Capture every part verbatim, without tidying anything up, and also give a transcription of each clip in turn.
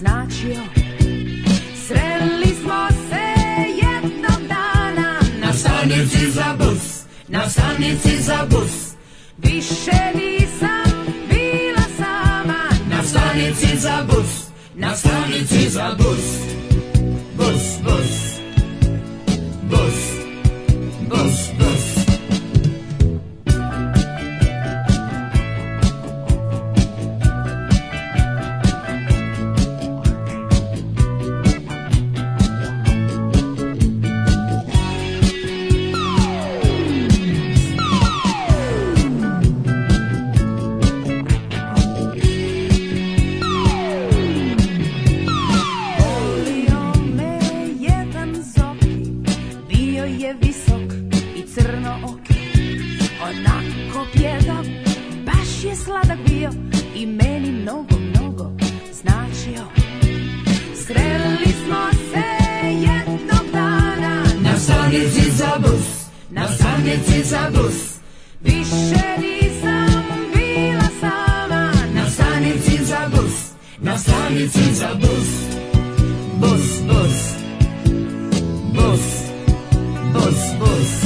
značio. Sreli smo se jednog dana na stanici za bus, na stanici za bus. Više nisam bila sama na stanici za bus, na stanici za bus. Bus, bus, bus, bus, bus. Sladak bio i meni mnogo, mnogo značio. Sreli smo se jednog dana na stanici za bus, na stanici za bus. Više nisam bila sama na stanici za bus, na stanici za bus. Bus, bus, bus, bus, bus.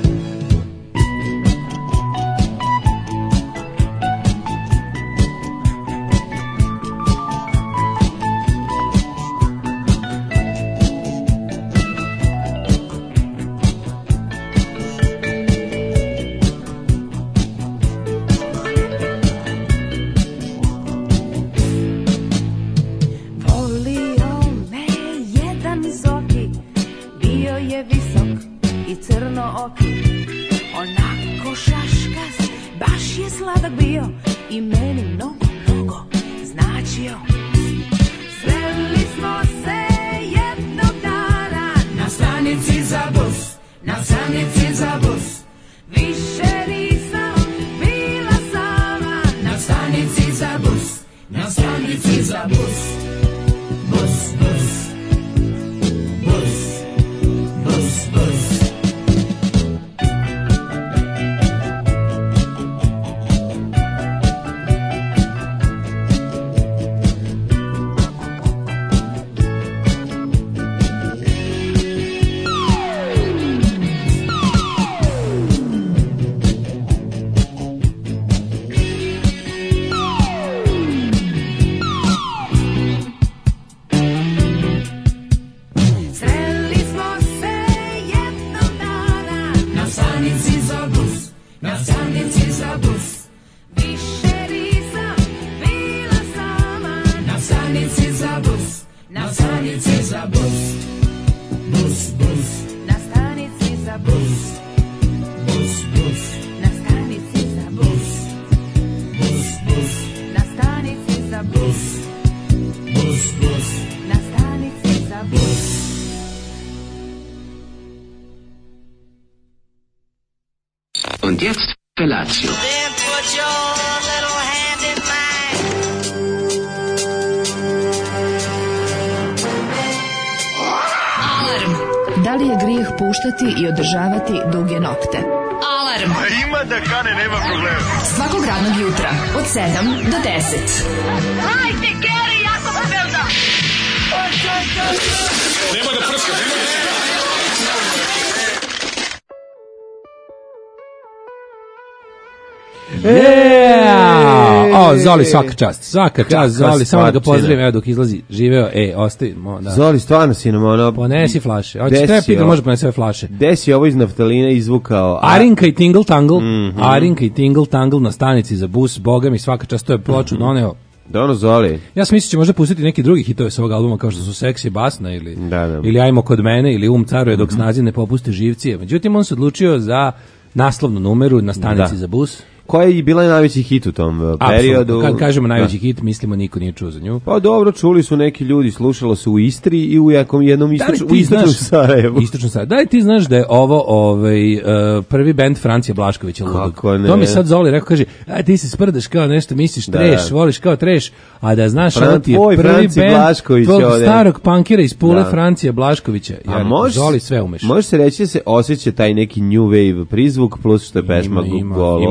Und jetzt Felatio. Then put your little hand in mine. Alarm. Da li je grijeh puštati i održavati duge nokte? Alarm. A ima da kane, nema problema. Svakog radnog jutra od sedam do deset. Hajde, Geri, jako se velda. Nema da prska, nema da prska. Yeah! O, Zoli, svaka čast. Svaka čast, Zoli. Samo da ga pozdravim, evo dok izlazi. Živeo, e, ostavimo. Da. Zoli, stvarno si nam ono... Ponesi flaše. Hoće treba piti da može ponesi sve flaše. Gde si ovo iz naftalina izvukao? A... Arinka i Tingle Tangle. Mm-hmm. Arinka i Tingle Tangle na stanici za bus. Boga mi, svaka čast, to je ploču mm-hmm. doneo. Da ono, Zoli. Ja sam mislio će možda pustiti neki drugi hitove s ovog albuma, kao što su Seksi Basna ili, da, da. ili Ajmo kod mene ili Um caruje dok mm-hmm. snazi ne popuste živcije. Međutim, on se odlučio za naslovnu numeru na stanici da. za bus. Koja je bila najveći hit u tom uh, periodu? Kad kažemo najveći da. hit, mislimo niko nije čuo za nju. Pa dobro, čuli su neki ljudi, slušalo se u Istri i u jakom jednom istoč, u istočnom Sarajevu. Istočnom Sarajevu. Da li ti znaš da je ovo ovaj, uh, prvi bend Francija Blaškovića Ludog? Kako ne? To mi sad Zoli rekao, kaže, aj ti se sprdaš kao nešto, misliš treš, da. voliš kao treš, a da znaš, Fran, ovo ti je prvi bend tvog ovdje. starog punkira iz Pule da. Francija Blaškovića. Ja, može, Zoli sve umeš. Može se reći da se osjeća taj neki new wave prizvuk, plus što je pesma ima, ima, golo, ima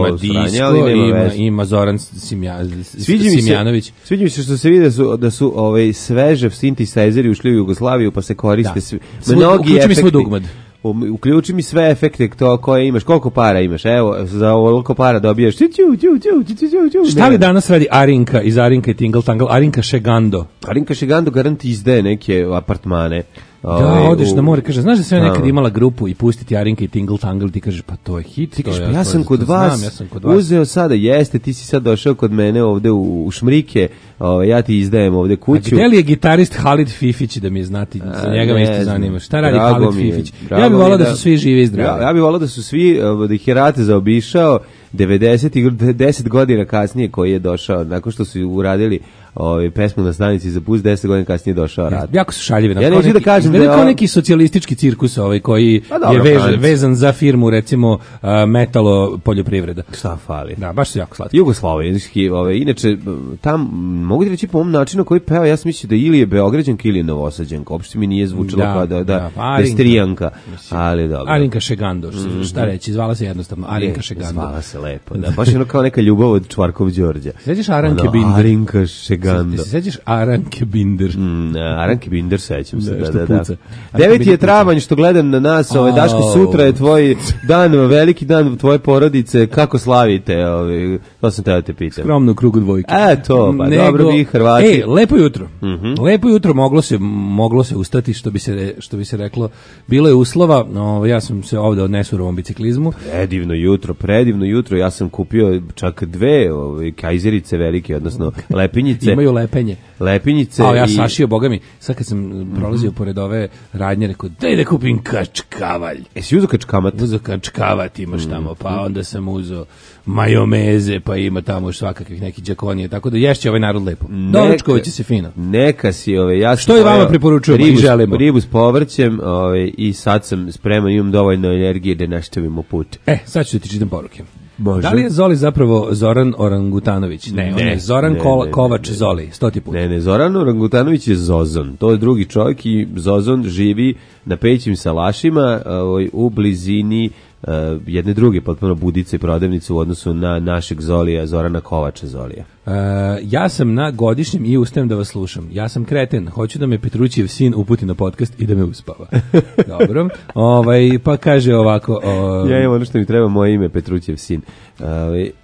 putovanja, ali nema ima, veze. ima Zoran Simja, Sviđa Simjanović. Sviđa mi se što se vidi da su, da su ovaj, sveže synthesizeri ušli u Jugoslaviju, pa se koriste Da. svi, Svoj- mnogi uključi mi efekti. svoj dugmad. Um, Uključi mi sve efekte to koje imaš, koliko para imaš, evo, za ovoliko para dobijaš. Ću, ću, ću, ću, ću, ću, ću. Šta li danas radi Arinka iz Arinka i Tingle Tangle? Arinka Šegando. Arinka Šegando garanti izdaje neke apartmane. Da, Ovaj, odeš u- na more, kaže, znaš da sam ja nekad Da. imala grupu i pustiti Arinka i Tingle Tangle, ti kažeš, pa to je hit. Ti to kažeš, je- pa ja to sam je- kod to vas, znam, ja sam kod vas. uzeo sada, jeste, ti si sad došao kod mene ovde u, u Šmrike, ovaj, ja ti izdajem ovde A kuću. gde li je gitarist Halid Fifić, da mi je znati, za A, njega me ne isto znam. zanima. Šta radi Drago Halid mi je, Fifić? drago Ja bih mi je volao da da- su svi živi i zdravi. Ja, ja bih volao da su svi, eh, da ih je Rate zaobišao devedeset i deset godina kasnije koji je došao, nakon što su uradili ovaj, pesmu na stanici za pust, deset godina kasnije je došao Rate. Jako su šaljivi. Ja kao neću da neki- kažem izgleda da je kao ovo- neki socijalistički cirkus ovaj koji Pa dobro, je vežan, Franc. vezan za firmu, recimo, uh, metalo poljoprivreda. Šta fali? Da, baš su jako slatki. Jugoslovenski, ovaj, inače, tam, mogu ti reći po ovom načinu koji peva, ja sam mislio da ili je Beograđanka ili je Novosađanka, uopšte mi nije zvučalo Da, kao da, da, da, da, pa je Arinka, Strijanka, ali dobro. Arinka Šegando, mm-hmm. šta reći, zvala se jednostavno Arinka Je, Šegando. Zvala se lepo, da, baš je ono kao neka ljubav od Čvarkov Đorđa. Sećaš Aranke Ono, Binder? Arinka Šegando. Se sećaš Aranke Binder? Mm, Aranke Binder, sećam se, Da, da, što da, da. puca. Deveti Binder je travanj što gledam na nas, ovaj, Daško, Au. sutra je tvoj dan, veliki dan tvoje porodice, kako slavite, ovaj, to sam teo da te pitam. Skromno u krugu dvojke. E, to, pa dobro, vi Hrvati. E, lepo jutro. Mm-hmm. Lepo jutro, moglo se, moglo se ustati, što bi se, re- što bi se reklo. Bilo je uslova, no, ja sam se ovde odnesu u ovom biciklizmu. Predivno jutro, predivno jutro. Ja sam kupio čak dve ovaj, kajzerice velike, odnosno lepinjice. Imaju lepenje. Lepinjice. A ja i- sašio, boga mi, sad kad sam prolazio pored ove radnje, rekao, daj da kupim kačkavalj. Jesi uzo kačkamat? Uzo kačkavat imaš tamo, pa onda sam uzo majomeze, pa ima tamo još svakakvih nekih džakonije, tako da ješće ovaj narod lepo. Doručkovo će se fino. Neka si, ove, ja sam Što i vama pojeo preporučujemo i ribu s- želimo. Ribu s povrćem, ove, i sad sam spreman, imam dovoljno energije da nastavimo put. E, sad ću da ti čitam poruke. Može. Da li je Zoli zapravo Zoran Orangutanović? Ne, Ne, on je Zoran ne, Kola- ne, Kovač ne, ne. Zoli, stoti put. Ne, ne, Zoran Orangutanović je Zozon. To je drugi čovjek i Zozon živi na Pećim salašima ovaj, u blizini uh, jedne druge potpuno budice i prodavnice u odnosu na našeg Zolija, Zorana Kovača Zolija. E, ja sam na godišnjem i ustajem da vas slušam. Ja sam kreten, hoću da me Petrućijev sin uputi na podcast i da me uspava. Dobro. Ovaj, pa kaže ovako... O, Ja imam ono što mi treba, moje ime, Petrućev sin. Ovaj, e,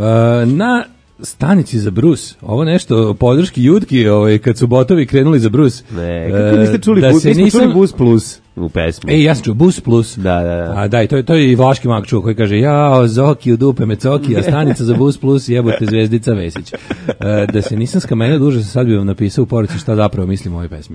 na stanici za brus, ovo nešto podrški Jutki, ovaj, kad su botovi krenuli za brus. ne, kako niste čuli, da bus, se nismo nisam- čuli Bus Plus u pesmi. Ej, ja sam čuo Bus Plus. Da, da, da. A da, i to, je- to je i Vlaški mag čuo koji kaže, jao, Zoki u dupe me coki, a stanica za Bus Plus jebote Zvezdica Vesić. E, da se nisam skamenio duže, sad bi vam napisao u poruci šta zapravo mislim o ovoj pesmi.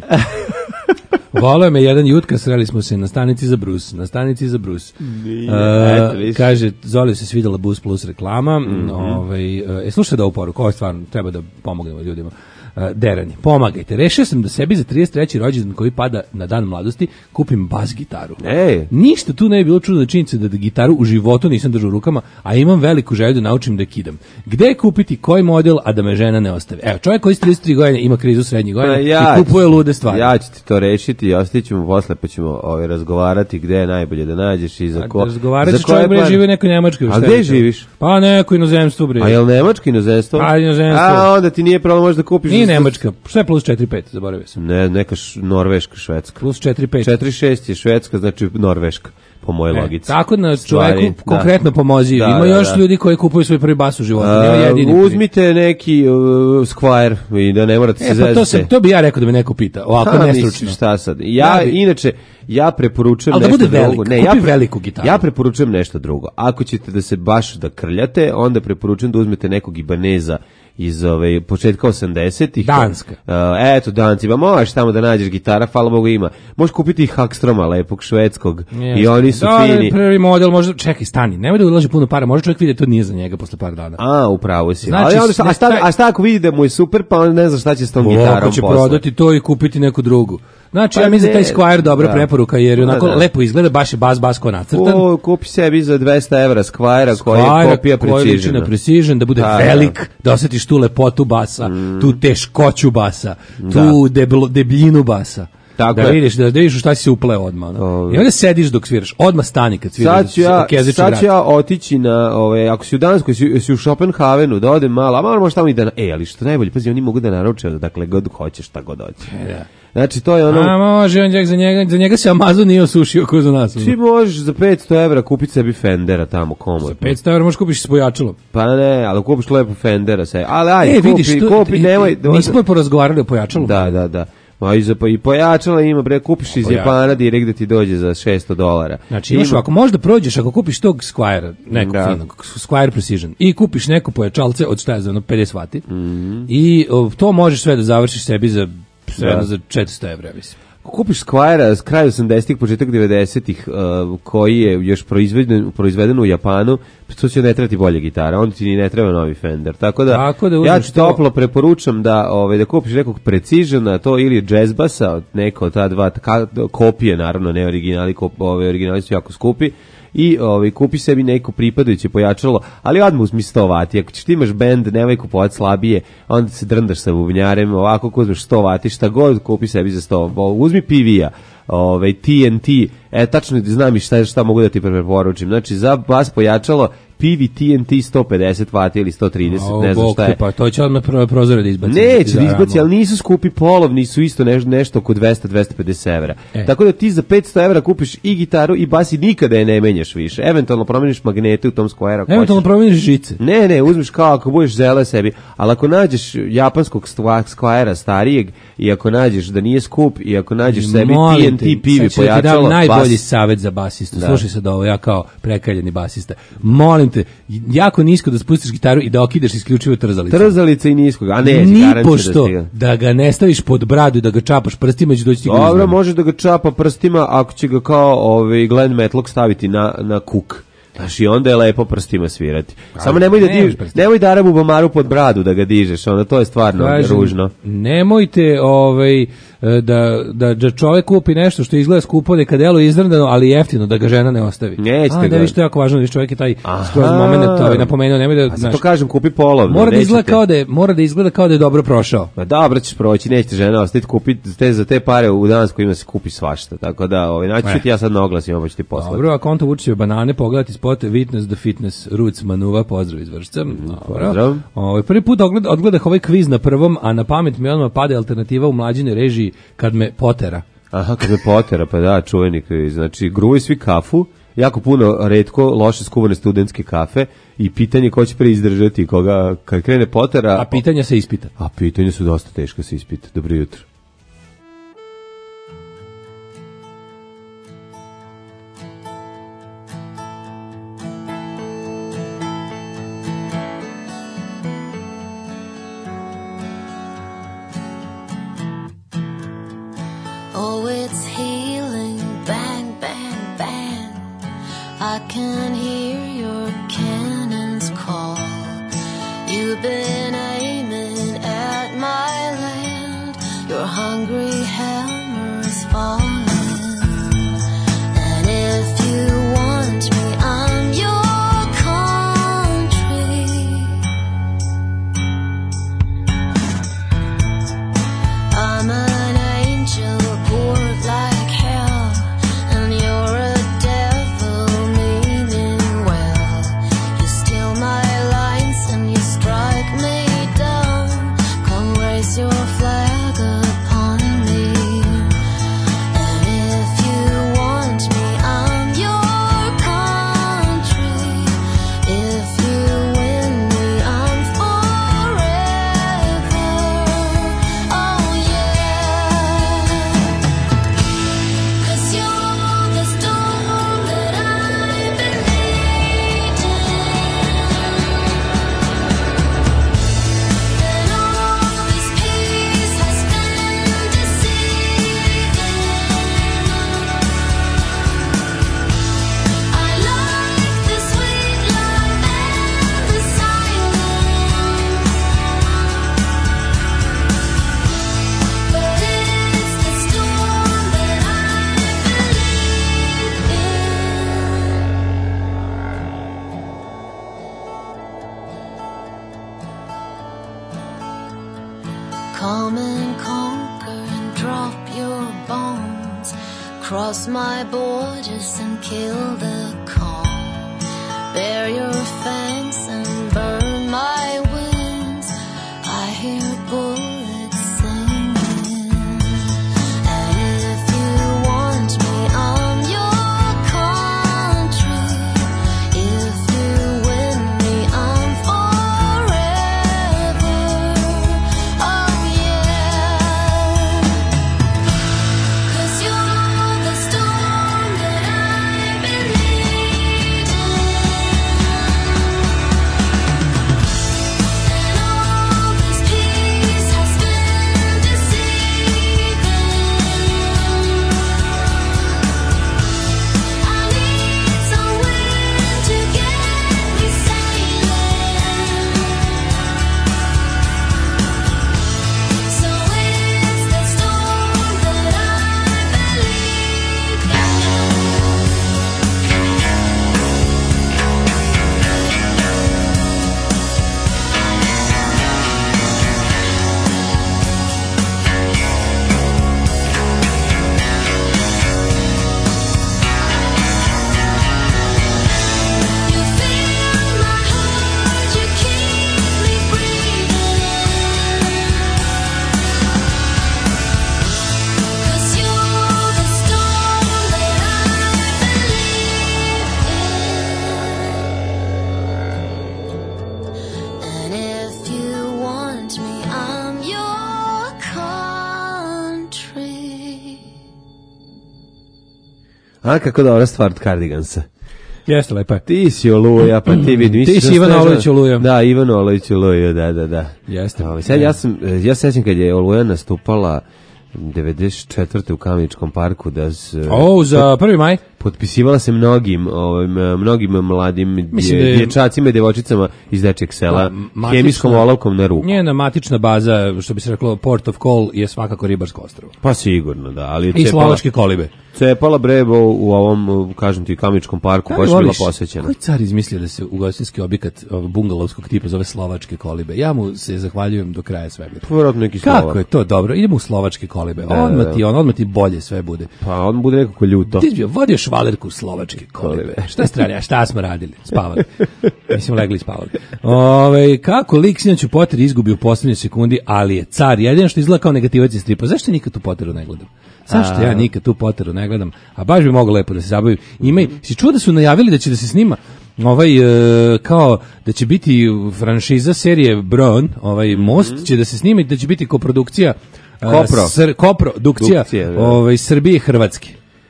Voleo me jedan jutka, sreli smo se na stanici za brus, na stanici za brus. Nije, E, eto, vidiš. kaže, Zoli se svidjela Bus Plus reklama. Mm-hmm. Ovaj, e, slušaj da ovu poruku, ovo je stvarno, treba da pomognemo ljudima. E, deranje, pomagajte. Rešio sam da sebi za trideset treći rođendan koji pada na dan mladosti kupim bas gitaru. Ej. Ništa tu ne bi bilo čudno činjenica da, da gitaru u životu nisam držao u rukama, a imam veliku želju da naučim da kidam. Gde je kupiti koji model, a da me žena ne ostavi? Evo, čovjek koji s trideset tri godine ima krizu srednjih godina Pa ja i kupuje ću- lude stvari. Ja ću ti to rešiti, ostavit ćemo posle, pa ćemo ovaj, razgovarati gde je najbolje da nađeš i za ko. Razgovarat za će koje čovjek, bre, pare. živi u nekoj Njemačkoj. A šta gde je to? živiš? Pa neko inozemstvo, bre. A je li Nemački inozemstvo? Pa, inozemstvo. A onda ti nije problem možda kupiš... Nije za- Nemačka. Šta je plus četiri pet? Zaboravio sam. Ne, neka š, Norveška, Švedska. Plus četiri pet. četiri šest je Švedska, znači Norveška, po mojoj E, logici. tako na Stvari, čoveku da. konkretno pomozi. Da, Ima da, još da. ljudi koji kupuju svoj prvi bas u životu. Nema A, jedini. uzmite neki uh, Squire i da ne morate E, se pa to, sam, zezati. to bi ja rekao da me neko pita. Ovako Ha, nestručno. mislim, šta sad? Ja, Ja bi- inače, ja preporučujem Ali da nešto bude velik, drugo. Ne, kupi ja pre- veliku gitaru. Ja preporučujem nešto drugo. Ako ćete da se baš da krljate, onda preporučujem da uzmete nekog Ibaneza iz ove početka osamdesetih. Danska. Uh, eto, Danci, ba možeš tamo da nađeš gitara, hvala Bogu ima. Možeš kupiti i Hagstroma, lepog švedskog. I oni su da, fini. prvi model, možda, čekaj, stani, nemoj da ulaži puno para, može čovjek vidjeti to nije za njega posle par dana. A, upravo si. Znači, Ali onda, šta- a, šta, taj- a šta ako vidi da mu je super, pa on ne zna šta će s tom Ovako gitarom će posle. prodati to i kupiti neku drugu. Znači, Pa ja mislim da taj ne, Squire dobra da. preporuka, jer je Da, onako da. lepo izgleda, baš je bas bas ko nacrtan. O, kupi sebi za dvesta evra Squire koji je Squire kopija koji liči na Precision. Precision, da bude Da, da. velik, da osjetiš tu lepotu basa, Mm. tu teškoću basa, tu deblo, debljinu basa. Tako da je. vidiš, da, da vidiš u šta si se upleo odmah. Ono. Ovo. I onda sediš dok sviraš, odmah stani kad sviraš. Sad ću ja, Keziću sad vrat. ću ja otići na, ove, ako si u Danskoj, si, si u Schopenhavenu, da odem malo, a malo možeš tamo i da, e, ali što najbolje, pazi, oni mogu da naruče, dakle, god hoćeš, šta god hoće. Da. Znači, to je ono... A može, on njeg, za, njega, za njega se Amazon nije osušio ko za nas. Ti možeš za petsto evra kupiti sebi Fendera tamo, komodno. petsto evra možeš kupiš s pojačalom. Pa ne, ali kupiš lepo Fendera se. Ali ajde, E, kupi, vidiš, tu, kupi, i- nemoj... i- nismo porazgovarali o pojačalu. Da, da, da. Ma i, za, pa i pojačala ima, bre, kupiš iz Poja- Japana direkt da ti dođe za šesto dolara. Znači imaš Ima- ovako, možda prođeš ako kupiš tog Squire, nekog Da. finog, Squire Precision, i kupiš neko pojačalce od šta je za ono pedeset vati, Mhm. i o, to možeš sve da završiš sebi za, sve Da. jedno za četiristo evra, mislim. Ako kupiš Squire s kraja osamdesetih, početak devedesetih, uh, koji je još proizveden, proizveden u Japanu, to će ne treba ti bolje gitara, onda ti ni ne treba novi Fender. Tako da, Tako da ja uzmeš ti to- toplo preporučam da, ovaj, da kupiš nekog Precisiona, to ili Jazz Bassa, neko od ta dva, ka, kopije naravno, ne originali, kop, ove originali su jako skupi, i ovaj, kupi sebi neko pripadajuće pojačalo, ali odmah uzmi sto vati. Ako ćeš ti imaš bend, nemoj kupovati slabije, onda se drndaš sa bubnjarem, ovako ako uzmeš sto vati, šta god kupi sebi za sto. Uzmi P V-a, ovaj, T N T, e, tačno znam i šta, šta mogu da ti preporučim. Znači, za bas pojačalo, P V T N T sto pedeset vati ili sto trideset, O, ne znam Bog šta ti, je. pa to će odmah pro, prozore da izbaci. Neće da izbaci, ali nisu skupi polovni, su isto neš, nešto oko dvesta do dvesta pedeset evra. E. Tako da ti za petsto evra kupiš i gitaru i bas i nikada je ne menjaš više. Eventualno promeniš magnete u tom Squire ako Eventualno hoćeš. promeniš žice. Ne, ne, uzmeš kao ako budeš zele sebi, ali ako nađeš japanskog stva- Squire starijeg i ako nađeš da nije skup i ako nađeš sebi Molim T N T te, P V sad ću da ti dam pojačalo, najbolji bas. savjet za basistu. Da. Slušaj sad ovo, ja kao prekaljeni basista. Molim te, jako nisko da spustiš gitaru i da okidaš isključivo trzalicom. Trzalica i niskog, a ne, Ni garancija pošto da, da ga ne staviš pod bradu i da ga čapaš prstima, će doći ti Dobro, guzman. može da ga čapa prstima ako će ga kao ovaj Glenn Matlock staviti na, na kuk. Znaš, i onda je lepo prstima svirati. Samo nemoj da, nemaš diž, prstima. nemoj da Arabu Bamaru pod bradu da ga dižeš, onda to je stvarno Kažem, ružno. nemojte ovaj, da, da, da čovjek kupi nešto što izgleda skupo, neka delo izdrndano, ali jeftino, da ga žena ne ostavi. Nećete A, da ga. viš, to je jako važno, viš, čovjek je taj Aha. skroz moment ovaj, napomenuo, nemoj da, A zato znaš, kažem, kupi polovno. mora da izgleda nećete- kao da je, mora da izgleda kao da je dobro prošao. Ma dobro ćeš proći, nećete žena ostaviti kupiti te, za te pare u Danskoj ima se kupi svašta. Tako da, ovaj, naći ću Eh. ti ja sad na oglasima, pa ću ti poslati. Dobro, a konto Vučićeve banane, pogledati spot Witness the Fitness Roots Manuva, pozdrav iz Vršca. Dobro. pozdrav. Ovaj, prvi put ogled, odgledah ovaj kviz na prvom, a na pamet mi odmah pade alternativa u mlađine režiji kad me potera. Aha, kad me potera, pa da, čuveni kviz. Znači, gruvaj svi kafu, jako puno retko loše skuvane studentske kafe i pitanje ko će pre izdržati koga, kad krene potera... A pitanja se ispita. A pitanja su dosta teška se ispita. Dobro jutro. Oh, it's healing, bang, bang, bang. I can hear your cannons call. You've been aiming at my land. Your hungry hammer's falling. And if you want me, I'm your country. I'm an angel poured like hell, and you're a devil meaning well. You steal my lines and you strike me down. Come raise your flag upon me. cross my borders and kill the calm. Bear your fangs and burn my wings. I hear bullets singing. And if you want me, I'm your country. If you win me, I'm forever. Oh yeah. 'Cause you're the storm that I've been needing. And all this peace has been deceiving. I need some wind to get me sailing. So it's the storm that I believe in. You fill my heart, you keep me breathing. 'Cause you're the storm that I believe in. And if you want me, I'm your country. A, kako dobra stvar od Cardigansa. Jeste, lepa je. Ti si Oluja, pa ti vidi. Ti si Ivan Olović Oluja. Da, Ivan Olović Oluja, da, da, da. Jeste. Ovaj, sad ja sam, ja se sjećam kad je Oluja nastupala devedeset četvrte u Kameničkom parku da s, O, za prvi maj? potpisivala se mnogim, ovim, mnogim mladim Mislim dje- da je- dječacima i djevojčicama iz dečijeg sela, Da, matična- hemijskom olovkom na ruku. Njena matična baza, što bi se reklo Port of Call, je svakako Ribarsko ostrvo. Pa sigurno, da, ali je I cepala, Slovačke kolibe. cepala brebo u ovom, kažem ti, Kameničkom parku, Kaj baš bila voliš? posvećena. Koji car izmislio da se ugostiteljski objekat ovog bungalovskog tipa zove Slovačke kolibe? Ja mu se zahvaljujem do kraja svemira. Vjerojatno neki Kako Slovak. je to dobro? Idemo u Slovačke kolibe. Da, odmah da, ti, on, odmah ti bolje sve bude. Pa on bude nekako ljuto. Ti bi vodio švalerku u Slovačke kolibe. Šta strane, a šta smo radili? Spavali. Mislim, legli i spavali. Ove, kako lik sinoć u Poteri izgubi u posljednjoj sekundi, ali je car. Jedino što izgleda kao negativac iz stripa. Zašto nikad tu Poteru ne gledam? Zašto ja nikad tu Poteru ne gledam? A baš bi moglo lepo da se zabavim. Ima, si čuo da su najavili da će da se snima ovaj e, kao da će biti franšiza serije Bron, ovaj most će da se snima i da će biti koprodukcija e, Kopro. Sr, koprodukcija Dukcija, da. ovaj Srbije i Hrvatske.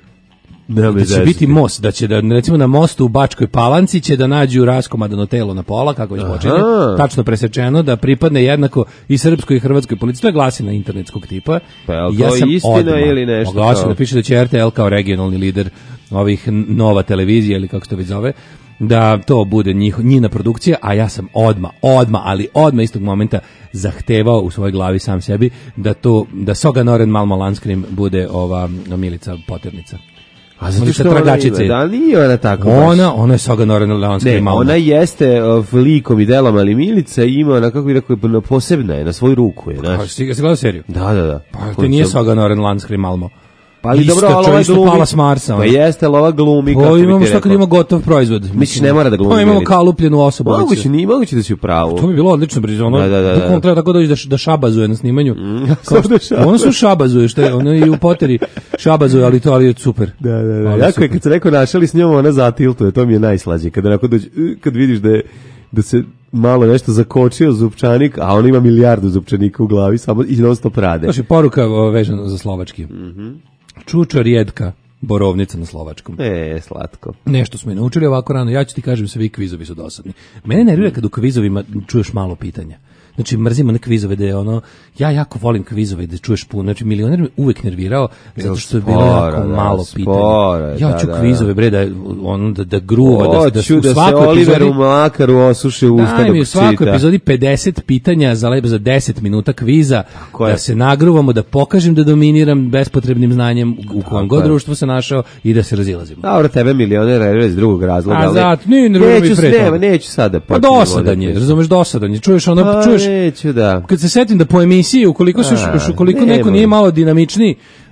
Da, Da će biti most, da će da recimo na mostu u Bačkoj Palanci će da nađu raskomadano telo na pola, kako već počinje, tačno presečeno, da pripadne jednako i srpskoj i hrvatskoj policiji. To je glasina internetskog tipa. Pa je li I to sam istina odmah ili nešto oglasio kao? da piše da će R T L kao regionalni lider ovih Nova televizija ili kako se to već zove, da to bude njih, njina produkcija, a ja sam odma, odma, ali odma istog momenta zahtevao u svojoj glavi sam sebi da to, da Soga Noren Malmo Landskrim bude ova Milica Poternica. A zato Milica što ona Tragačica. ima- da, nije ona tako baš. Ona, ona je Soga Noren Landskrim Ne, Malmo. ona jeste uh, likom i delom, ali Milica ima, ona, kako bi rekao, na- posebna je, na svoju ruku je, A, znaš. si, si gledao seriju? Da, da, da. Pa to nije Soga Noren Landskrim Malmo. Pa ali Ista, dobro, ali ova čovjek što glumi. pala s Marsa, Pa ono. jeste, ali ova glumi, Pa kako bi ti imamo šta rekao. kad ima gotov proizvod. Misliš, ne mora da glumi Pa imamo Milica? kalupljenu osobu. Moguće, nije moguće da si u pravu. To bi bilo odlično, bre, ono. Da, da, da, bukvalno da. treba tako doći da š- da šabazuje na snimanju. Samo da šabazuje. Ono su šabazuje, što je, ono i u Poteri šabazuje, ali to ali je super. Da, da, da. Ali Jako je super. kad se neko našali s njom, ona zatiltuje, to mi je najslađe. Kada onako dođe, uh, kad vidiš da je da se malo nešto zakočio zupčanik, a on ima milijardu zupčanika u glavi, samo i non stop rade. Znaš, je poruka o, vezana za slovački. Mhm. Čuča rijetka, borovnica na slovačkom. E, slatko. Nešto smo i naučili ovako rano. Ja ću ti kažem, svi kvizovi su dosadni. Mene nervira kad u kvizovima čuješ malo pitanja. Znači, mrzimo one kvizove da je ono, ja jako volim kvizove da čuješ puno. Znači, milioner me uvek nervirao zato što je bilo Sporo, jako da, malo sporo pitanja. je, Ja da, ću da, kvizove, bre, da, ono, da, da gruva, da, da, Hoću u da se svakoj Oliveru epizodi... Mlakaru osuše usta Daj mi u dok svakoj čita. epizodi pedeset pitanja za lep za deset minuta kviza, je. da se nagruvamo, da pokažem da dominiram bespotrebnim znanjem u, u kojem god je. društvu se našao i da se razilazimo. Dobro, tebe milioner nervira iz drugog razloga, A ali zato, nije nervira mi neću, pre nema, toga. neću sada. Pa počinjemo dosadan da je, pričam. razumeš, dosadan je. Čuješ ono, Pa čuješ, neću, da. kad se setim da po emisiji, ukoliko, se, A, ukoliko nemoj. neko nije malo dinamičniji,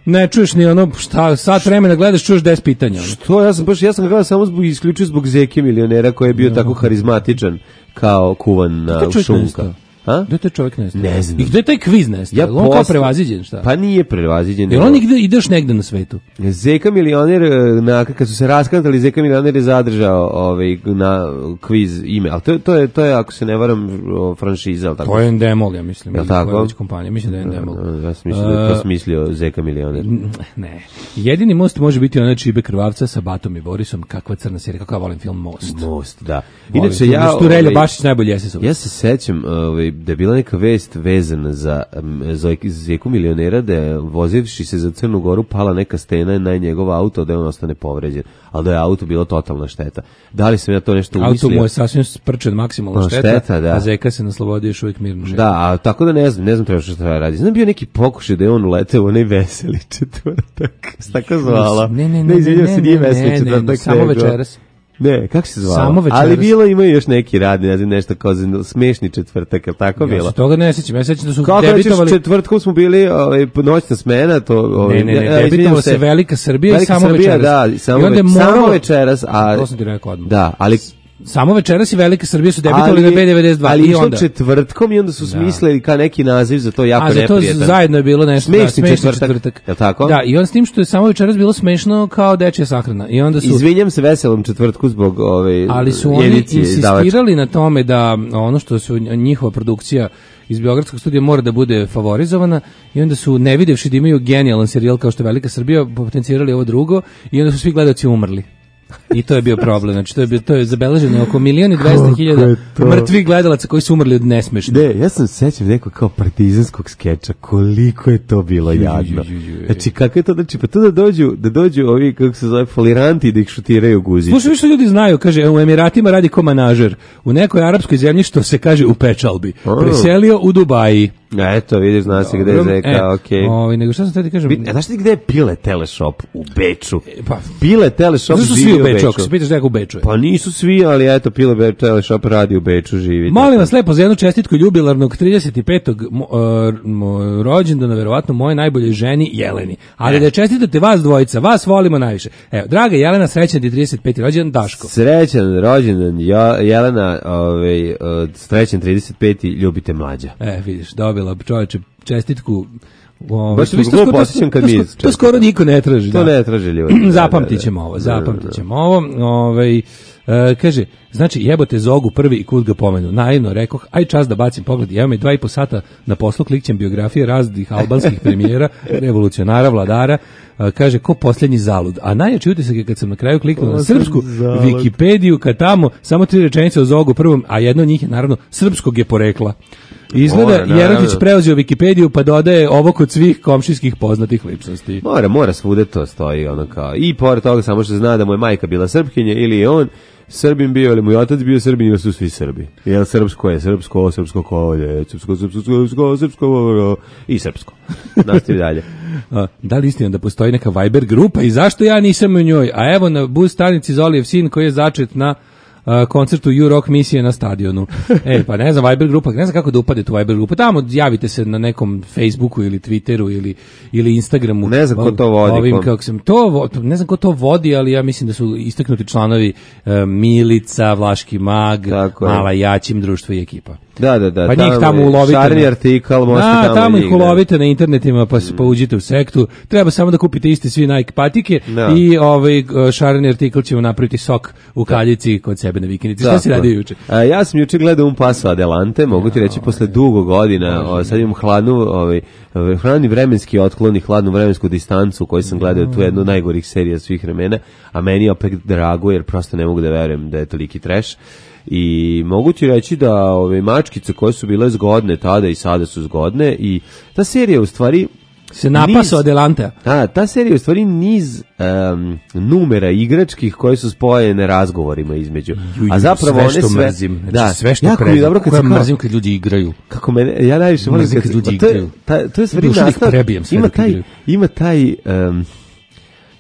ne čuješ ni ono, šta, sat vremena gledaš, čuješ deset pitanja. Ono. Što, ja sam baš, ja sam ga gledao samo zbog, isključio zbog Zeke milionera koji je bio tako harizmatičan kao kuvan na šunka. A? Gde je taj čovjek nestao? Ne znam. I gde je taj kviz nestao? Ja Ja on kao posle- prevaziđen, šta? Pa nije prevaziđen. Jel on igde, ideš negde na svetu? Zeka milioner, na, kad su se raskantali, Zeka milioner je zadržao ovaj, na kviz ime, ali to, to, je, to je, ako se ne varam, o, franšiza, ali tako? To je Endemol, ja mislim. Jel ili tako? koja je već kompanija, mislim da je Endemol. Ja sam mislio da je to smislio Zeka milioner. Ne. Jedini most može biti onaj Čibe krvavca sa Batom i Borisom, kakva crna serija, kako ja volim film Most. Most, da. Volim Inače, film, ja... da su Relja ovaj, Bašić najbolji esesovac. Ja se sećam ovaj, da je bila neka vest vezana za um, Zeku milionera, da je vozivši se za Crnu Goru pala neka stena na njegov auto, da je on ostane povređen, ali da je auto bilo totalna šteta. Da li sam ja to nešto umislio? Auto mu je sasvim sprčen, maksimalna No, šteta, šteta, da. a Zeka se naslobodio još uvijek mirno šeta. Da, a tako da ne znam, ne znam treba što treba radi. Znam bio neki pokušaj da je on uleteo u onaj veseli četvrtak. Se tako zvala? Ne, ne, ne, izvinjam ne, se, nije ne, veseli ne, četvrtak. ne, samo nego- večeras. Ne, kako se zvala? Samo večeras. Ali bilo ima još neki rad, ne znam, nešto kao za smešni četvrtak, je li tako Ja bilo? se toga ne sjećam, ja se sjećam da su Kako rećeš, debitovali... četvrtkom smo bili ovaj, noćna smena, to... Ovaj, Ne, ne, ne, ja, izvinjam debitovala se Velika Srbija i Velika samo Srbija, večeras. da, samo, I onda je ve- moralo- samo večeras, a... To sam ti rekao odmah. Da, ali... Samo večeras i Velika Srbija su debitovali na B devedeset dva ali i išlo onda. četvrtkom i onda su smislili kao neki naziv za to jako A za to neprijetan. zajedno je bilo nešto Smešni da, smešni četvrtak. četvrtak. Jel tako? Da, i on s tim što je samo večeras bilo smešno kao dečija sahrana. I onda su Izvinjam se veselom četvrtku zbog ove ali su oni edicije izdavačke. insistirali na tome da ono što su njihova produkcija iz Beogradskog studija mora da bude favorizovana i onda su ne videvši da imaju genijalan serijal kao što je Velika Srbija potencirali ovo drugo i onda su svi gledaoci umrli. I to je bio problem. Znači to je bio, to je zabeleženo oko milion i dvesta hiljada mrtvih gledalaca koji su umrli od nesmešno. Ne, ja sam sećam neko kao partizanskog skeča, koliko je to bilo jadno. Znači, kako je to, znači, pa to da dođu, da dođu ovi, kako se zove, foliranti da ih šutiraju guzice. Slušaj, što ljudi znaju, kaže, u Emiratima radi ko manažer. U nekoj arapskoj zemlji, što se kaže u pečalbi. Preselio u Dubaji. Eto, vidiš, zna se gde je Zeka, E, okej. ovaj, nego šta sam te ti kažem? Bit- A znaš ti gde je Pile Teleshop? U Beču. Pa, Pile Teleshop zašto su živi svi u u Beču? Beču. Ako se pitaš da u Beču je. Pa nisu svi, ali eto, Pile Be- Teleshop radi u Beču, živi. Molim vas lepo za jednu čestitku jubilarnog trideset petog mo- uh, mo- rođendana, verovatno moje najbolje ženi Jeleni. Ali da je čestitate vas dvojica, vas volimo najviše. Evo, draga Jelena, srećan ti trideset peti rođendan, Daško. Srećan rođendan Jo- Jelena, ovaj, od srećan trideset peti, ljubite mlađa. E, vidiš, dobila čoveče čestitku. Ovaj, Baš to- se to- glupo to- osjećam kad to- mi to- To skoro niko ne traži. To da. ne traže ljudi. Da, Zapamtit da, ćemo da. ovo, Da, zapamtit da. ćemo ovo. Ovaj, e, kaže, znači jebote Zogu prvi i kud ga pomenu. Naivno rekoh, aj čas da bacim pogled. Evo me dva i po sata na poslu, klikćem biografije raznih albanskih premijera, revolucionara, vladara. E, kaže, ko posljednji zalud. A najjači utisak je kad sam na kraju kliknuo na srpsku zalud. Wikipediju, kad tamo samo tri rečenice o Zogu prvom, a jedno od njih je naravno srpskog je porekla. Izgleda Mora, naravno. Jerotić preuzeo Wikipediju pa dodaje ovo kod svih komšijskih poznatih ličnosti. Mora, mora svude to stoji, ono kao. I pored toga samo što zna da mu je majka bila Srpkinja ili je on Srbin bio, ili mu je otac bio Srbin, ili su svi Srbi. Jel srpsko je srpsko, srpsko kolje, srpsko, srpsko, srpsko, srpsko, i srpsko. Nastavi dalje. A, da li istina da postoji neka Viber grupa i zašto ja nisam u njoj? A evo na bus stanici Zolijev sin koji je začet na a, koncertu U-Rock misije na stadionu. E, pa ne znam, Viber grupa, ne znam kako da upadete u Viber grupu. Tamo javite se na nekom Facebooku ili Twitteru ili, ili Instagramu. Ne znam ko to vodi, Ovim, ko- kako sam, to, vo- ne znam ko to vodi, ali ja mislim da su istaknuti članovi e, Milica, Vlaški mag, Tako je. Mala Jačim, društvo i ekipa. Da, da, da. Pa njih tamo ulovite. Šareni na- artikal, možete Da, tamo, tamo njih, ih da. ulovite na internetima, pa, se- pa uđite u sektu. Treba samo da kupite iste svi Nike patike Da. i ovaj šareni artikl ćemo napraviti sok u kaljici kod sebe na vikendici. Šta Tako si je. radio juče? A, ja sam juče gledao Un Paso Adelante, mogu ti reći posle dugo godina, o, sad imam hladnu, ovaj, ovaj, hladni vremenski otklon i hladnu vremensku distancu koju sam gledao tu jednu od najgorih serija svih vremena, a meni je opet drago jer prosto ne mogu da verujem da je toliki trash. I mogu ti reći da ove mačkice koje su bile zgodne tada i sada su zgodne i ta serija u stvari Se napasao niz- Adelante. A, ta serija je u stvari niz um, numera igračkih koje su spojene razgovorima između. A zapravo sve one što sve... mrzim. Znači, da, sve što jako mi je prezim. dobro kad Kako se ja kao- mrzim kad ljudi igraju. kako mene, ja najviše volim Mrzim kad kad se- ljudi pa to je- igraju. ta- to je stvari Dušu da ih nastav- prebijem sve ima dok taj, igraju. ima taj um,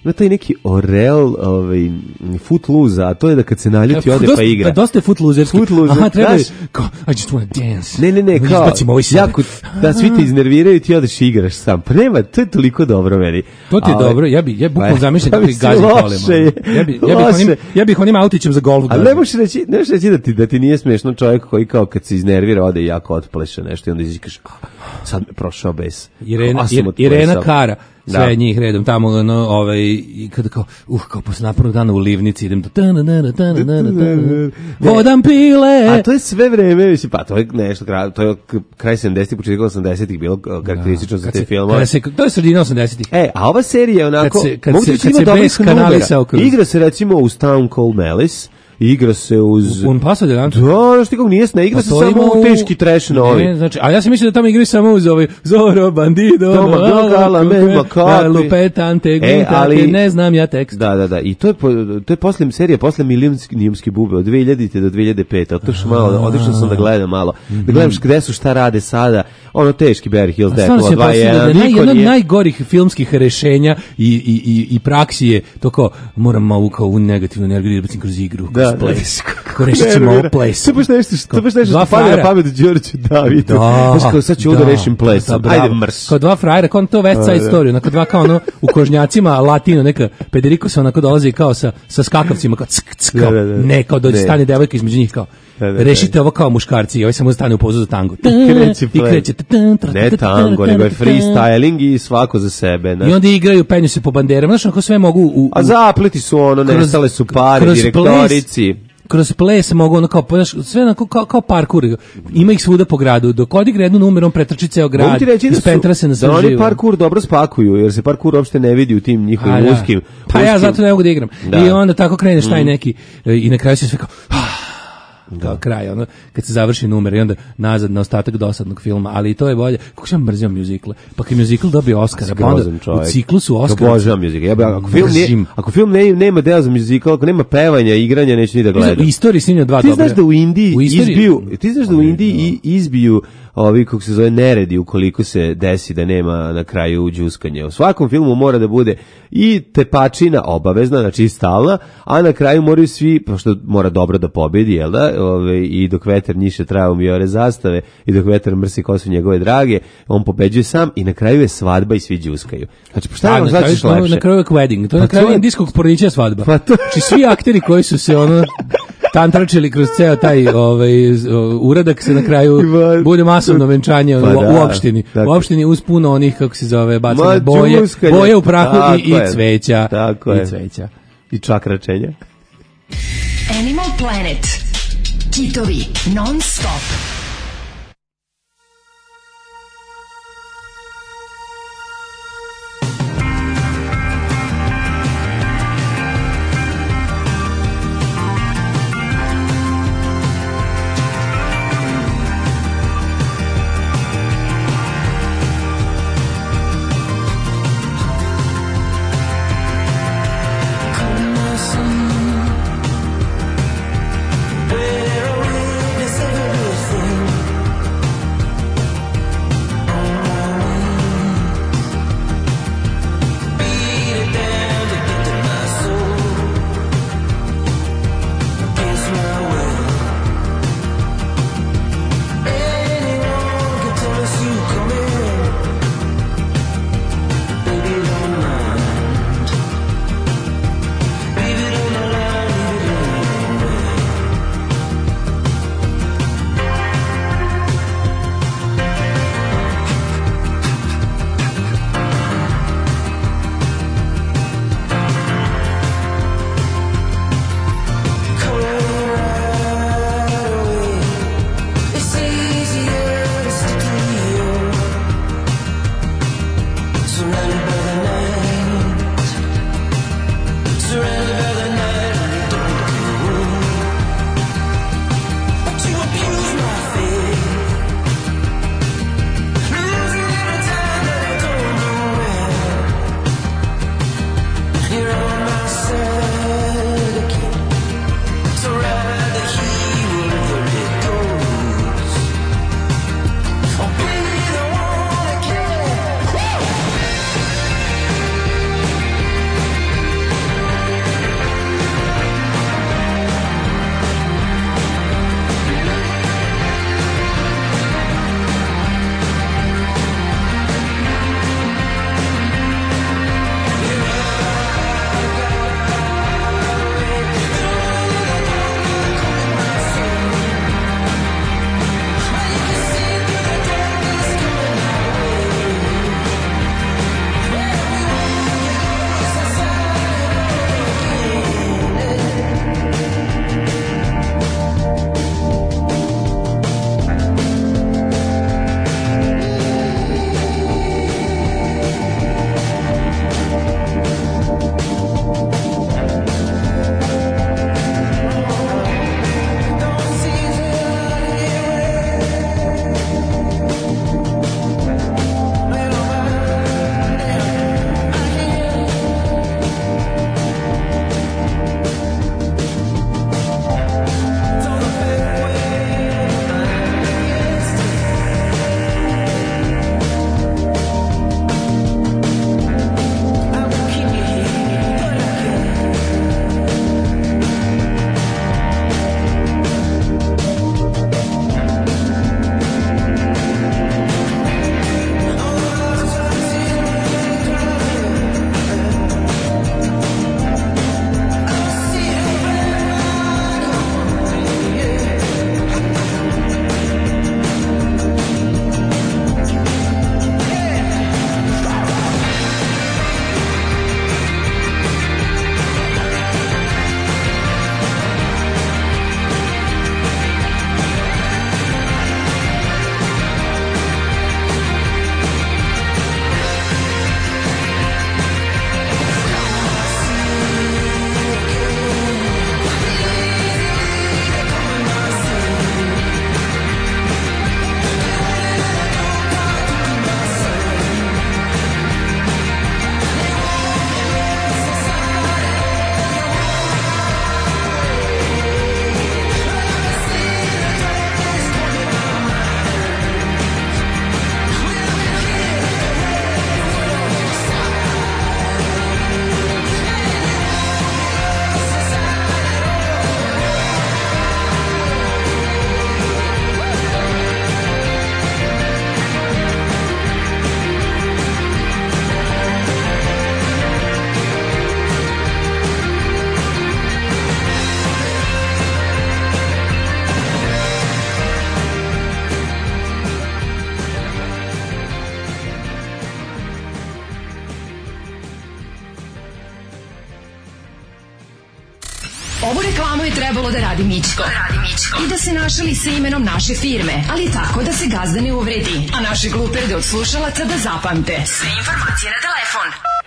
ima taj neki oreal, ovaj, footloose, a to je da kad se naljuti ode dosta, pa igra. Dosta je footloserski. Footloser, Aha, treba znaš, kao, I just wanna dance. Ne, ne, ne, kao, Izbacimo ovaj jako, da svi te iznerviraju i ti odeš i igraš sam. Pa nema, to je toliko dobro meni. To ti je Ali- dobro, ja bi, ja bukvalno Pa, zamišljam pa kako ih mislim, gazi loše kolima. je, Ja bi, ja bih loše. onim, ja bih onim autićem za golf Ali gazio. ne možeš reći, ne možeš reći da ti, da ti nije smešno čovjek koji kao kad se iznervira ode i jako otpleše nešto i onda izađe i kaže, "Ah, sad me prošao bes. Irena, A sam Ir- otplesao." Irena Kara, sve Da. njih redom tamo, ono, ovaj, i kada kao, uh, kao posle napornog dana u livnici idem do tananana, tananana, tananana, vodam pile. A to je sve vreme, mislim, pa to je nešto, kraj, to je k- kraj sedamdesetih, početak osamdesetih bilo uh, karakteristično za Kad te se- filmove. kada se, to je sredina osamdesetih. E, a ova serija je onako, Kad se- kad mogu se- reći kad ima se dobrih bes kanalisao numera. kroz- Igra se recimo uz Town Called Malice, igra se uz... Un paso de lanto. Da, znaš ti kako nije, ne igra Pa se to samo ima u teški trash novi. Ne, znači, a ja sam mislio da tamo igraju samo uz ovaj Zorro, Bandido, Toma, Drogala, Mema, Kakvi. Lupetante, E, Guntate, ali- ne znam ja tekst. Da, da, da. I to je po, to je posle serija posle Milijunski bube od dve hiljadite do dve hiljade pete. Otišao malo, otišao sam da gledam malo. Da gledam gde su, šta rade sada. Ono teški Bear Hills Stvarno se dva postavlja da jedan. je naj, Niko jedno od nije. najgorih filmskih rešenja i, i, i, i praksi je to kao, moram malo kao u negativnu energiju da bacim kroz igru, kroz Da, da. ples. Kako rešit ćemo ovo ples. To baš nešto, to baš nešto Dva što pada na frajera. pamet Đorđu Davidu. Da, Znaš kao, sad ću ovo da rešim plesom. da, bravo. Ajde mrs. Kao dva frajera, kao on to West Side Story, onako dva kao ono u kožnjacima, latino, neka Federico se onako dolazi kao sa, sa skakavcima, kao ck, ck, kao, Da, da, da. ne, kao dođe Ne. stane devojka između njih, kao, Da, da, da. rešite ovo kao muškarci, i ovaj samo stane u pozu za tango. I kreće I ples. kreće. Ne tango, nego je freestyling i svako za sebe. znaš. I onda igraju, penju se po banderama, znaš, ako sve mogu u, u A zapleti su ono, kroz- nestale su pare, kroz direktorici. kroz ples mogu ono kao, znaš, sve onako kao, kao parkur, ima ih svuda po gradu, dok odigra jednu numeru, on pretrči ceo grad, Mogu ti reći da, ispentra se na su, sve da oni živo. parkour dobro spakuju, jer se parkour uopšte ne vidi u tim njihovim A, da. uskim. Pa ja uskim- zato ne mogu da igram. Da. Mm. I onda tako kreneš taj neki, e, i na kraju se sve kao, kao kraj, ono, kad se završi numer i onda nazad na ostatak dosadnog filma, ali i to je bolje. Kako sam mrzio muzikle? Pa kad muzikl dobije Oscara, pa onda Grozan u čovjek. ciklu su Oscara. Obožavam muzike. Ja, bi- ako film, nije, Mrzim. ako film ne, nema deo za muzikal, ako nema pevanja, igranja, neću ni da U gledam. istoriji snimio dva Ti dobra. znaš da u Indiji U istoriji- izbiju, ti znaš da u Indiji i- izbiju ovi, kako se zove, neredi ukoliko se desi da nema na kraju đuskanja. U svakom filmu mora da bude i tepačina obavezna, znači stalna, a na kraju moraju svi, pošto mora dobro da pobedi, jel da, ove, i dok vetar njiše travom i ore zastave, i dok vetar mrsi kosu njegove drage, on pobeđuje sam i na kraju je svadba i svi đuskaju. Znači, pa šta Da, vam na kraju, značiš to- lepše? na kraju je wedding. To je Pa na kraju to je- indijskog porodića svadba. Pa to- Znači svi akteri koji su se ono tantračili kroz ceo taj ovaj z- o, uradak se na kraju Pa- bude masovno venčanje Pa u, da, u opštini. dakle. U opštini uz puno onih, kako se zove, Ma, bacane boje, đuskanje. boje u prahu Tako i, i je. cveća. Tako I je. cveća. I čakračenja. Animal Planet. Kitovi non stop. Ovu reklamu je trebalo da radi Mićko. I da se našali sa imenom naše firme, ali tako da se gazda ne uvredi. A naše gluperde od slušalaca da zapamte. Sve informacije na telefon.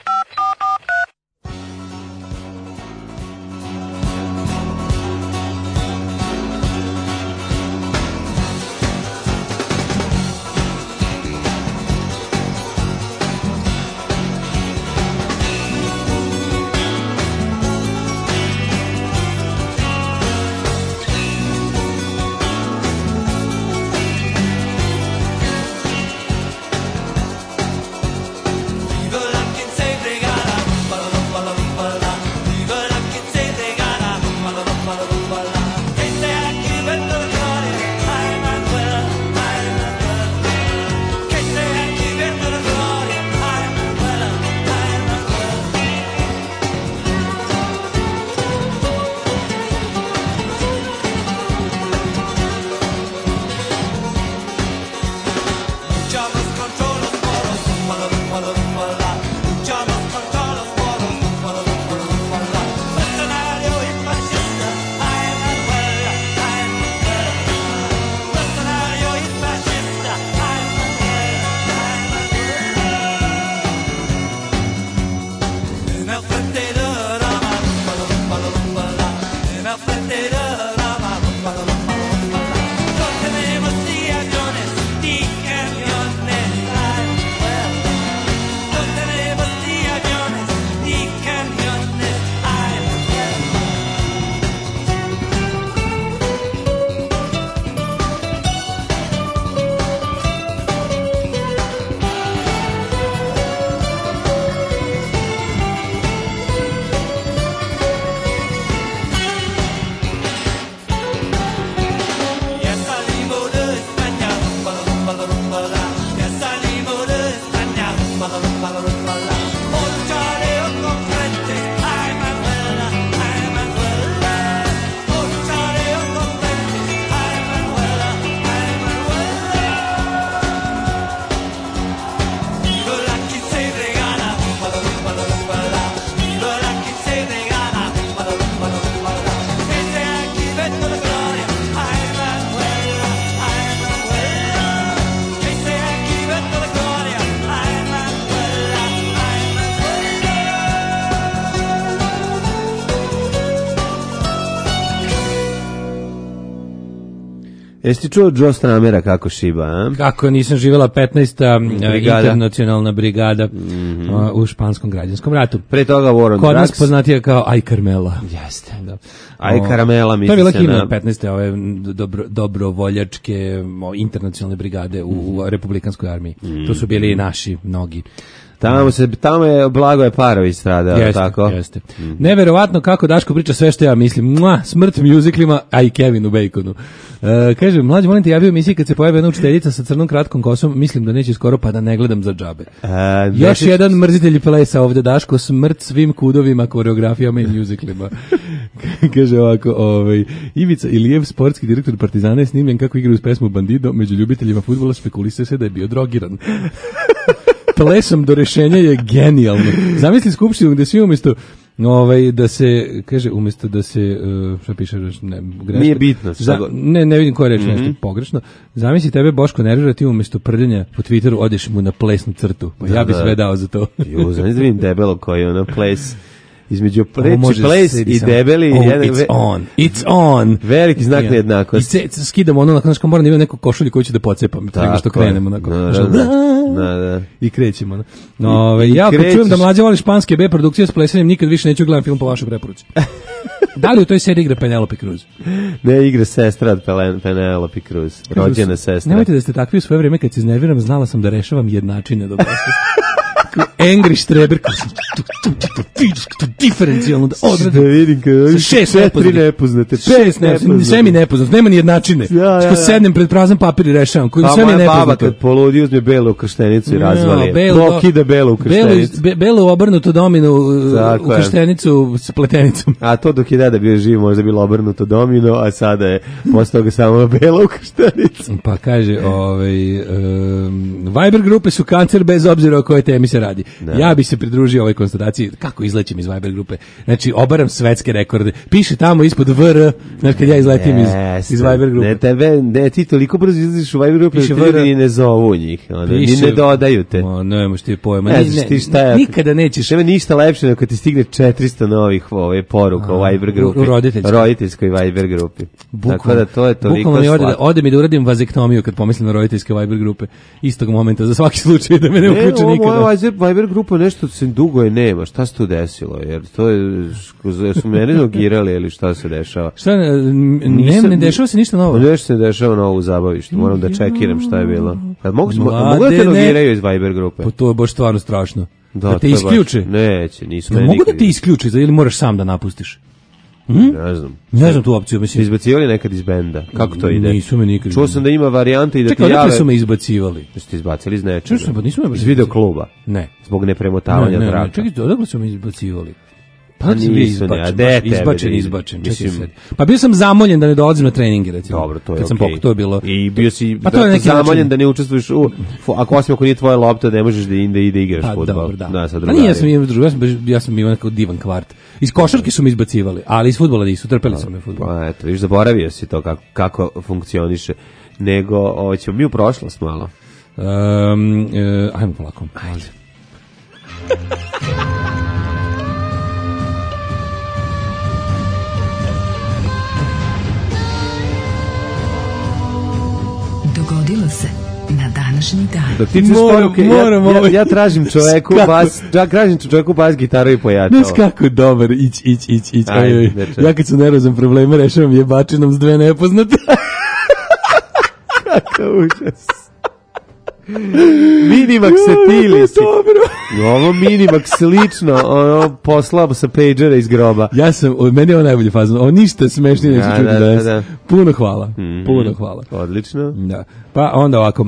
Jesi ti čuo Joe Stramera kako šiba, a? Kako nisam živjela petnaesta Brigada. internacionalna brigada mm-hmm. uh, u španskom građanskom ratu. Pre toga War on Kod Drugs. nas poznatija kao Aj Carmela. Jeste. Da. Aj Carmela, To je misli bila se himna na... petnaeste ove dobro, dobrovoljačke o, internacionalne brigade u, u republikanskoj armiji. Mm. To su bili naši mnogi. Tamo se tamo je Blagoje Parović stradao, Jeste, tako. Jeste. Mm. Neverovatno kako Daško priča sve što ja mislim. Mua, smrt muziklima, a i Kevinu Baconu. E, kaže, mlađi, molim te, javio emisiji kad se pojavi jedna učiteljica sa crnom kratkom kosom, mislim da neće skoro pa da ne gledam za džabe. E, Još neći... jedan mrzitelj plesa ovde, Daško, smrt svim kudovima, koreografijama i muziklima. Kaže ovako, ovaj, Ivica Ilijev, sportski direktor Partizana, je snimljen kako igra uz pesmu Bandido, među ljubiteljima fudbala špekulise se da je bio drogiran. Plesom do rešenja je genijalno. Zamisli skupštinu gde svi umjesto ovaj da se kaže umjesto da se uh, šta piše ne grešno. Nije bitno. Za, ne ne vidim koja reč mm-hmm. nešto pogrešno. Zamisli tebe Boško nervira, ti umjesto prdenja po Twitteru odeš mu na plesnu crtu. Pa da, ja bih sve dao za to. Jo, zamisli da vidim debelo koji ono ples između preči ples i debeli oh, jedan it's on it's on veliki znak nejednakosti. I se skidamo ono nakon što moram da imam neku košulju koju ću da pocepam pre nego što krenemo onako. Da, da, da, da. I krećemo. No. No, ove, ja kad čujem da mlađa voli španske B produkcije s plesanjem, nikad više neću gledam film po vašoj preporuci. Da li u toj seriji igra Penelope Cruz? Ne, igra sestra od Penelope Cruz, rođena sestra. Nemojte da ste takvi u svoje vreme kad se iznerviram, znala sam da rešavam jednačine do dosta. Angry Štreber, diferencijalno da odrede. Da vidim kada šest nepoznate, šest nepoznate, sve mi nepoznate, nema ni jednačine. Ja, ja, ja. Sednem pred prazan papir i rešavam, koji sve mi nepoznate. Baba kad poludi uzme belu u krštenicu i razvali je. Pokida belu u krštenicu. Belu, belu obrnuto domino u krštenicu s pletenicom. A to dok je deda bio živ možda bilo obrnuto domino, a sada je posle toga samo bela u krštenicu. Pa kaže, ovaj, um, Viber grupe su kancer bez obzira o kojoj temi se radi. Da. Ja bih se pridružio ovoj konstataciji kako izlećem iz Viber grupe. Znači, obaram svetske rekorde. Piše tamo ispod V R, znači kad ja izletim iz, iz Viber grupe. Ne, tebe, ne, ti toliko brzo izlaziš u Viber grupe, Piše ti V R. ljudi ne zovu njih, ono, ni Piše- ne dodaju te. O, nemaš ti pojma. Ne Ni- znaš ne, ti šta je- nikada nećeš. Nema ništa lepše nego kad ti stigne četiristo novih ove poruka u Viber grupi. u- u roditeljskoj. roditeljskoj Viber grupi. Tako da to je toliko Bukvalno mi ode, da- slatko. ode mi da uradim vazektomiju kad pomislim na roditeljske Viber grupe. Istog momenta, za svaki slučaj da me ne uključe Ne, ovo nikada. moja Viber, Viber grupa nešto se dugo je nema. Šta se tu desilo? Jer to je, su mene nogirali ili šta se dešava? Šta, ne, ne, Nisam- ne dešava se ništa novo. Nešto se dešava na ovu zabavištu. Moram da čekiram šta je bilo. Kad mogu, smo- Mladene. mogu da te nogiraju iz Viber grupe? Pa to je baš stvarno strašno. Da, te to je baš- isključe. Neće, nisu Jel meni mogu da nikad- te isključe ili moraš sam da napustiš? Ne znam. Ne znam tu opciju, mislim. Izbacivali nekad iz benda. Kako to ide? Nisu me nikad. Čuo sam da ima varijanta i da Čekaj, ti odakle jave... su me izbacivali? Da ste izbacili iz nečega. Čuo sam, pa nisu me baš Iz video kluba. Ne. Zbog Ne, nepremotavanja ne, ne, traka. čekaj, odakle su me izbacivali? Pa Kako sam bio nisu, ne, a izbačen, de baš tebe izbačen, da ide. izbačen. Čekaj Mislim- sad. Pa bio sam zamoljen da ne dolazim na treninge, recimo. Dobro, to je Kad sam okej. pok- to je bilo. I bio si Pa to je da, neki zamoljen način. da ne učestvuješ u... fu- Ako osim ako nije tvoja lopta, ne možeš da ide, ide igraš Pa fudbal. dobro, da. sa Pa nije, ja sam drugarima. imao drugo, ja sam, baš- ja sam imao nekako divan kvart. Iz košarke su me izbacivali, ali iz fudbala nisu, trpeli su me fudbal. Pa eto, viš, zaboravio si to kako, kako funkcioniše. Nego, ovo, ćemo mi u prošlost malo. Um, e, ajmo polako. Ajde. Dogodilo se na današnji dan. Dok ti čuješ Moram, poruke, moram ja, ja, ovaj- ja tražim čoveku Kako? bas, ja tražim čoveku bas gitaru i pojačalo. Znaš kako je dobar, ić, ić, ić, ić. Ajde, Aj, aj. dečko. Ja kad sam nervozan probleme rešavam jebačinom s dve nepoznate. Kakav užas. Minimax se tili si. Dobro. Ovo Minimax lično, ono, poslao sa pagera iz groba. Ja sam, od meni je ovo najbolji fazon. Ovo ništa smešnije neće Da, čuti da, danas. da, da. Puno hvala. Mhm. Puno hvala. Odlično. Da. Pa onda ovako,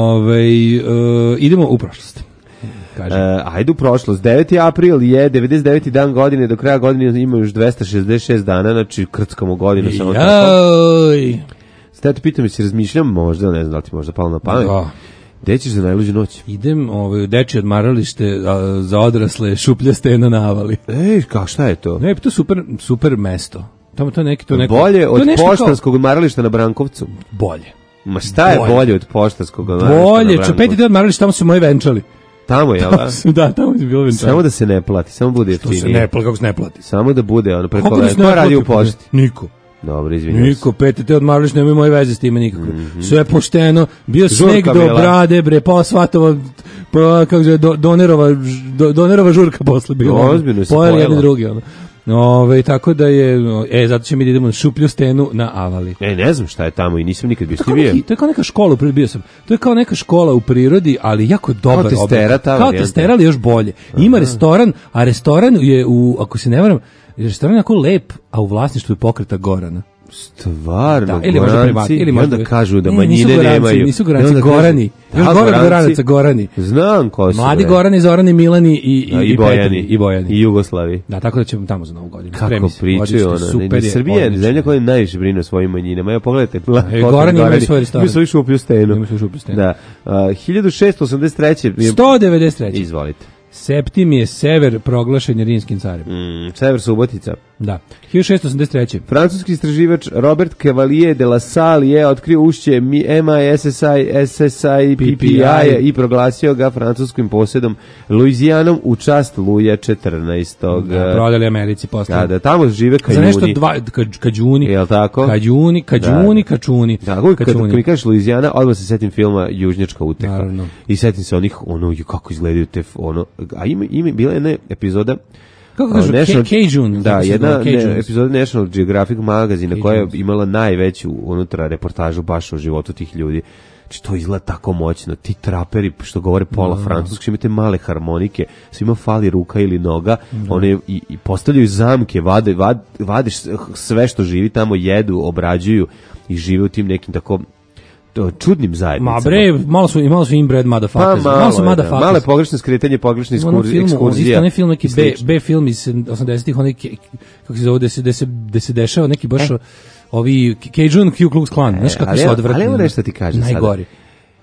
ovaj, uh, idemo u prošlost. Kaže. E, ajde u prošlost. deveti april je devedeset deveti dan godine, do kraja godine ima još dvesta šezdeset šest dana, znači krckamo godinu samo tako. Joj. Sada te pitam, jesi razmišljam možda, ne znam da li ti možda palo na pamet. Da. Gde ćeš za najluđu noć? Idem ovaj, u dečje odmaralište a, za odrasle, šuplja stena na Avali. Ej, kao šta je to? Ne, to je super, super mesto. Tamo to je neki, to je neko, Bolje to od je nešto kao- poštanskog odmarališta na Brankovcu? Bolje. Ma šta je Bolje. bolje od poštanskog odmarališta na Bolje, Brankovcu? čopeti deo odmaralište, tamo su moji venčali. Tamo je, da? Da, tamo je bilo venčali. Samo da se ne plati, samo bude To se jeftinije. ne plati, kako se ne plati. Samo da bude ono preko Kako da leta. se ne Ko radi u plati? pošti? Niko. Dobro, izvinjam se. Niko, P T T odmaralište, nemoj moje veze s time nikako. Sve pošteno, bio Žurka sneg do bila. brade, bre, pa svatova, pa, kako se, do, donerova, ž- do, donerova žurka posle bila. Ozbiljno se Pojeli pojela. jedni drugi, ono. Ove, tako da je, e, zato ćemo mi da idemo na šuplju stenu na Avali. E, ne znam šta je tamo i nisam nikad bio. To je Ti kao bio? neki- to je kao neka škola u prirodi, bio sam. To je kao neka škola u prirodi, ali jako dobar Kao testera objekat. ta Kao varijanta. testera, ali još bolje. Ima restoran, a restoran je u, ako se ne varam, restoran je jako lep, a u vlasništvu je pokreta Gorana. Stvarno, Da, ili možda Goranci, privat, ili i možda onda kažu da Ne, manjine nisu Goranci, nemaju. nisu I Goranci, onda kažu- Gorani. Da, Još gore od Goranci- Goranaca, Gorani. Znam ko su. Mladi bre. Gorani, Zorani, Milani i, Da, i, i, i Bojani. Petrovi, i Bojani. I Jugoslavi. Da, tako da ćemo tamo za Novu godinu. Kako Spremi se, pričaju odlično, ona. super je, Srbija je odlično. zemlja koja najviše brine o svojim manjinama. Evo pogledajte. E, Gorani imaju svoj restoran. Imaju svoju šuplju stenu. Imaju svoju šuplju stenu. Da. A, hiljadu šeststo osamdeset treće je- sto devedeset treće. Izvolite. Septimije sever proglašen je rimskim carem. Mm, Sever Subotica. Da. hiljadu šessto osamdeset treće. Francuski istraživač Robert Cavalier de la Salle je otkrio ušće M I S S I, S S I, P P I i proglasio ga francuskim posjedom Luizijanom u čast Luja četrnaestog. Da, prodali Americi posle. Da, da, tamo žive Za kajuni. nešto dva, ka, kađuni. Jel tako? Kađuni, kađuni, Da. kačuni. Da, uvijek kad, kad kačuni. mi kažeš Luizijana, odmah se setim filma Južnjačka uteha. Naravno. I setim se onih, ono, ju, kako izgledaju te, f- ono, a ima, ima, bila je jedna epizoda, Kako a, kažu, National- Ca- Cajun, Da, kako se jedna zove, ne, Cajuns. epizoda National Geographic magazina koja je Cajuns. imala najveću unutra reportažu baš o životu tih ljudi. Znači, to izgleda tako moćno. Ti traperi što govore pola francuski, imate male harmonike, svima fali ruka ili noga, one i, i postavljaju zamke, vade, vad, vade sve što živi tamo, jedu, obrađuju i žive u tim nekim tako to, čudnim zajednicama. Ma bre, malo su, i malo su inbred Pa motherfuckers. malo, malo su je, da. motherfuckers. Malo je pogrešno skretanje, pogrešne U onom ekskurzi- filmu, ekskurzija. isto onaj film, neki i B, slično. B film iz osamdesetih, onaj, ke- kako se zove, gde se, gde se, gde se dešava neki baš o- ovi Cajun Ku Klux Klan, znaš kako ali su evo- odvratni. ali evo nešto ti kažem sada. Najgori.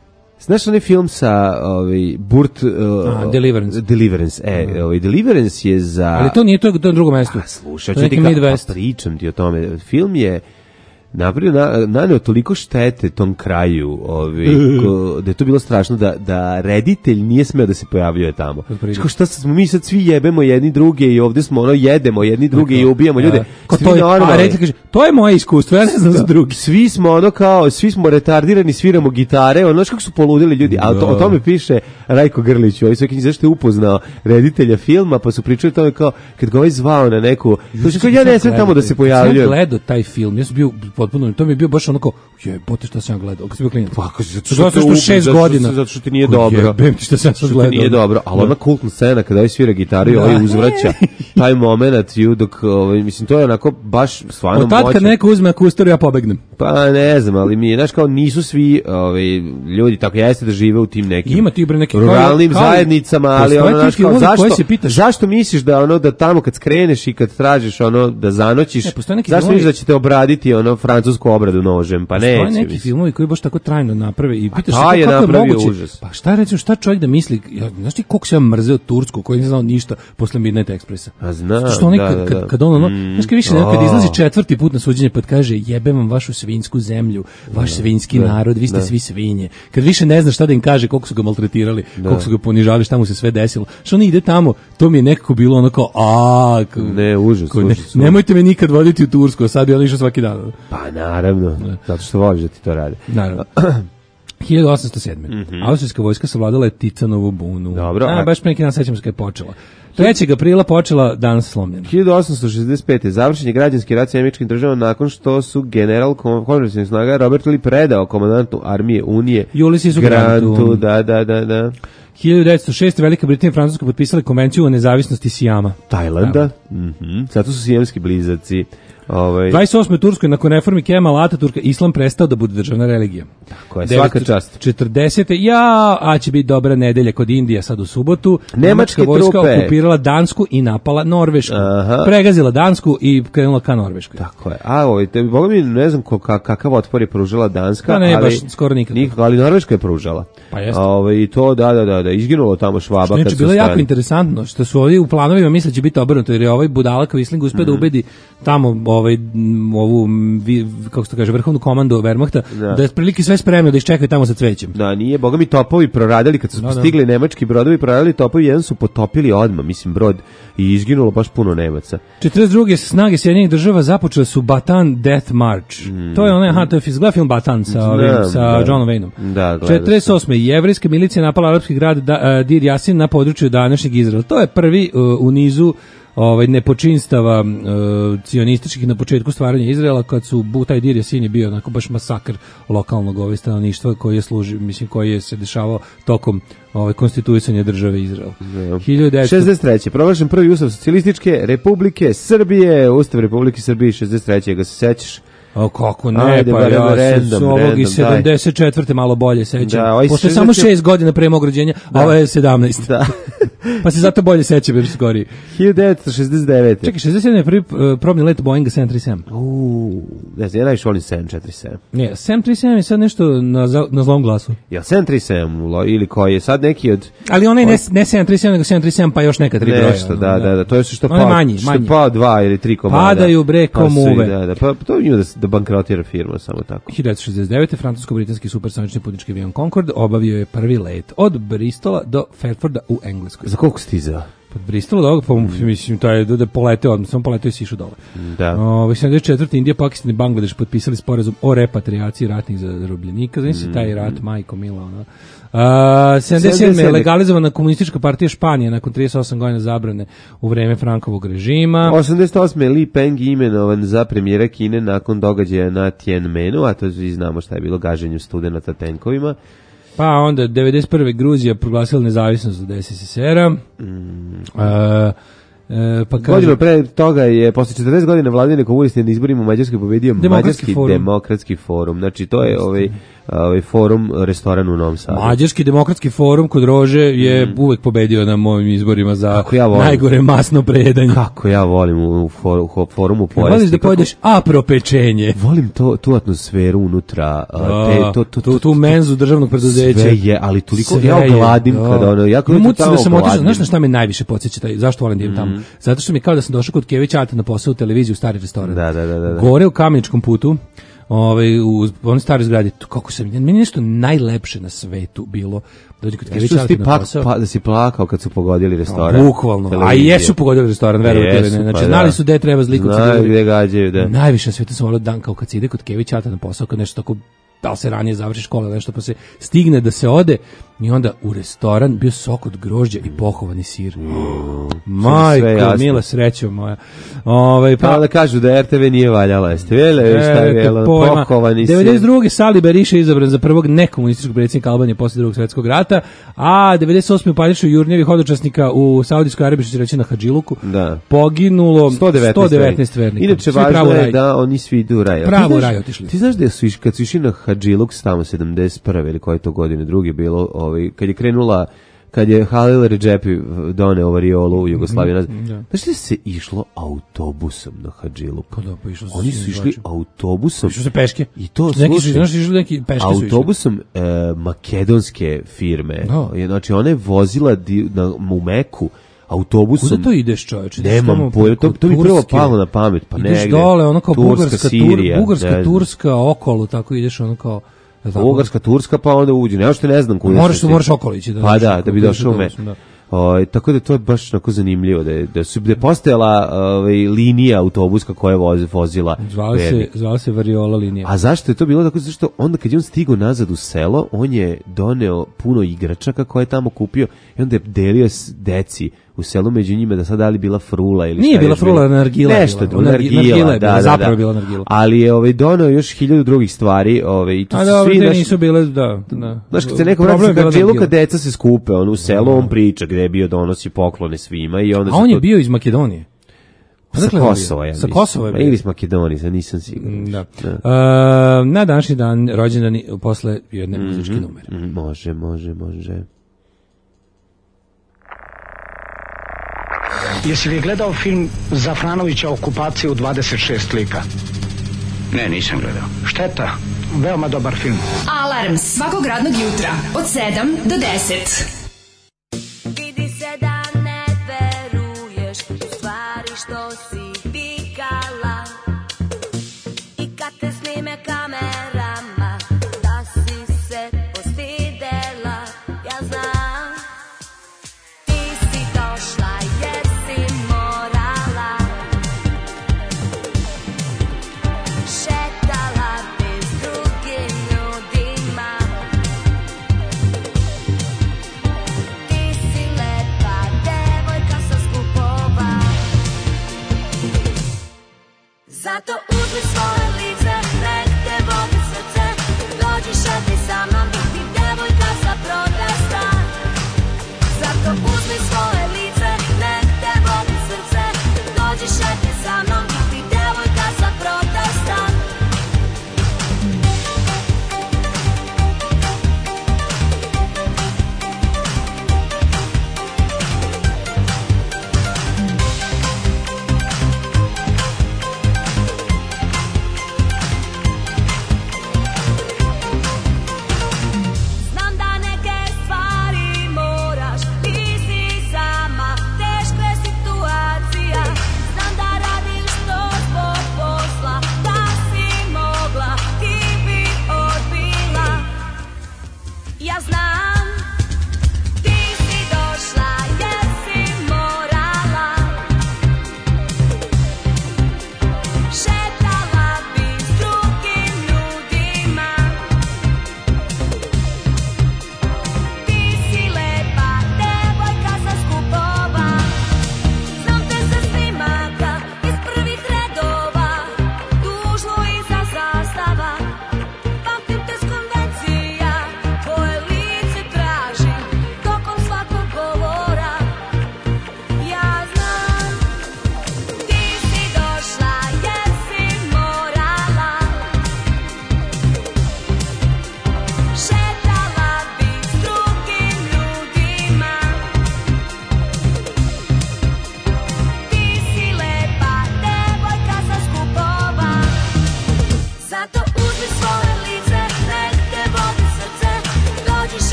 Znaš onaj film sa ovaj Burt uh, A, Deliverance. Deliverance. E, ovaj Deliverance je za Ali to nije, to je to je drugo mesto. A slušaj, To je ti neki ka, Midwest. pa pričam ti o tome. Film je napravio, na, naneo toliko štete tom kraju, ovaj, ko, da je to bilo strašno, da, da reditelj nije smeo da se pojavljuje tamo. Što šta smo, mi sad svi jebemo jedni druge i ovdje smo ono jedemo jedni druge i ubijamo ljude. Ja. Ko Svi to je, normalni. a reditelj kaže, to je moje iskustvo, ja ne znam za drugi. Svi smo ono kao, svi smo retardirani, sviramo gitare, ono znaš kako su poludili ljudi, a to, o tome piše Rajko Grlić, ovaj sve knjizi, zašto je upoznao reditelja filma, pa su pričali o tome kao, kad ga ovaj zvao na neku, to kao, ja ne sam tamo da se pojavljujem. Ja gledao taj film, ja sam bio potpuno, to mi je bio baš onako, jebote šta sam ja gledao, kad sam bio klinac. Pa, ako si- zato što što šest zato što- godina. zato što ti nije Ko dobro. Jebem ti šta sam ja sad Što ti gledao. nije dobro, ali ona kultna scena kada ovaj svira gitaru i Da. ovaj uzvraća taj moment ju dok, ovaj, mislim, to je onako baš stvarno Od tad kad moćno. neko uzme akustaru, ja pobegnem. Pa ne znam, ali mi, znaš, kao nisu svi ovaj, ljudi tako jeste da žive u tim nekim Ima ti bre neki ruralnim kao- kao- zajednicama, ali postoje ono, znaš, ti kao, filmovi koji zašto, se pitaš- zašto misliš da ono, da tamo kad skreneš i kad tražiš ono, da zanoćiš, Ne, postoje neki zašto filmovi- misliš da će te obraditi ono, francusku obradu nožem, pa To je neće. neki mislim. filmovi koji baš tako trajno naprave i pitaš se taj je kako je napravio moguće. užas. Pa šta recimo, šta čovjek da misli, ja, znaš ti koliko se ja mrzeo Tursku, koji ne znao ništa posle Midnight Expressa. A znam, Zato što onaj da, kad, da, kad, da. kad on ono, Mm. znaš kad više, kad A. izlazi četvrti put na suđenje pa kaže jebem vam vašu svinjsku zemlju, vaš svinjski narod, vi ste svi svinje. Kad više ne zna šta da im kaže, koliko su ga maltretirali, koliko su ga ponižavali, šta mu se sve desilo. Što on ide tamo, to mi je nekako bilo ono kao a, kao- Ne, užas, kao, ne, užas, užas. nemojte me nikad voditi u Tursku, a sad bi on išao svaki dan. Pa naravno, zato što voliš da ti to rade. Naravno. hiljadu osamsto sedme. Austrijska vojska savladala je Ticanovu bunu. Dobro, A, a- baš pre neki dan sećam se kad je počela. trećeg aprila počela danas slomljena. hiljadu osamsto šezdeset pete. završen je građanski rat s američkim državama nakon što su general konvencionalnih snaga Robert Lee predao komandantu armije Unije Ulyssesu Grantu. Grantu. Da, da, da, da. hiljadu devetsto šeste. Velika Britanija i Francuska potpisali konvenciju o nezavisnosti Sijama. Tajlanda. Mhm. Zato su sijemski blizaci. Ovaj, dvadeset osme. Turskoj nakon reformi Kemala Ataturka islam prestao da bude državna religija. koja je svaka čast. četrdesete. Ja, a će biti dobra nedelja kod Indije sad u subotu. Nemačke vojska trupe. okupirala Dansku i napala Norvešku. Aha. Pregazila Dansku i krenula ka Norveškoj. Tako je. A ovaj, te, boga mi ne znam ko, ka- kakav otpor je pružala Danska, Pa ne, ali, baš skoro nikakav. nikakav, ali Norveška je pružala. Pa jeste. A, ovaj, i to, da, da, da, da, izginulo tamo Švaba. kad Znači, su bilo je jako stali. interesantno što su ovi u planovima misle da će biti obrnuto, jer je ovaj budala Kvisling uspeo Mhm. da ubedi tamo ovaj, m, ovu, m, vi- kako se to kaže, vrhovnu komandu Wehrmachta, Da. da je prilike sve spremno da iščekaju tamo sa cvećem. Da, nije, boga mi topovi proradili, kad su Da, da. stigli nemački brodovi, proradili topovi, jedan su potopili odmah, mislim, brod, i izginulo baš puno Nemaca. četrdeset druge snage Sjedinjenih država započele su Bataan Death March. To je onaj, aha, to je izgleda film Bataan sa, ovim, Znam, sa da. Johnom Wayneom. Da, gledao četrdeset osme. Jevrejska milicija napala arapski grad da, uh, Dir Jasin na području današnjeg Izraela. To je prvi uh, u nizu ovaj nepočinstava uh, cionističkih na početku stvaranja Izraela, kad su bu taj Dir Jasin je bio onako baš masakr lokalnog ovaj stanovništva koji je služi, mislim koji je se dešavao tokom ovaj konstituisanja države Izrael. hiljadu devetsto šezdeset treće. proglašen prvi ustav socijalističke Republike Srbije, Ustav Republike Srbije šezdeset treće. ga se sećaš? O kako ne, Ajde, pa ba, ja se random, s ovog random, iz sedamdeset četvrte malo bolje sećam. Da, ovaj Pošto je samo šezdeset šest godina pre mog rođenja, a ovo je sedamnaest. Da. Pa se zato bolje sećam jer skori. hiljadu devetsto šezdeset devete. Čekaj, šezdeset sedam je prvi uh, probni let Boeinga sedam tri sedam. Uuu, ne znam, ja najviše volim sedam četiri sedam. Ne, sedam tri sedam je sad nešto na, za- na zlom glasu. Jel sedam tri sedam ulo- ili koji je sad neki od... Ali onaj ne, ne sedam tri sedam, nego sedam tri sedam pa još neka tri broja. Nešto, ono, da, da, da, to je što On je pao, manji, što manji. pao dva ili tri komada. Padaju, bre, ko Pa su i muve. Da, da, pa to ima da, se- da bankrotira firma, samo tako. hiljadu devetsto šezdeset devete. francusko-britanski supersonični putnički avion Concorde obavio je prvi let od Bristola do Fairforda u Engleskoj. Za koliko stizao? Pod Bristola do ovog, pa mislim, to je da poleteo odmah, samo poleteo i sišu dole. Da. Ove, sedamdeset četvrte. Indija, Pakistan i Bangladeš potpisali sporazum o repatriaciji ratnih zarobljenika. Znači se taj rat, majko mila, ono. A, sedamdeset sedme. sedamdeset sedme. legalizovana komunistička partija Španije nakon trideset osam godina zabrane u vreme Frankovog režima. osamdeset osme. Li Peng imenovan za premijera Kine nakon događaja na Tiananmenu, a to svi znamo šta je bilo gaženju studenata tenkovima. Pa onda devedeset prve. Gruzija proglasila nezavisnost od S S S R-a. A, e, pa kaže, Godinu pre toga je, posle četrdeset godina vladine komuniste na izborima u Mađarskoj pobedio Demokratski Mađarski forum. demokratski forum. Znači, to je ovaj, ovaj forum restoran u Novom Sadu. Mađarski demokratski forum kod Rože je mm. uvek pobedio na mojim izborima za ja najgore masno prejedanje. Kako ja volim u, for, u forumu pojesti. Voliš da pojedeš apro pečenje. Volim to, tu atmosferu unutra, te, to, to, to, tu, tu menzu državnog preduzeća. Sve je, ali toliko sve ja ogladim je, kada ono, ja kada da sam otišao, znaš na šta me najviše podsjeća taj, zašto volim da idem tamo? Zato što mi je kao da sam došao kod Kevića Ata na posao u televiziju u stari restoran. Da, da, da, da. Gore u Kameničkom putu, ovaj u onoj staroj zgradi, kako sam, meni nešto najlepše na svetu bilo dođi kod Kevića Ata na posao. Pa, da si plakao kad su pogodili restoran. Bukvalno, a i jesu pogodili restoran, verovite ili ne. Znači, pa, znali su gde treba zliku. Znaju gde gađaju, da. Najviše na svetu sam volio dan kao kad se ide kod Kevića Ata na posao, kad nešto tako da li se ranije završi škola, nešto pa se stigne da se ode i onda u restoran bio sok od grožđa i pohovani sir. Mm. Majko, mila srećo moja. Ove, pa, kao da kažu da R T V nije valjala, jeste vele, šta je vela, pohovani sir. devedeset druge Sali Berisha izabran za prvog nekomunističkog predsjednika Albanije posle drugog svjetskog rata, a devedeset osme u Parišu Jurnjevi hodočasnika u Saudijskoj Arabiji, što će reći na Hadžiluku, da. Poginulo sto devetnaest vernika. Inače, važno je da oni svi idu u raj. Pravo u raj otišli. Ti znaš da su, kad su išli na Hadžiluk tamo sedamdeset prve ili koje to godine drugi bilo, ovaj, kad je krenula, kad je Halil Redžepi doneo variolu u Jugoslaviji. Mm, da. Znaš li se išlo autobusom na Hadžiluk? Pa da, pa išlo Oni su išli zvači. autobusom. Išlo se peške. I to, neki su, znaš, išli neki peške autobusom e, makedonske firme. No. Znači, one vozila di, na, u Meku autobusom. Kuda to ideš, čoveče? Nemam pojma, to, to mi prvo palo na pamet, pa negde. Ideš dole, ono kao Turska, Bugarska, Sirija, tur, Bugarska, Turska, okolo, tako ideš ono kao... Bugarska, Turska, pa onda uđe. Nema što ne znam kuda. Moraš tu, moraš okolo ići. Da pa da, da bi došao u me. O, tako da to je baš tako zanimljivo da je, da su da je postojala ovaj linija autobuska koja je voz, vozila. Zvala se, zvala se Variola linija. A zašto je to bilo tako? Zašto onda kad je on stigao nazad u selo, on je doneo puno igračaka koje je tamo kupio i onda je delio deci u selu među njima, da sad da li bila frula ili nije bila frula, nargila nešto, bila. Nargila, nargila, da, da, zapravo da. bila nargila. Ali je ovaj doneo još hiljadu drugih stvari, ovaj i to su svi naši nisu bile, da, da. Znaš, kad se neko vrati kad Čiluka deca se skupe, on u selu on priča gde je bio, donosi poklone svima i onda a on je bio iz Makedonije. Pa sa Kosova, ja sa Kosova je bio. Ili iz Makedonije, nisam siguran. Da. da. Uh, na današnji dan rođendan posle jedne mm-hmm, muzičke numere. Mm, može, može, može. Jesi li gledao film Zafranovića Okupacija u dvadeset šest lika? Ne, nisam gledao. Šteta, veoma dobar film. Alarm svakog radnog jutra od sedam do deset. Vidi se da ne veruješ u stvari što si vikala. I kad te snime kamerama da si se postidela, ja znam.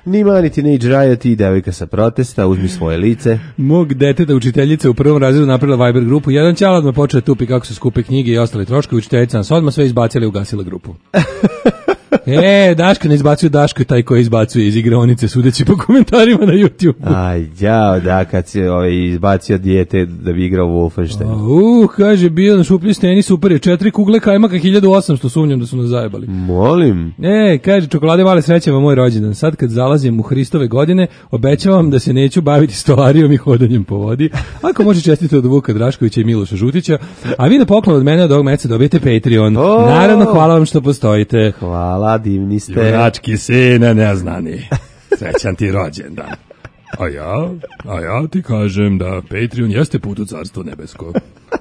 Nima ni Teenage Riot i devojka sa protesta, uzmi svoje lice. Mog deteta učiteljica u prvom razredu napravila Viber grupu. Jedan ćala odmah počeo tupi kako se skupe knjige i ostali troškovi. Učiteljica nas odmah sve izbacila i ugasila grupu. E, Daška ne izbacuju, Daško je taj koji izbacuje iz igraonice, sudeći po komentarima na YouTube. Aj, jao, da, kad si ovaj, izbacio dijete da bi igrao Wolfenstein. Uh, kaže, bio na šuplji steni, super je, četiri kugle kajmaka, hiljadu osamsto, sumnjam da su nas zajebali. Molim. E, kaže, čokolade male srećama moj rođendan. Sad kad zalazim u Hristove godine, obećavam da se neću baviti stolarijom i hodanjem po vodi. Ako može čestiti od Vuka Draškovića i Miloša Žutića. A vi na poklon od mene od ovog meseca dobijete Patreon. Oh! Naravno, hvala vam što postojite. Hvala, divni ste. Junački sine neznani. Srećan ti rođendan. A ja, a ja ti kažem da Patreon jeste put u carstvo nebesko.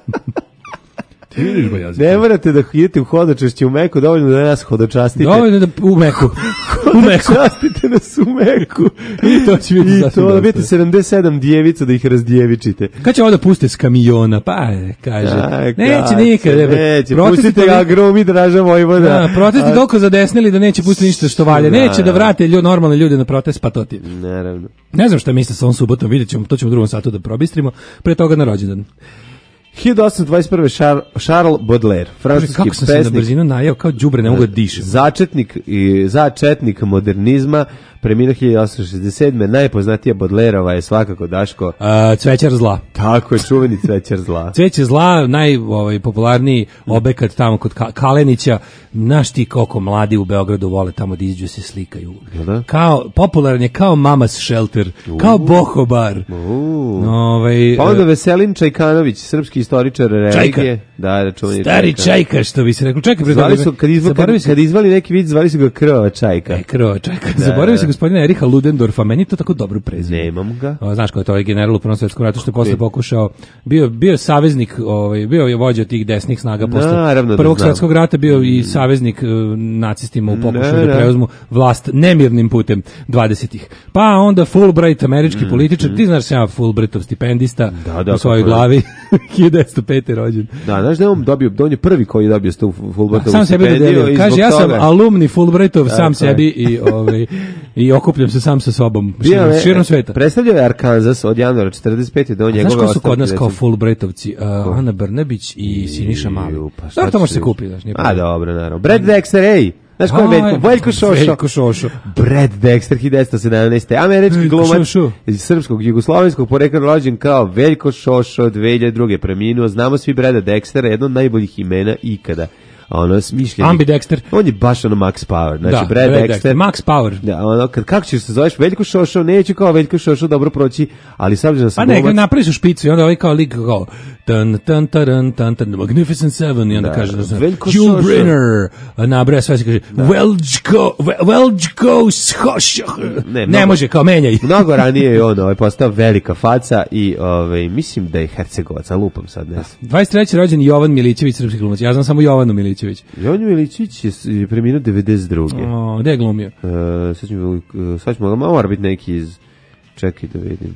Ti vidiš ba jazik. Ne morate da idete u hodočašće u Meku, dovoljno da nas hodočastite. Dovoljno da u Meku. U Meku. Častite nas u Meku. I to će biti I sasvim to da dosta. vidite sedamdeset sedam djevica da ih razdjevičite. Kad će ovo da puste s kamiona? Pa, kaže. Aj, Neće kad nikad. se Bre. Neće, Protesti pustite toliko- agromi Draža Vojvoda. Da, protesti toliko zadesnili da neće pustiti ništa što valja. Neće da vrate ljudi, normalne ljude na protest, pa to ti. Naravno. Ne znam šta misle sa ovom subotom, vidjet ćemo, to ćemo u drugom satu da probistrimo. Pre toga na rođendan. hiljadu osamsto dvadeset prve. Char- Charles Baudelaire, Kaže, francuski kako sam se na pesnik, brzinu najao, kao đubre, ne mogu da dišem. začetnik i začetnik modernizma, preminuo hiljadu osamsto šezdeset sedme. Najpoznatija Baudelaireova je svakako Daško. A, cvećar zla. Tako je, čuveni cvećar zla. Cveće zla, najpopularniji obekat tamo kod Ka- Kalenića. Znaš ti koliko mladi u Beogradu vole tamo da iđu se slikaju. Jel da? Kao, popularan je kao Mama's Shelter, kao Bohobar. Uuu. Ovaj, Pa onda Veselin Čajkanović, srpski istoričar religije. Da, da, čuveni stari Čajka. čajka, što bi se rekao. Čekaj, pre Zvali toga, su, kad, izva, kad, zaboravio sam- kad izvali neki vid, zvali su ga Krvava Čajka. E, krvo, čekaj, zaboravio se gospodina Eriha Ludendorfa, meni je to tako dobro prezime. Nemam ga. O, znaš ko je to ovaj general u Prvom svetskom ratu što je posle pokušao, bio bio je saveznik, ovaj bio je vođa tih desnih snaga posle Naravno da Prvog znam. svjetskog rata, bio i saveznik e, nacistima u pokušaju Ne, da ne. preuzmu vlast nemirnim putem dvadesetih. Pa onda Fulbright, američki političar, ti znaš ja Fulbrightov stipendista Da, da, u svojoj kako ne. glavi, hiljadu devetsto pete rođen. Da, znaš da je on dobio, da on je prvi koji je dobio stu Fulbrightovu Sam sebi stipendiju dodelio. i Kaže, zbog ja sam toga- alumni Fulbrightov, sam Tako je. sebi i, ovaj, i okupljam se sam sa sobom, Bio širom, je- širom sveta. Predstavljao je Arkansas od januara četrdeset pete do njegove Znaš ko su ostavke, kod nas kao recimo. Fulbrightovci? Uh, Ana Brnabić i Siniša Mali. Ju, pa šta Dobro, to može ćeš se reći? kupi. Znaš, nije A, problem. dobro, naravno. Brad Dexter, ej! Znaš ko je Aj, Veljko? Veljko Šošo. Veljko Šošo. Brad Dexter, hiljadu devetsto sedamnaeste. Američki Veljko glumac Šošo. iz srpskog jugoslovenskog porekla, rođen kao Veljko Šošo, dve hiljade druge. preminuo. Znamo svi Brada Dextera, jedno od najboljih imena ikada. Ono smišljeni. Ambidexter. On je baš ono Max Power. Znači, Da, Brad, Brad Dexter. Dexter. Max Power. Da, ono, kad, kako ćeš se zoveš Veljko Šošo, neću kao Veljko Šošo dobro proći, ali s obzirom da sam Pa ne, glumac- napraviš u špicu i onda ovaj kao lik kao tan tan taran tan tan Magnificent Seven i onda Da, kaže da Veljko Jules Šošo. Brynner nabraja sve se kaže Veljko Veljko Šošo. Ne, Ne mnogo- može, kao menjaj. Mnogo ranije je on ovaj, postao velika faca i ovaj, mislim da je Hercegovac, a lupam sad, ne znam. dvadeset treći rođen Jovan Milićević, srpski glumac. Ja znam samo Jovanu Milićević. Jovan Miličić je, s- je preminuo devedeset druge. O, gde je glumio? Uh, sad ćemo, uh, sad ćemo, mora biti neki iz, čekaj da vidim.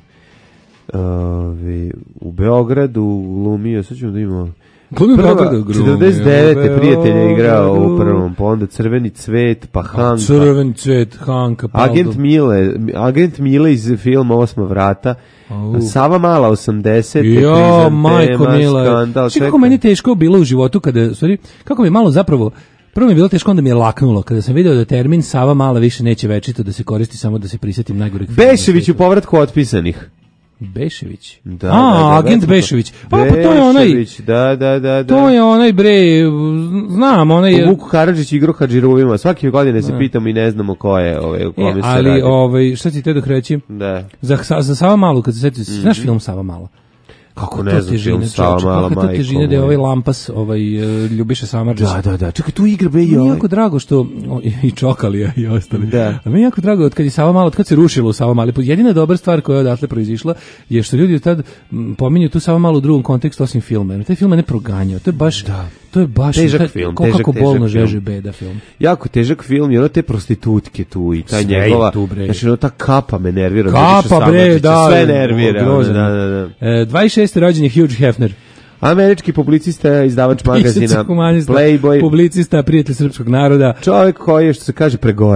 Ove, u Beogradu glumio, sad ćemo da imamo. Glumio u Prva, Beogradu, glumio četrdeset devete u prijatelj je igrao u Beogradu. prvom, pa onda Crveni cvet, pa Hanka. Crveni cvet, Hanka, Paldo. Agent Mile, agent Mile iz filma Osma vrata. Au. Sava Mala osamdeset. Jo, majko mila. Skandal, Svi kako čekaj. meni teško bilo u životu kada, u stvari, kako mi je malo zapravo, prvo mi je bilo teško, onda mi je laknulo kada sam video da termin Sava Mala više neće večito da se koristi, samo da se prisjetim najgoreg filma na Bešević u svijetu. povratku otpisanih. Bešević. Da, A, da, da, agent već smo to- Bešević. Pa, pa to je onaj, Bešević, da, da, da, da. to je onaj bre, znam, onaj... Vuku Karadžić igrao Hadžiruvima. Svake godine se pitamo i ne znamo ko je, ovaj, u E, kome se ali, radi. ovaj, šta ti te dok reći? Da. Za, za, za Sava Malu, kad se seti, znaš film Sava Mala? Kako To ne znam težina, film Sava čovječe, Mala, kakva to majko težina da je ovaj moja. Lampas, ovaj e, Ljubiša Samardžić. Da, da, da. Čekaj, tu igra bre i Meni je ovaj. jako drago što o, i- i Čokalija i ostali. Da. A meni je jako drago od kad je Sava Mala, od kad se rušilo u Sava Mali. Jedina dobra stvar koja je odatle proizišla je što ljudi od tad m, pominju tu Sava Malu u drugom kontekstu osim filma. Jer taj film me ne proganjao. To je baš to je baš Težak taj- film, ko- težak, kako težak bolno film. žeže beda film. Jako težak film i ono te prostitutke tu i taj Sve je njegova, tu, bre. znači ono ta kapa me nervira. Kapa Ljubiša bre, Samardžića, da. sve nervira. ono, grozno. Da, da, da. E, dvadeset šesti rođen je Hugh Hefner. Američki publicista, izdavač magazina Pisac, humanista, Playboy, publicista, prijatelj srpskog naroda. čovjek koji je, što se kaže, pregoreo.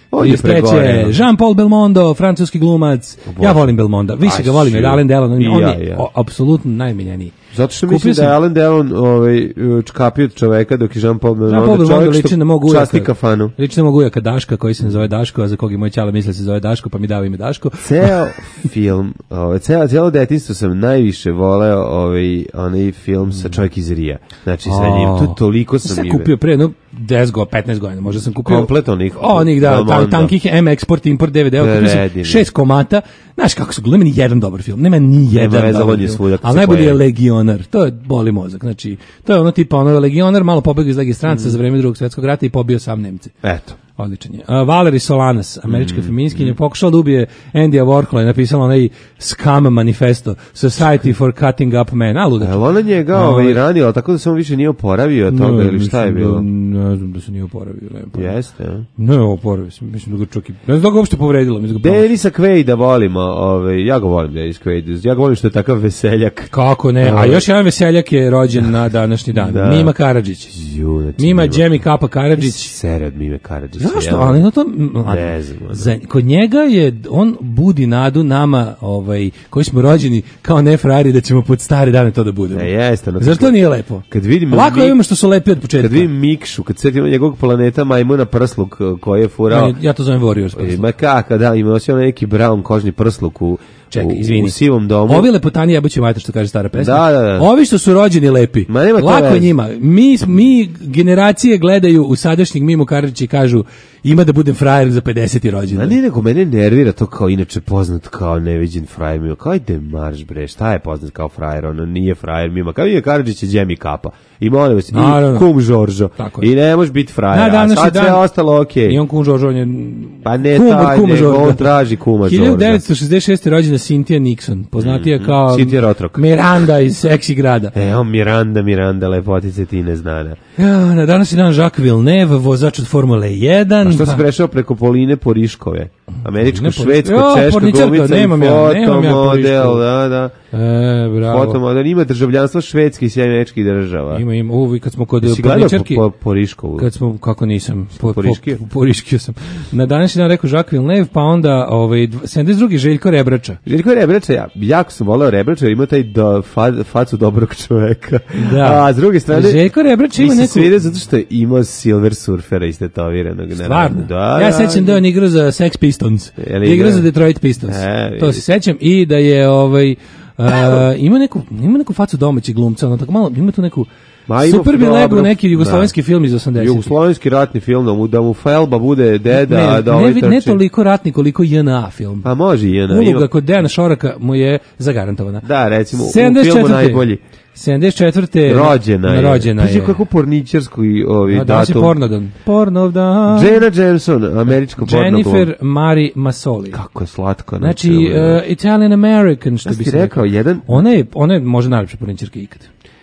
On je Iz treće, pregoreo. Jean-Paul Belmondo, francuski glumac. Ja volim Belmonda. Više ga volim, jer Ašu. Alain Delon, on, I on ja, je ja. o- apsolutno najmiljeniji. Zato što Kupio mislim da je sam- Alain Delon ovaj, čkapio od čoveka dok je Jean-Paul Jean-Paul Belmondo Belmondo čovjek liči na mog što ujaka. časti kafanu. Liči na mog ujaka Daška, koji se ne zove Daško, a za kog je moj ćala misle se zove Daško, pa mi dao ime Daško. Ceo film, ovaj, ceo, cijelo detinjstvo sam najviše voleo ovaj, onaj film sa Čovjek iz Rija. Znači, sa njim, to toliko sam sam ime. kupio pre, no, deset godina, petnaest godina, možda sam kupio. Komplet onih- Onih, da, Belmondo. tan, tankih M Export, Import, D V D, kupio sam Predivno. šest komata. Znaš kako su, nema ni jedan dobar film, nema ni jedan veze, dobar on je film. svuda kad Ali se najbolji je pojavi. Legionar, to je boli mozak, znači, to je ono tipa, ono Legionar, malo pobegao iz Legije stranca za vreme drugog svjetskog rata i pobio sam Nemce. Eto. Odličan je. Uh, Valerie Solanas, američka Mm. feminiskinja, pokušala da ubije Andyja Warhola i napisala onaj Scam manifesto, Society for Cutting Up Men, a ludač. Jel ona njega ovaj, ranila, ali tako da se on više nije oporavio od toga, ili šta je mislim bilo? Da, ne znam da se nije oporavio. Ne, pa. Jeste, a? Ne, oporavio se, mislim da ga čak i... Ne znam da ga uopšte povredilo. Mislim da ga Denisa Quaida volimo, ovaj, ja ga volim Denis Quaid, ja ga volim što je takav veseljak. Kako ne, a Ovaj. još jedan veseljak je rođen na današnji dan. Da. Mima Karadžić. Ju, znači, Mima nema- Džemi Kapa Karadžić. Sere od Mime Karadžića. Zašto? jel? Ali na to, Ne znam, ono. za, kod njega je, on budi nadu nama, ovaj, koji smo rođeni kao ne frajeri, da ćemo pod stare dane to da budemo. E, jeste. ono, Zar to kad- nije lepo? Kad vidim Lako Mik- je ovima što su lepi od početka. Kad vidim Mikšu, kad setimo njegovog planeta majmuna prsluk eh, koji je furao. Meni- ja to zovem Warriors. E, prsluk. Ma kaka, da, ima osjećao neki brown kožni prsluk u, Čekaj, u, izvini. u sivom domu. Ovi lepotani jebući mater, što kaže stara pesma. Da, da, da. Ovi što su rođeni lepi. Ma nema to Lako je veze. njima. Mi, mi generacije gledaju u sadašnjeg Mimu Karadžića i kažu ima da budem frajer za pedeseti Ma rođendan. ne, nego mene nervira to kao inače poznat kao neviđen frajer Mima. Kao ide marš bre, šta je poznat kao frajer? Ono nije frajer Mima. Kao je Karadžić je Džemi Kapa. I molim vas, i Naravno. kum Žoržo. Tako je. I ne može biti frajer. Na A današnji sad sve dan- ostalo okej. I on kum Žoržo, on je Pa ne kum od taj, kuma nego Žorža. on traži kuma Žorža. hiljadu devetsto šezdeset šeste. rođena Cynthia Nixon, poznatija kao Cynthia Rotrok. Miranda iz Seksi grada. E, on Miranda, Miranda, lepotice ti ne znana. Ja, na današnji dan Jacques Villeneuve, vozač od Formule jedan. A što pa- si prešao preko Poline Poriškove? Američko, Poline Poriš- švedsko, Jo, češko, porničarka, glumica i nemam ja, nemam ja fotomodel, Poriškovu. da, da. E, bravo. Fotomodel, ima državljanstvo švedskih i američkih država. Ima, ima, uvi, kad smo kod Si gledao porničarki, po, po, Poriškovu? kad smo, kako nisam, po, po, Poriškio? poriškio sam. Na današnji dan rekao Jacques Villeneuve, pa onda ovaj, dv- sedamdeset drugi. Željko Rebrača. Željko Rebrača, ja jako sam voleo Rebrača, jer ima taj do, fa, facu dobrog čoveka. Da. A s druge strane, Željko Rebrač mi ima se neku- svide zato što je imao Silver Surfera istetoviranoga. na Stvarno? ranu. Da, Ja da, sećam da je on igrao za Sex Pistons. Je li Igrao igrao? za Detroit Pistons. E, to vidi. se sećam i da je ovaj uh, ima neku ima neku facu domaćeg glumca, ono tako malo ima tu neku Ma, ima super bi dobro, lego neki jugoslovenski da. film iz osamdesetih. Jugoslovenski ratni film, da mu, da mu Felba bude deda, ne, a da ne, ovaj ne, trči. ne toliko ratni koliko J N A film. Pa može i jedna. Uloga ima- kod Dejana Šoraka mu je zagarantovana. Da, recimo, u sedamdeset četvrte. filmu najbolji. sedamdeset četvrte. Rođena je. Rođena Pazi je. kako porničarsko i ovi A danas je datum. pornodan. Pornodan. Jenna Jameson, američko porno. Jennifer Mari Masoli. Kako je slatko. Znači, ono. uh, Italian American, što Ja bi ti se rekao, jedan- Ona je, ona je možda najlepša porničarka ikad.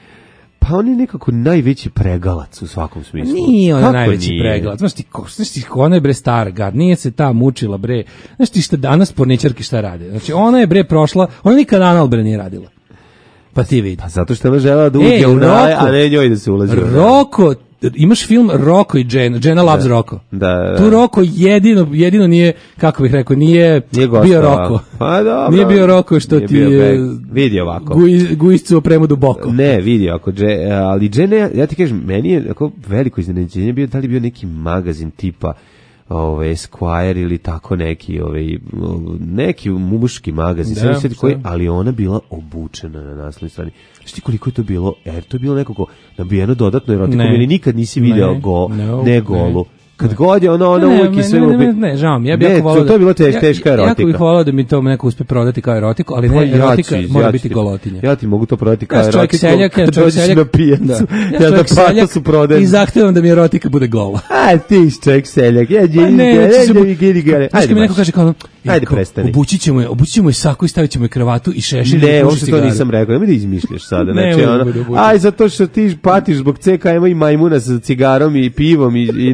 Pa on je nekako najveći pregalac u svakom smislu. Nije ona Kako najveći nije? pregled. Znaš ti, ko, znaš ti, ko ona je bre stara gad, nije se ta mučila bre. Znaš ti šta danas porničarki šta rade? Znači, ona je bre prošla, ona nikad anal bre nije radila. Pa ti vidi. Pa zato što ona žela da uđe Ej, u naj, Roko. a ne njoj da se ulazi u naj. Roko, imaš film Roko i Jenna, Jenna Loves Roko. Da, da. Tu Roko jedino, jedino nije, kako bih rekao, nije, Nije bio gostovao. Roko. Pa dobro. Nije bio Roko što Nije ti bio je beg. Vidi ovako. guiz- guiscu opremu duboko. Ne, vidi, ako Dže, ali Džene, ja ti kažem, meni je ako veliko iznenađenje bio, da li je bio neki magazin tipa ovaj Esquire ili tako neki, ovaj neki muški magazin, Da, sve ne sjetim koji, šta? ali ona bila obučena na naslovnoj strani. Šti koliko je to bilo? Er, to je bilo nekako nabijeno dodatno erotikom, Ne. ili nikad nisi video Ne, go, no, ne ne. golu. Kad god je ona, ona Ne, uvijek ne, i sve ne, ne, ubi- ne, ne, žao mi, ja bih Ne, jako volao to, to je bilo teš, ja- teška ja- erotika. Jako bih volao da mi to neko uspe prodati kao erotiku, ali ne, Pa ja erotika ću- mora ja ću biti ti- golotinja. Ja ti mogu to prodati kao Ja sam čovjek erotiku. seljak, ja kad čovjek dođeš seljak. na pijacu. Da. Ja, Ja da čovjek plata seljak su prodani. i zahtevam da mi erotika bude gola. A ti si čovjek seljak. Ja, Pa ne, ja, znači se bu- ja, giri, gari. Znaš kad mi neko baš. kaže kao, Ajde, kao, prestani. obući ćemo je, obući ćemo je sako i stavit ćemo je kravatu i šešir i Ne, puši uopšte to cigaru. nisam rekao. Nemoj da izmišljaš sada. Ne, Znači, mogu ono, da budem. aj, zato što ti patiš zbog C K M-a i majmuna sa cigarom i pivom i, i naočarima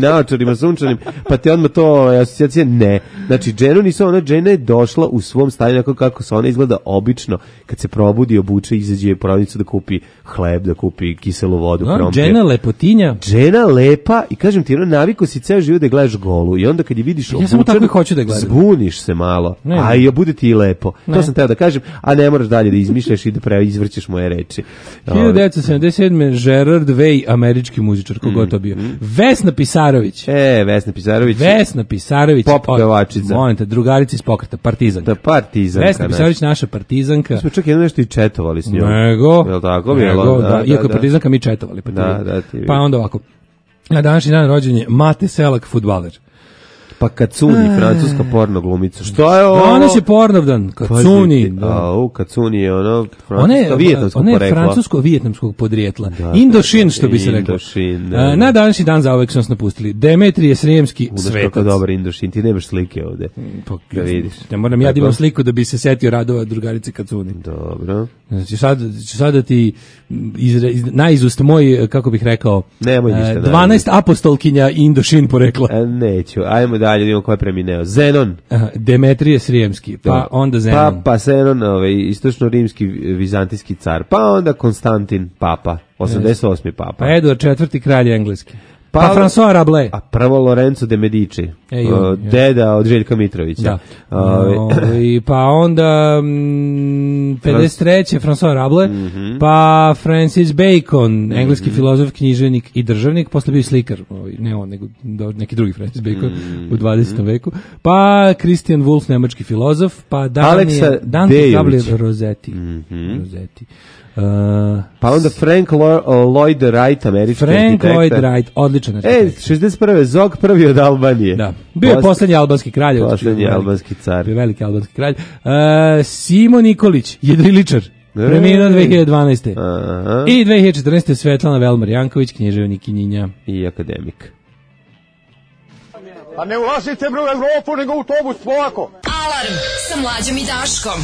prema sunčanim, pa te odmah to ovaj, asocijacije ne. Znači, Dženu nisu, ona Džena je došla u svom stanju, onako kako se ona izgleda obično, kad se probudi, obuče, izađe u prodavnicu da kupi hleb, da kupi kiselu vodu, No, krompir. Džena lepotinja. Džena lepa i kažem ti, ono, naviku si ceo život da gledaš golu i onda kad je vidiš Ja samo tako i hoću da gledam. zbuniš se malo, Ne. a i bude ti i lepo. Ne. To sam teo da kažem, a ne moraš dalje da izmišljaš i da pre izvrćeš moje reči. hiljadu devetsto sedamdeset sedme. Gerard Way, američki muzičar, kogo to bio. Vesna Pisarović. E, Vesna Pisarović. Vesna Pisarović. Pop od- pevačica. Molim te, drugarica iz pokreta, partizanka. Da, partizanka. Vesna naša. Pisarović, naša partizanka. Mi smo čak jedno nešto i četovali s njom. Nego, Jel tako nego, bilo? da, iako je partizanka, mi četovali. Pa, ti Da, vidi. da, ti vidi. Pa onda ovako. Na današnji dan rođen je Mate Selak, fudbaler. Pa Kacuni, francuska porno glumica. Što je ovo? Danas je pornovdan, Kacuni. Pazite, a, u, Kacuni je ono Ona je, francuska, vijetnamskog ona je porekla. francusko-vijetnamskog podrijetla. Da, Indošin, da, što bi se reklo. Indošin, da. A, na današnji dan zauvek su nas napustili. Demetrije Srijemski, Udaš svetac. kako dobar Indošin, ti nemaš slike ovde. Pa, Da vidiš. Ne moram ja da Tako? imam sliku da bi se setio radova drugarice Kacuni. Dobro. Znači sad, ću sad da ti iz, iz, naizust moj, kako bih rekao, Nemoj ništa e, naizust. dvanaest apostolkinja Indošin porekla. E, neću. Ajmo dalje, da vidimo ko je premineo. Zenon. Aha, Demetrije Srijemski, pa Dobro. onda Zenon. Pa, pa Zenon, ovaj, istočno-rimski vizantijski car. Pa onda Konstantin, papa. osamdeset osmi papa. Pa Eduard četvrti kralj engleski. Pa, Pa- François Rabelais. A prvo Lorenzo de Medici, E, i uh, on, je. deda od Željka Mitrovića. Da. Ovaj, Ovaj, pa onda mm, pedeset treće François Rabelais, Mhm. pa Francis Bacon, engleski filozof, književnik i državnik, posle bio i slikar, ovaj, ne on, nego do- neki drugi Francis Bacon Mhm. u dvadesetom veku, pa Christian Wolff, nemački filozof, pa Daniel, Aleksa Dante Dejović. Gabriel Rossetti. Mhm. Rossetti. Uh, Pa onda Frank Lo- Lloyd Wright, američki Frank arhitekta. Lloyd Wright, odličan E, arhitekt. šezdeset prve. Zog prvi od Albanije. Da. Bio je Post- poslednji albanski kralj. Poslednji Veliki- albanski car. Bio je veliki albanski kralj. Uh, Simo Nikolić, jedriličar. E. Preminuo dve hiljade dvanaeste. Aha. I dve hiljade četrnaeste. Svetlana Velmar Janković, književnik i njinja. I akademik. A ne ulazite bre u Evropu, nego u autobus, polako. Alarm sa mlađom i Daškom.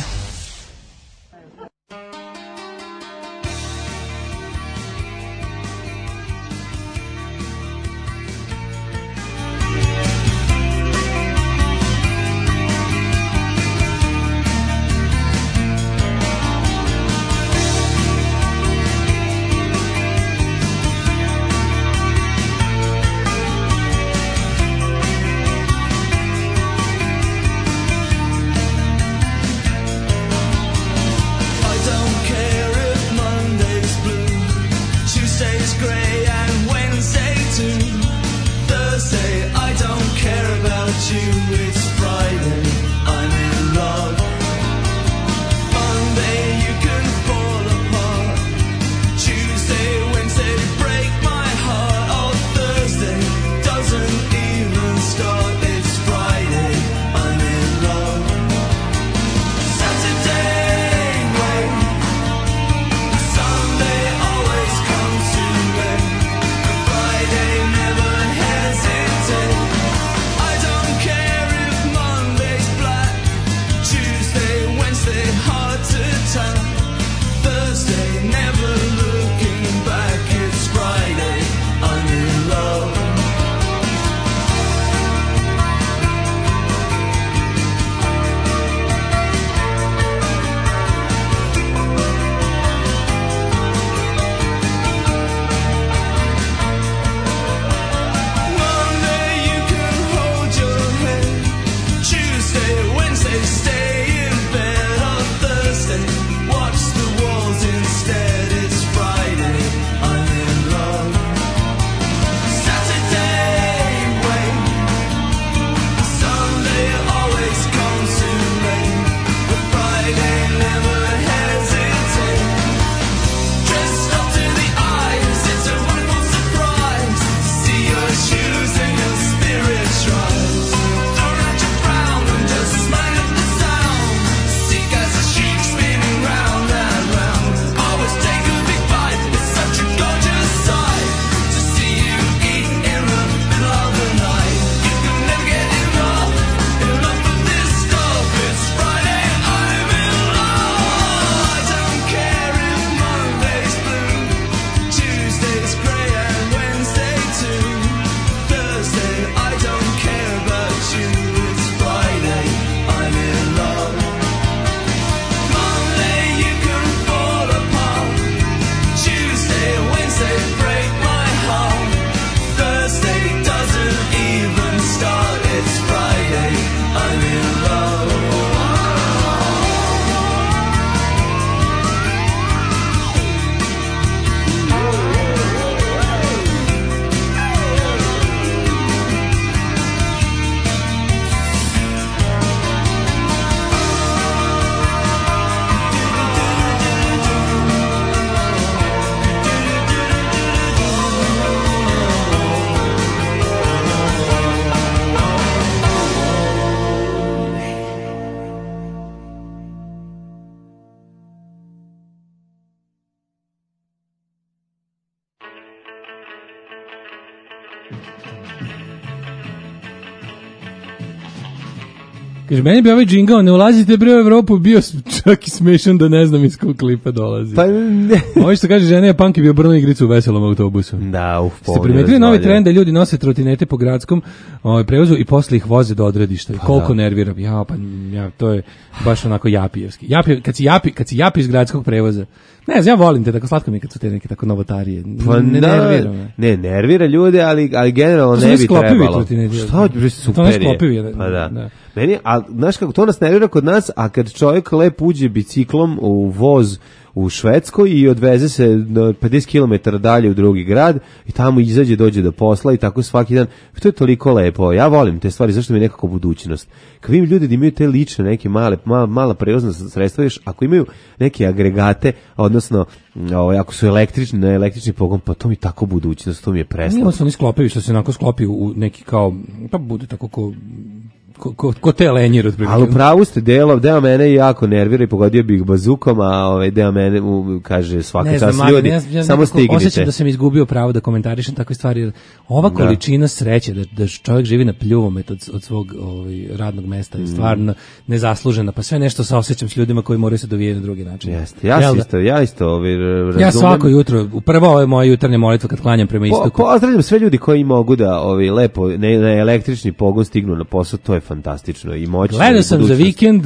Kaže, meni bi ovaj džingao, ne ulazite bre u Evropu, bio s- čak i smešan da ne znam iz kog klipa dolazi. Pa ne. Ovo što kaže, žena je punk i bio brno igricu u veselom autobusu. Da, uf, Ste primetili novi trend da ljudi nose trotinete po gradskom ovaj, prevozu i posle ih voze do odredišta. I koliko nervira. Ja, pa, ja, to je baš onako japijevski. Japi, kad, si japi, kad si japi iz gradskog prevoza, ne znam, ja volim te, tako slatko mi je kad su te neke tako novotarije. Pa ne da, nervira me. Ne, nervira ljude, ali, ali generalno To su ne ne bi sklopivi trebalo. trotineti. Šta, bre, super ne je. sklopivi, da, Pa da. da. Meni, a, znaš kako, to nas nervira kod nas, a kad čovjek lep uđe biciklom u voz u Švedskoj i odveze se na pedeset kilometara dalje u drugi grad i tamo izađe, dođe do posla i tako svaki dan. To je toliko lepo. Ja volim te stvari, zašto mi je nekako budućnost. Kad vidim ljudi da imaju te lične neke male, mala, mala prevozna sredstva, još ako imaju neke agregate, odnosno ovaj, ako su električni, na električni pogon, pa to mi je tako budućnost, to mi je Nije preslatko. on su oni sklopivi što se onako sklopi u neki kao, pa bude tako ko, ko, ko, ko te lenjir otprilike. Ali u pravu ste, deo, deo mene jako nervira i pogodio bih bazukom, a ovaj deo mene u, kaže svaka Ne znam, čast mladen, ljudi, ja, ja samo nekako stignite. osjećam da sam izgubio pravo da komentarišem takve stvari. Jer ova količina sreće da, da čovjek živi na pljuvomet od, od svog ovaj, radnog mesta Mm. je stvarno nezaslužena. Pa sve nešto saosećam s ljudima koji moraju se dovijeti na drugi način. Jeste, ja Jel se da? isto, ja isto ovaj, razumem. Ja svako jutro, u prvo ovo je moja jutarnja molitva kad klanjam prema Po, istoku. pozdravljam sve ljudi koji mogu da ovaj, lepo ne, na električni pogon stignu na posao, to je fantastično i moćno. Gledao i sam za budućnost. vikend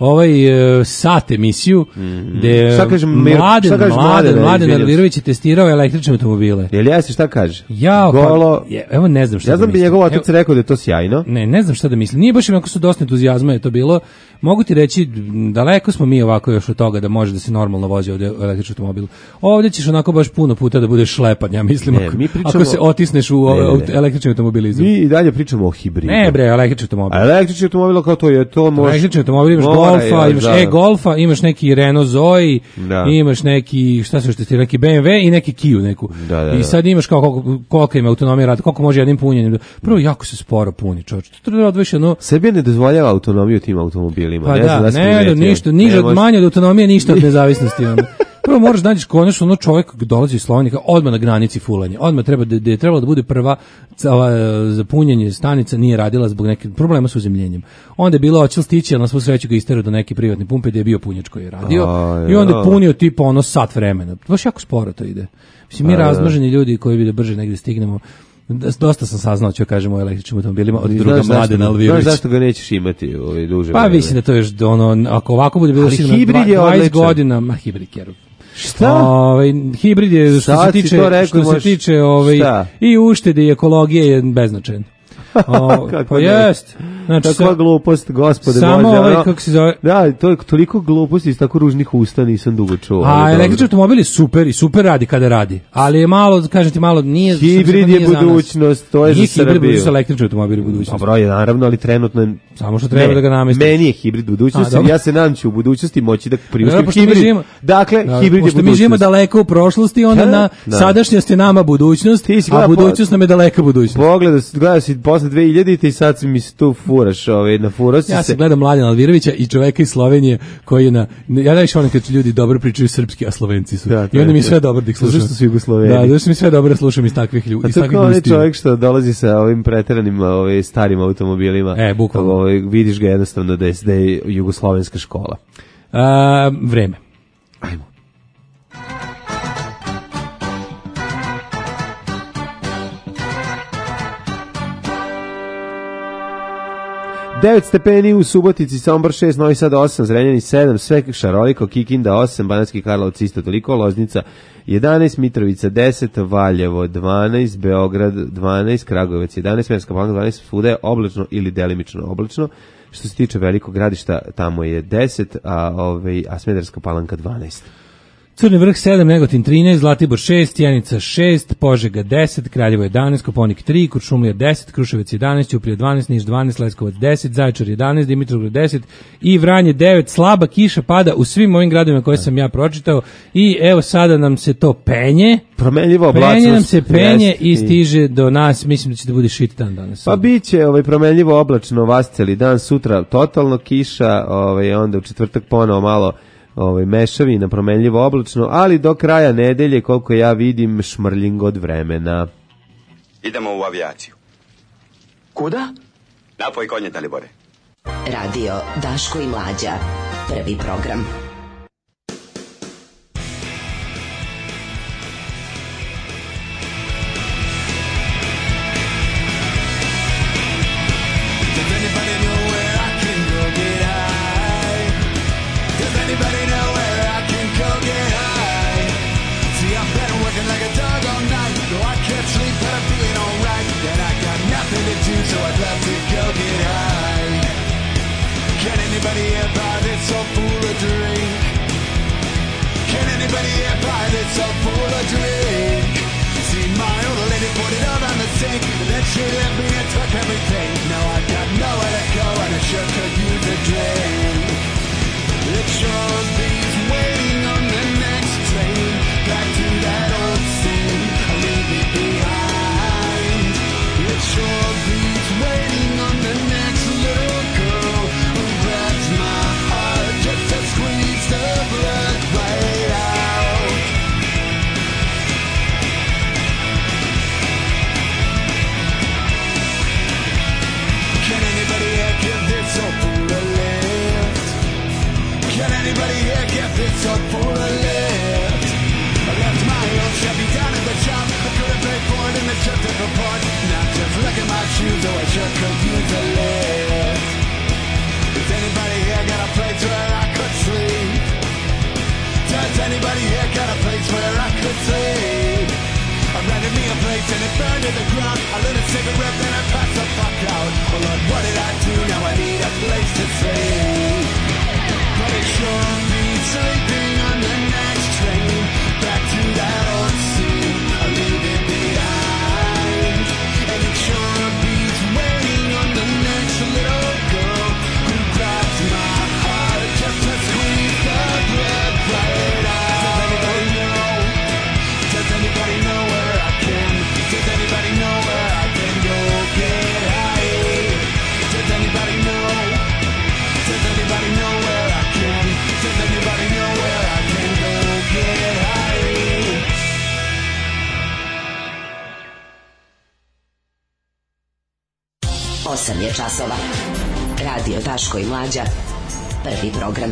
ovaj uh, sat emisiju gde Šta kaže Mir- Mladen, šta kaže Mladen, Mladen Mladen Arvirović? Arvirović je testirao električne automobile. Jel jesi, šta kaže? Ja, Golo, pa, je, evo ne znam šta ja da znam bi mislim. njegov Evo- otac rekao da je to sjajno. Ne, ne znam šta da mislim. Nije baš onako su dosta entuzijazma je to bilo. Mogu ti reći, m, daleko smo mi ovako još od toga da može da se normalno vozi ovdje električni automobil. Ovdje ćeš onako baš puno puta da budeš šlepan, ja mislim, Ne, ako, mi pričamo- ako se otisneš u Ne, ne, aut- ne. električni automobilizam. Mi i dalje pričamo o hibridu. Ne bre, električni automobil. A električni automobil kao to je, to može... Električni automobil, imaš Mora, Golfa, ja, imaš da. e-Golfa, imaš neki Renault Zoe, Da. imaš neki, šta se još testirao, neki B M W i neki Kia neku. Da, da, I da. sad imaš kao koliko, koliko ima autonomija rada, koliko može jednim punjenjem. Prvo, jako se sporo puni, čovječ. To treba da odvojiš jedno. Srbija ne dozvoljava autonomiju tim automobilima. Pa ne da, znam da ste ne, ne, primetili. ništa, niže Ne od može- manje od autonomije, ništa od nezavisnosti. Onda. Prvo moraš da nađeš konačno ono čovjek koji dolazi iz Slovenije kao odmah na granici fulanje. Odmah treba da, da je trebalo da bude prva ca- ova, e, za punjenje stanica nije radila zbog nekih problema sa uzemljenjem. Onda je bilo hoće li stići, ali na svu sreću ga isterao do neke privatne pumpe gdje je bio punjač koji je radio. A, I onda ja. je punio tipa ono sat vremena. Baš jako sporo to ide. Mislim, mi Pa, da. razmnoženi ljudi koji bi da brže negdje stignemo. Da- Dosta sam saznao, ću kažemo, o električnim automobilima od Znaš druga zašto- Mladena Znaš Alvirovića. zašto ga nećeš imati ovaj, duže Pa vreme? mislim da to je još ono, ako ovako bude bilo Ali sigurno hibrid je dva- dvadeset odličan. godina, ma hibrid je. Šta? Ovaj hibrid je što Sad se si tiče to rekao, što se možeš- tiče ovaj Šta? i uštede i ekologije je beznačajan. O, Kako pa ne? jest. Znači Takva sa- glupost, gospode samo Bože. ovaj, ono- kako se zove- Da, to je toliko gluposti iz tako ružnih usta nisam dugo čuo. ali A dobro. električni automobil je super i super radi kada radi. Ali je malo, kažem ti malo, nije... Hibrid nije je za nas. budućnost, to je za Nije hibrid Srbiju. budućnost, električni automobil je budućnost. Dobro je, naravno, ali trenutno je... Samo što treba Ne, da ga namestiš. Meni je hibrid budućnost, A, dobro. ja se nadam da ću u budućnosti moći da Dobro, priuštim pošto mi hibrid. živimo- Dakle, Da, hibrid je pošto mi živimo budućnost. daleko u prošlosti, onda Da, na da. sadašnjost je nama budućnost, Ti si a gledao po- budućnost nam je daleka budućnost. Pogledao si, gledao si posle dve hiljadite i sad mi se tu furaš, ovaj, na furo si Ja se. sam gledam Mladena Alvirovića i čoveka iz Slovenije koji je na... Ja najviše volim kad ljudi dobro pričaju srpski, a Slovenci su. Da, to I onda je mi je to. sve dobro da ih slušam. Zašto su Jugosloveni? Da, zašto mi je sve dobro da slušam iz takvih ljudi. A Iz to je takvih kao onaj gustiju. čovjek što dolazi sa ovim preteranim ovaj, starim automobilima. E, bukvalno. Ovaj, vidiš ga jednostavno da je, da je jugoslovenska škola. A, vreme. Ajmo. devet stepeni u Subotici, Sombor šest, Novi Sad osam, Zrenjanin sedam, sve šaroliko, Kikinda osam, Banatski Karlovac isto toliko, Loznica jedanaest, Mitrovica deset, Valjevo dvanaest, Beograd dvanaest, Kragujevac jedanaest, Smederevska Palanka dvanaest, svuda je oblačno ili delimično oblačno. Što se tiče Velikog Gradišta, tamo je deset, a, ovaj, a Smederevska Palanka dvanaest. Crni vrh sedam, Negotin trinaest, Zlatibor šest, Sjenica šest, Požega deset, Kraljevo jedanaest, Koponik tri, Kuršumlija deset, Kruševac jedanaest, Ćuprija dvanaest, Niš dvanaest, Leskovac deset, Zaječar jedanaest, Dimitrovgrad deset i Vranje devet. Slaba kiša pada u svim ovim gradovima koje sam ja pročitao i evo sada nam se to penje. Promenljivo oblačnost. Penje nam se penje jest, i stiže do nas. Mislim da će da bude shit dan danas. Pa biće ovaj promenljivo oblačno vas celi dan, sutra totalno kiša, ovaj onda u četvrtak ponovo malo ovaj mešavina, promenljivo oblačno, ali do kraja nedelje koliko ja vidim šmrljing od vremena. Idemo u avijaciju. Kuda? Napoj konje, Dalibore. Radio Daško i Mlađa. Prvi program. So I'd love to go get high. Can anybody here buy this so full of drink? Can anybody here buy this so full of drink? See my old lady put it all on the sink, and then she left me and took everything. Now I got nowhere to go and I sure could use a drink. It sure beats waiting on the next train back to that old scene. I'll leave it behind. It sure beats waiting on the next little girl who grabs my heart just to squeeze the blood right out. Can anybody here give this so full of lift? Can anybody here give this so full of lift? I left my old Chevy down at the shop. I couldn't pay for it and it just took apart. Now just look at my shoes, oh I sure could use a lift. Does anybody here got a place where I could sleep? Does anybody here got a place where I could sleep? I rented me a place and it burned to the ground. I lit a cigarette then I passed the fuck out. Oh Lord, what did I do? Now I need a place to sleep. But it sure beats sleeping on the next train back to that old scene. I'll leave it behind. And it sure beats waiting on the next little girl who grabs my heart just to squeeze the blood right out. Does anybody know? Does anybody know where I can? Does anybody know where I can go get high? Does anybody know? Does anybody know where I can? Does anybody know where I can go get high? Osam je časova. Radio Daško i Mlađa. Prvi program.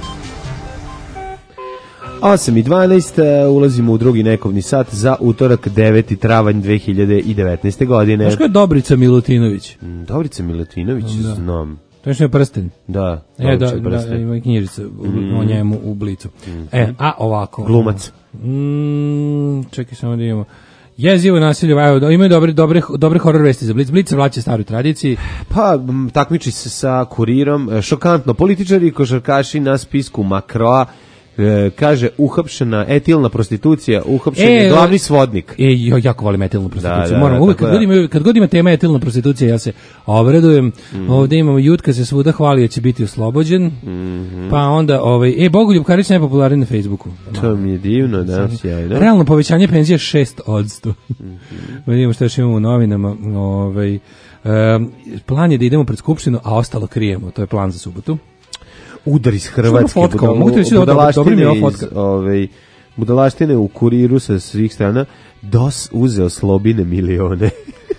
osam i dvanaest, ulazimo u drugi nekovni sat za utorak deveti travanj dve hiljade devetnaeste. godine. Znaš ko je Dobrica Milutinović? Dobrica Milutinović, Da. znam. To je što je prsten. Da, E, da, Dobrica da, prsten. ima i knjižica u- Mm. o njemu u Blicu. E, a ovako. Glumac. Mm, čekaj samo da imamo. Jezivo nasilje, evo, imaju dobre, dobre, dobre horror vesti za Blic. Blic se vraća staroj tradiciji. Pa, m, takmiči se sa kurirom. E, Šokantno, političari i košarkaši na spisku Makroa, e, kaže, uhapšena etilna prostitucija, uhapšen je E, glavni svodnik. E, jo, jako volim etilnu prostituciju. Da, da, Moram uvek, tako kad, da. god ima, kad god ima tema etilna prostitucija, ja se obradujem. Ovde imamo Jutka se svuda hvali da će biti oslobođen. Pa onda, ovaj, e, Bogoljub Karić najpopularniji na Facebooku. To mi je divno, da, sjajno. Realno povećanje penzije šest odsto. Vidimo što još imamo u novinama. Ovaj, em, plan je da idemo pred skupštinu, a ostalo krijemo. To je plan za subotu. Udar iz Hrvatske, Što je fotka? budalo- Mogu ti reći da je ovo dobro- dobro mi je budalaštine ova iz, fotka. ovaj, budalaštine u kuriru sa svih strana. D O S uzeo Slobine milione.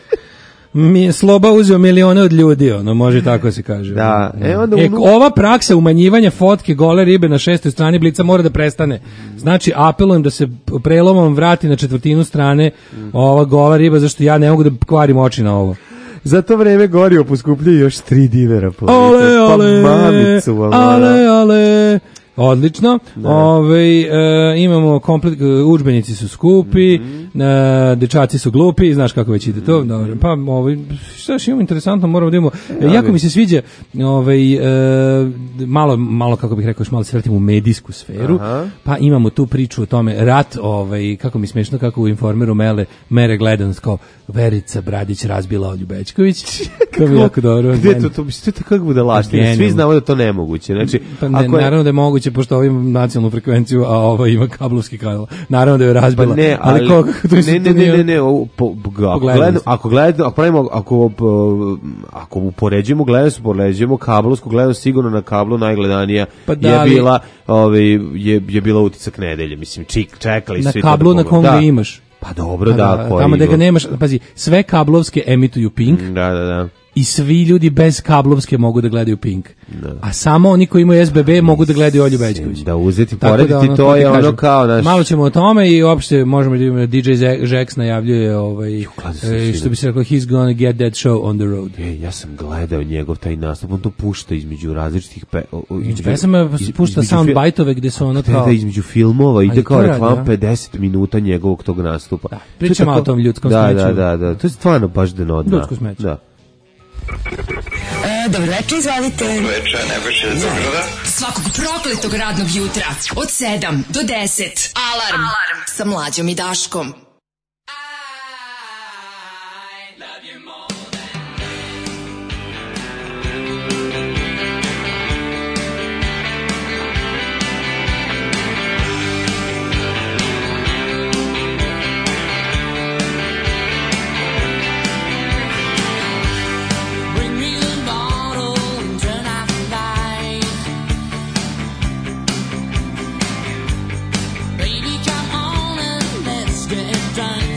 Mi je Sloba uzeo milione od ljudi, ono, može tako se kaže. Da, e, onda E, unu- ova praksa umanjivanja fotke gole ribe na šestoj strani Blica mora da prestane. Znači, apelujem da se prelomom vrati na četvrtinu strane ova gola riba, zašto ja ne mogu da kvarim oči na ovo. Za to vreme gorio poskupljaju još tri dinara po Ale, litru. Pa ale, mamicu vam, ale, ono. ale. Odlično. Ovaj, e, imamo komplet, e, udžbenici su skupi, Mhm. e, dečaci su glupi, znaš kako već ide to. Dobro. Pa ovaj, šta još imamo interesantno, moramo da imamo. E, jako mi se sviđa ovaj, e, malo, malo, kako bih rekao, još malo se vratimo u medijsku sferu. Aha. Pa imamo tu priču o tome, rat, ovaj, kako mi smešno, kako u Informeru mele, mere gledanost kao Verica Bradić razbila Olju Bećković. To mi je jako dobro. Gde to, to, to je to kako budalaštine. Svi Genijalno. znamo da to nemoguće. Znači, Pa ne, ako je, naravno da je moguće, pošto ovo ima nacionalnu frekvenciju, a ovo ima kablovski kanal. Naravno da je razbila. pa ne, ali, ali, koliko to ne, isto ne, to ne, nije- ne, ne, ovo, po, po, ako Pogledali gledamo, smo. ako gledamo, ako pravimo, ako, po- ako upoređujemo gledanost, upoređujemo kablovsku gledanost, sigurno na kablu najgledanija Pa da, je ali- bila, ovaj, je, je bila utisak nedelje, mislim, čik, čekali na svi kablu to da na kom pogledaju. ga Da. imaš. Pa dobro, Pa da, koji tamo da ga ima- nemaš, pazi, sve kablovske emituju Pink, Da, da, da. i svi ljudi bez kablovske mogu da gledaju Pink. Da. A samo oni koji imaju S B B mogu da gledaju Olju Bećković. Da uzeti, Tako porediti, da, ono, to je ti ono kažem, kao naš... Malo ćemo o tome i uopšte možemo da imamo D J Žeks najavljuje ovaj, e, što bi se rekao, he's gonna get that show on the road. E, ja sam gledao njegov taj nastup, on to pušta između različitih pe, o, o, između pesama pušta soundbite-ove gde su ono kao... Da, između filmova ide kao radi, reklam ja? pedeset minuta njegovog tog nastupa. Da, pričamo o tom ljudskom da, smeću. Da, da, da, to je stvarno baš denodna. Ljudsko smeće. Da. E, dobro večer, izvalite. Dobro večer, Nebojša iz Beograda. Svakog prokletog radnog jutra od sedam do deset. Alarm, Alarm. Sa Mlađom i Daškom. Baby, come on and let's get drunk.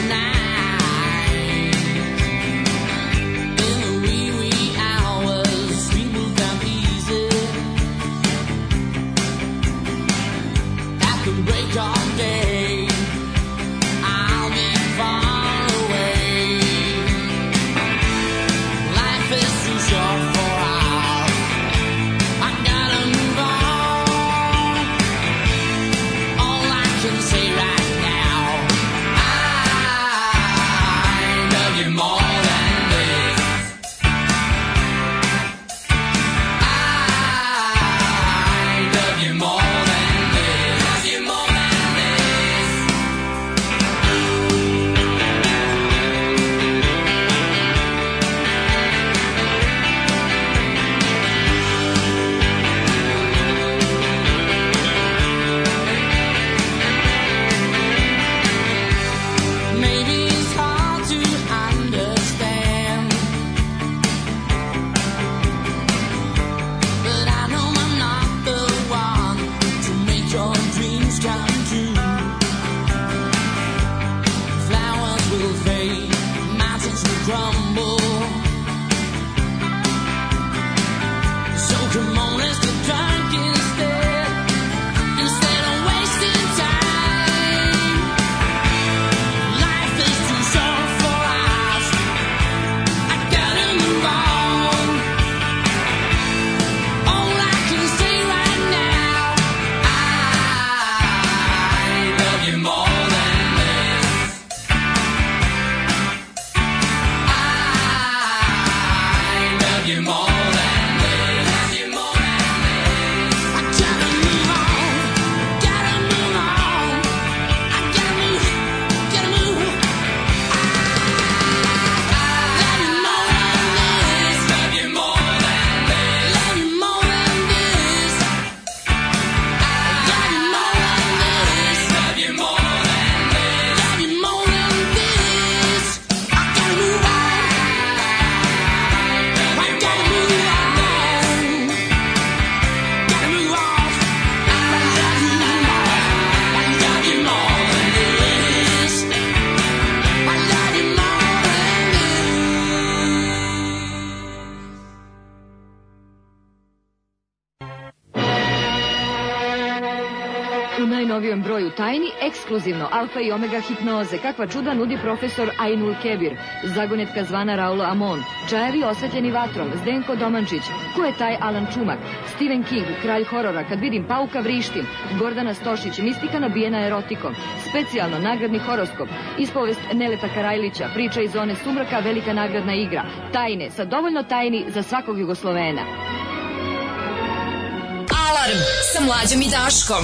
U najnovijem broju Tajni, ekskluzivno Alfa i Omega hipnoze, kakva čuda nudi profesor Ainul Kebir, zagonetka zvana Raulo Amon, čajevi osvetljeni vatrom, Zdenko Domančić, ko je taj Alan Čumak, Stephen King, kralj horora, kad vidim pauka vrištim, Gordana Stošić, mistika nabijena erotikom, specijalno nagradni horoskop, ispovest Neleta Karajlića, priča iz zone sumraka, velika nagradna igra, Tajne, sa dovoljno tajni za svakog Jugoslovena. Alarm sa Mlađom i Daškom.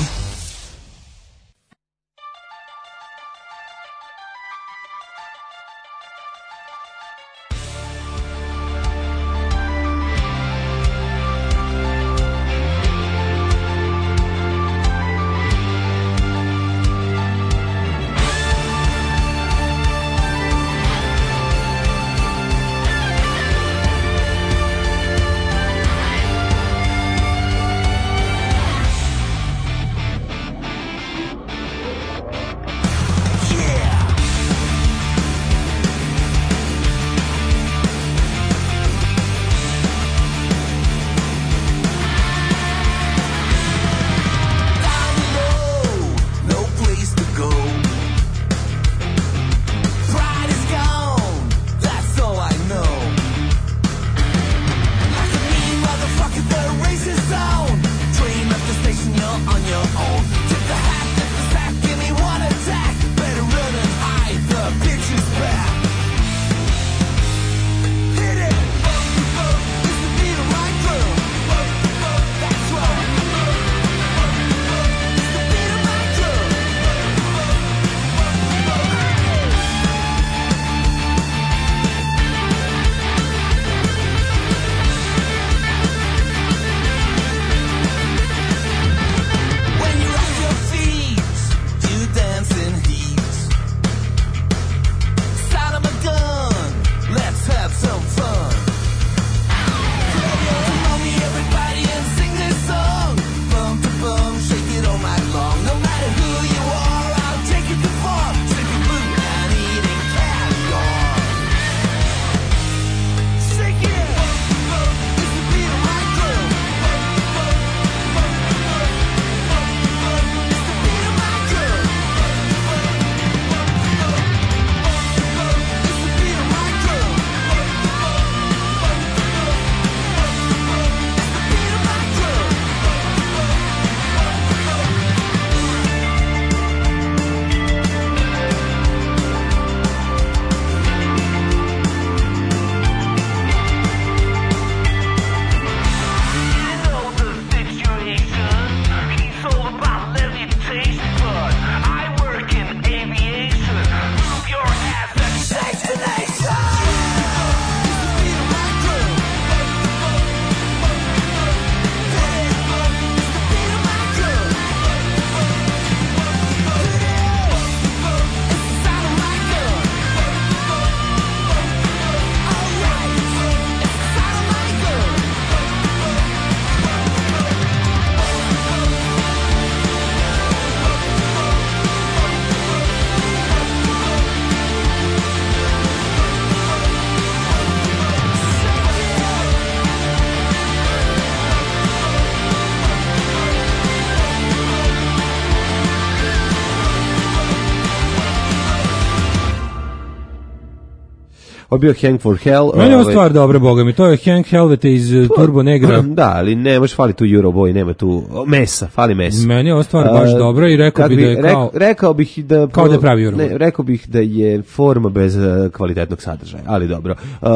Ovo je bio Hang for Hell. Meni je ovo ovaj, stvar dobra, boga mi. To je Hank Helvete iz uh, Turbo Negra. Da, ali nemaš, fali tu Euroboy, nema tu o, mesa, fali mesa. Meni je ovo stvar baš A, dobra i rekao kad bi da je rek- kao... rekao bih da Kao da je pravi Euroboy. Ne, rekao bih da je forma bez uh, kvalitetnog sadržaja, ali dobro. Uh,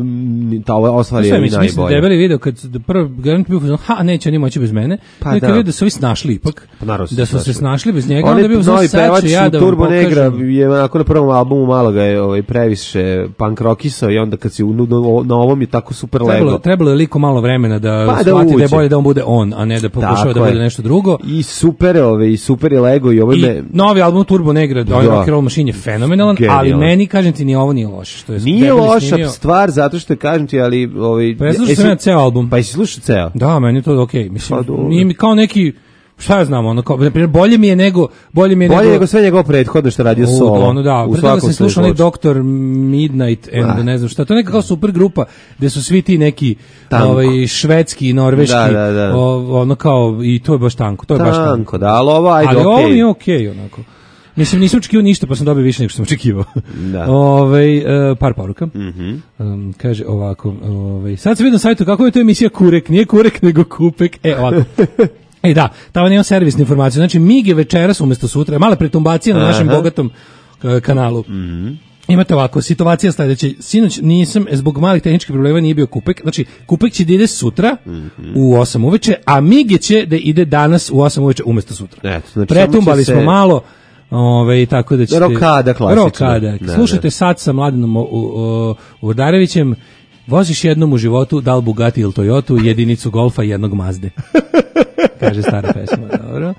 ta ova ova stvar je Sve, i mislim, mislim da najbolja. debeli video kad su- da prvo garant bio fazon, ha neće oni moći bez mene. Pa Pa da. da. Video da su ovi snašli ipak. Pa naravno su da se su se snašli. snašli bez njega, On onda je bio novi sad pevač ću ja u da vam Turbo Negra pokažem. je onako na prvom albumu malo ga je ovaj, previše punk rockisao i onda kad si u, na ovom je tako super Trebalo, lego. trebalo je liko malo vremena da Pa da shvati da, je uđe. bolje da on bude on, a ne da pokušava Tako da je. bude nešto drugo. I super je ove, i super je lego i ovo I me... novi album Turbo Negra, ovaj Da. Rock and Roll Machine je fenomenalan, Genijalan. ali meni, kažem ti, ni ovo nije loše. Što je Nije debeli loša snimio. stvar zato što kažem ti, ali... Ovaj, Pa ja slušao jesi- sam ja ceo album. Pa jesi slušao ceo? Da, meni je to okej. Mislim, Pa dobro. nije mi kao neki, šta ja znam, ono, kao, na primjer, bolje mi je nego, bolje mi je Bolje nego... nego sve njegovo prethodno što je radio U, solo. ono da, u pre toga svakom sam svoj slušao onaj zločin. Doktor Midnight and Ah. ne znam šta, to je neka kao super grupa gde su svi ti neki Tanko. ovaj, švedski, norveški, Da, da, da. o- ono kao, i to je baš tanko, to je baš tanko. Tanko, da, ali ovo, ajde, Ali okej. ovo mi je okej, onako. Mislim, nisam očekivao ništa, pa sam dobio više nego što sam očekivao. Da. Ovaj, e, par poruka. Mhm. Um, kaže ovako, ovaj, sad sam vidio na sajtu kako je to emisija Kurek, nije Kurek nego Kupek. E, ovako. E da, tamo nema servisne informacije. Znači, Mig je večeras umesto sutra, mala pretumbacija na našem Aha. bogatom e, kanalu. Mhm. Imate ovako, situacija sledeća. Sinoć nisam, zbog malih tehničkih problema nije bio Kupek. Znači, Kupek će da ide sutra u osam uveče, a Mige će da ide danas u osam uveče umesto sutra. Eto, znači, Pretumbali samo će smo se- malo, ove, tako da ćete... Rokada klasična. Rokada. Da, Slušajte da. sad sa Mladenom U- U- Urdarevićem. Voziš jednom u životu, da li Bugatti ili Toyotu, jedinicu Golfa i jednog Mazde. Kaže stara pesma, dobro.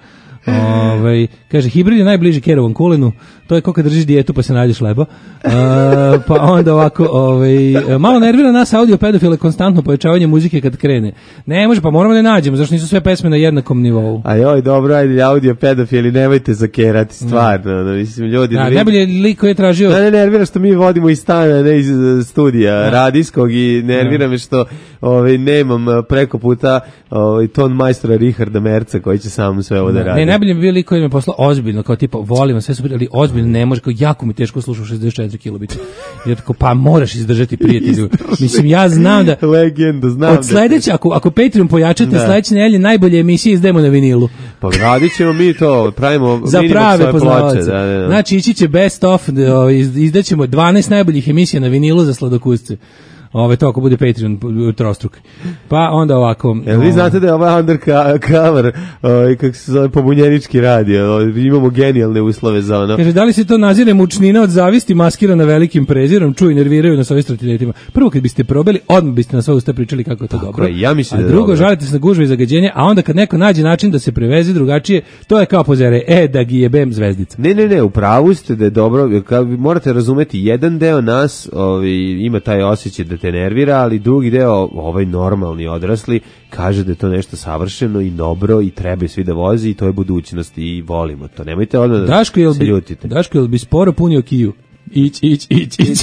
Ovaj, kaže, hibrid je najbliži kerovom kulenu, to je kao kad držiš dijetu pa se nađeš leba. E, pa onda ovako, ovaj, malo nervira nas audio pedofile konstantno povećavanje muzike kad krene. Ne može, pa moramo da je nađemo, zašto nisu sve pesme na jednakom nivou. A joj, dobro, ajde, audio pedofili, nemojte zakerati, stvarno, no, mislim, ljudi... Da, vi- najbolje lik koji je tražio... Da, ne nervira što mi vodimo iz stana, ne iz uh, studija radijskog i nervira me što ovaj, nemam uh, preko puta ovaj, ton majstora Richarda Merca koji će sam sve ovo da radi. Ne, najbolje bi bio lik koji mi je poslao ozbiljno, kao tipa, volim vas, sve super, ali ozbiljno ne može, kao jako mi teško slušao šezdeset četiri kilobita. Ja tako, pa moraš izdržati, prijatelju. Mislim, ja znam da... Legenda, znam da... Od sledeće, ako, ako Patreon pojačate, Da. sledeće nedelje najbolje emisije izdajemo na vinilu. Pa radit ćemo mi to, pravimo Za minimum prave svoje ploče. poznavaoce. Da, da, da. Znači, ići će best of, o, iz- izdaćemo dvanaest najboljih emisija na vinilu za sladokusce. Ove, to ako bude Patreon p- trostruk. Pa onda ovako... Jel vi o, znate da je ovaj undercover, ovaj, kako se zove, pobunjenički radio, ovaj, imamo genijalne uslove za ono. Kaže, da li se to nazire mučnina od zavisti maskirana velikim prezirom, čuju, nerviraju nas ovi stratinetima. Prvo, kad biste probali, odmah biste na sve usta pričali kako je to Tako dobro. je, ja mislim a da je drugo, dobro. žalite se na gužve i zagađenje, a onda kad neko nađe način da se preveze drugačije, to je kao pozere, e, da gi jebem zvezdica. Ne, ne, ne, u pravu ste da je dobro, jer kao vi morate razumeti, jedan deo nas ovaj, ima taj osjećaj da te nervira, ali drugi deo, ovaj normalni odrasli, kaže da je to nešto savršeno i dobro i treba svi da vozi i to je budućnost i volimo to. Nemojte odmah da Daško, jel se bi, ljutite. Daško, jel bi sporo punio kiju? Ić, ić, ić, ić.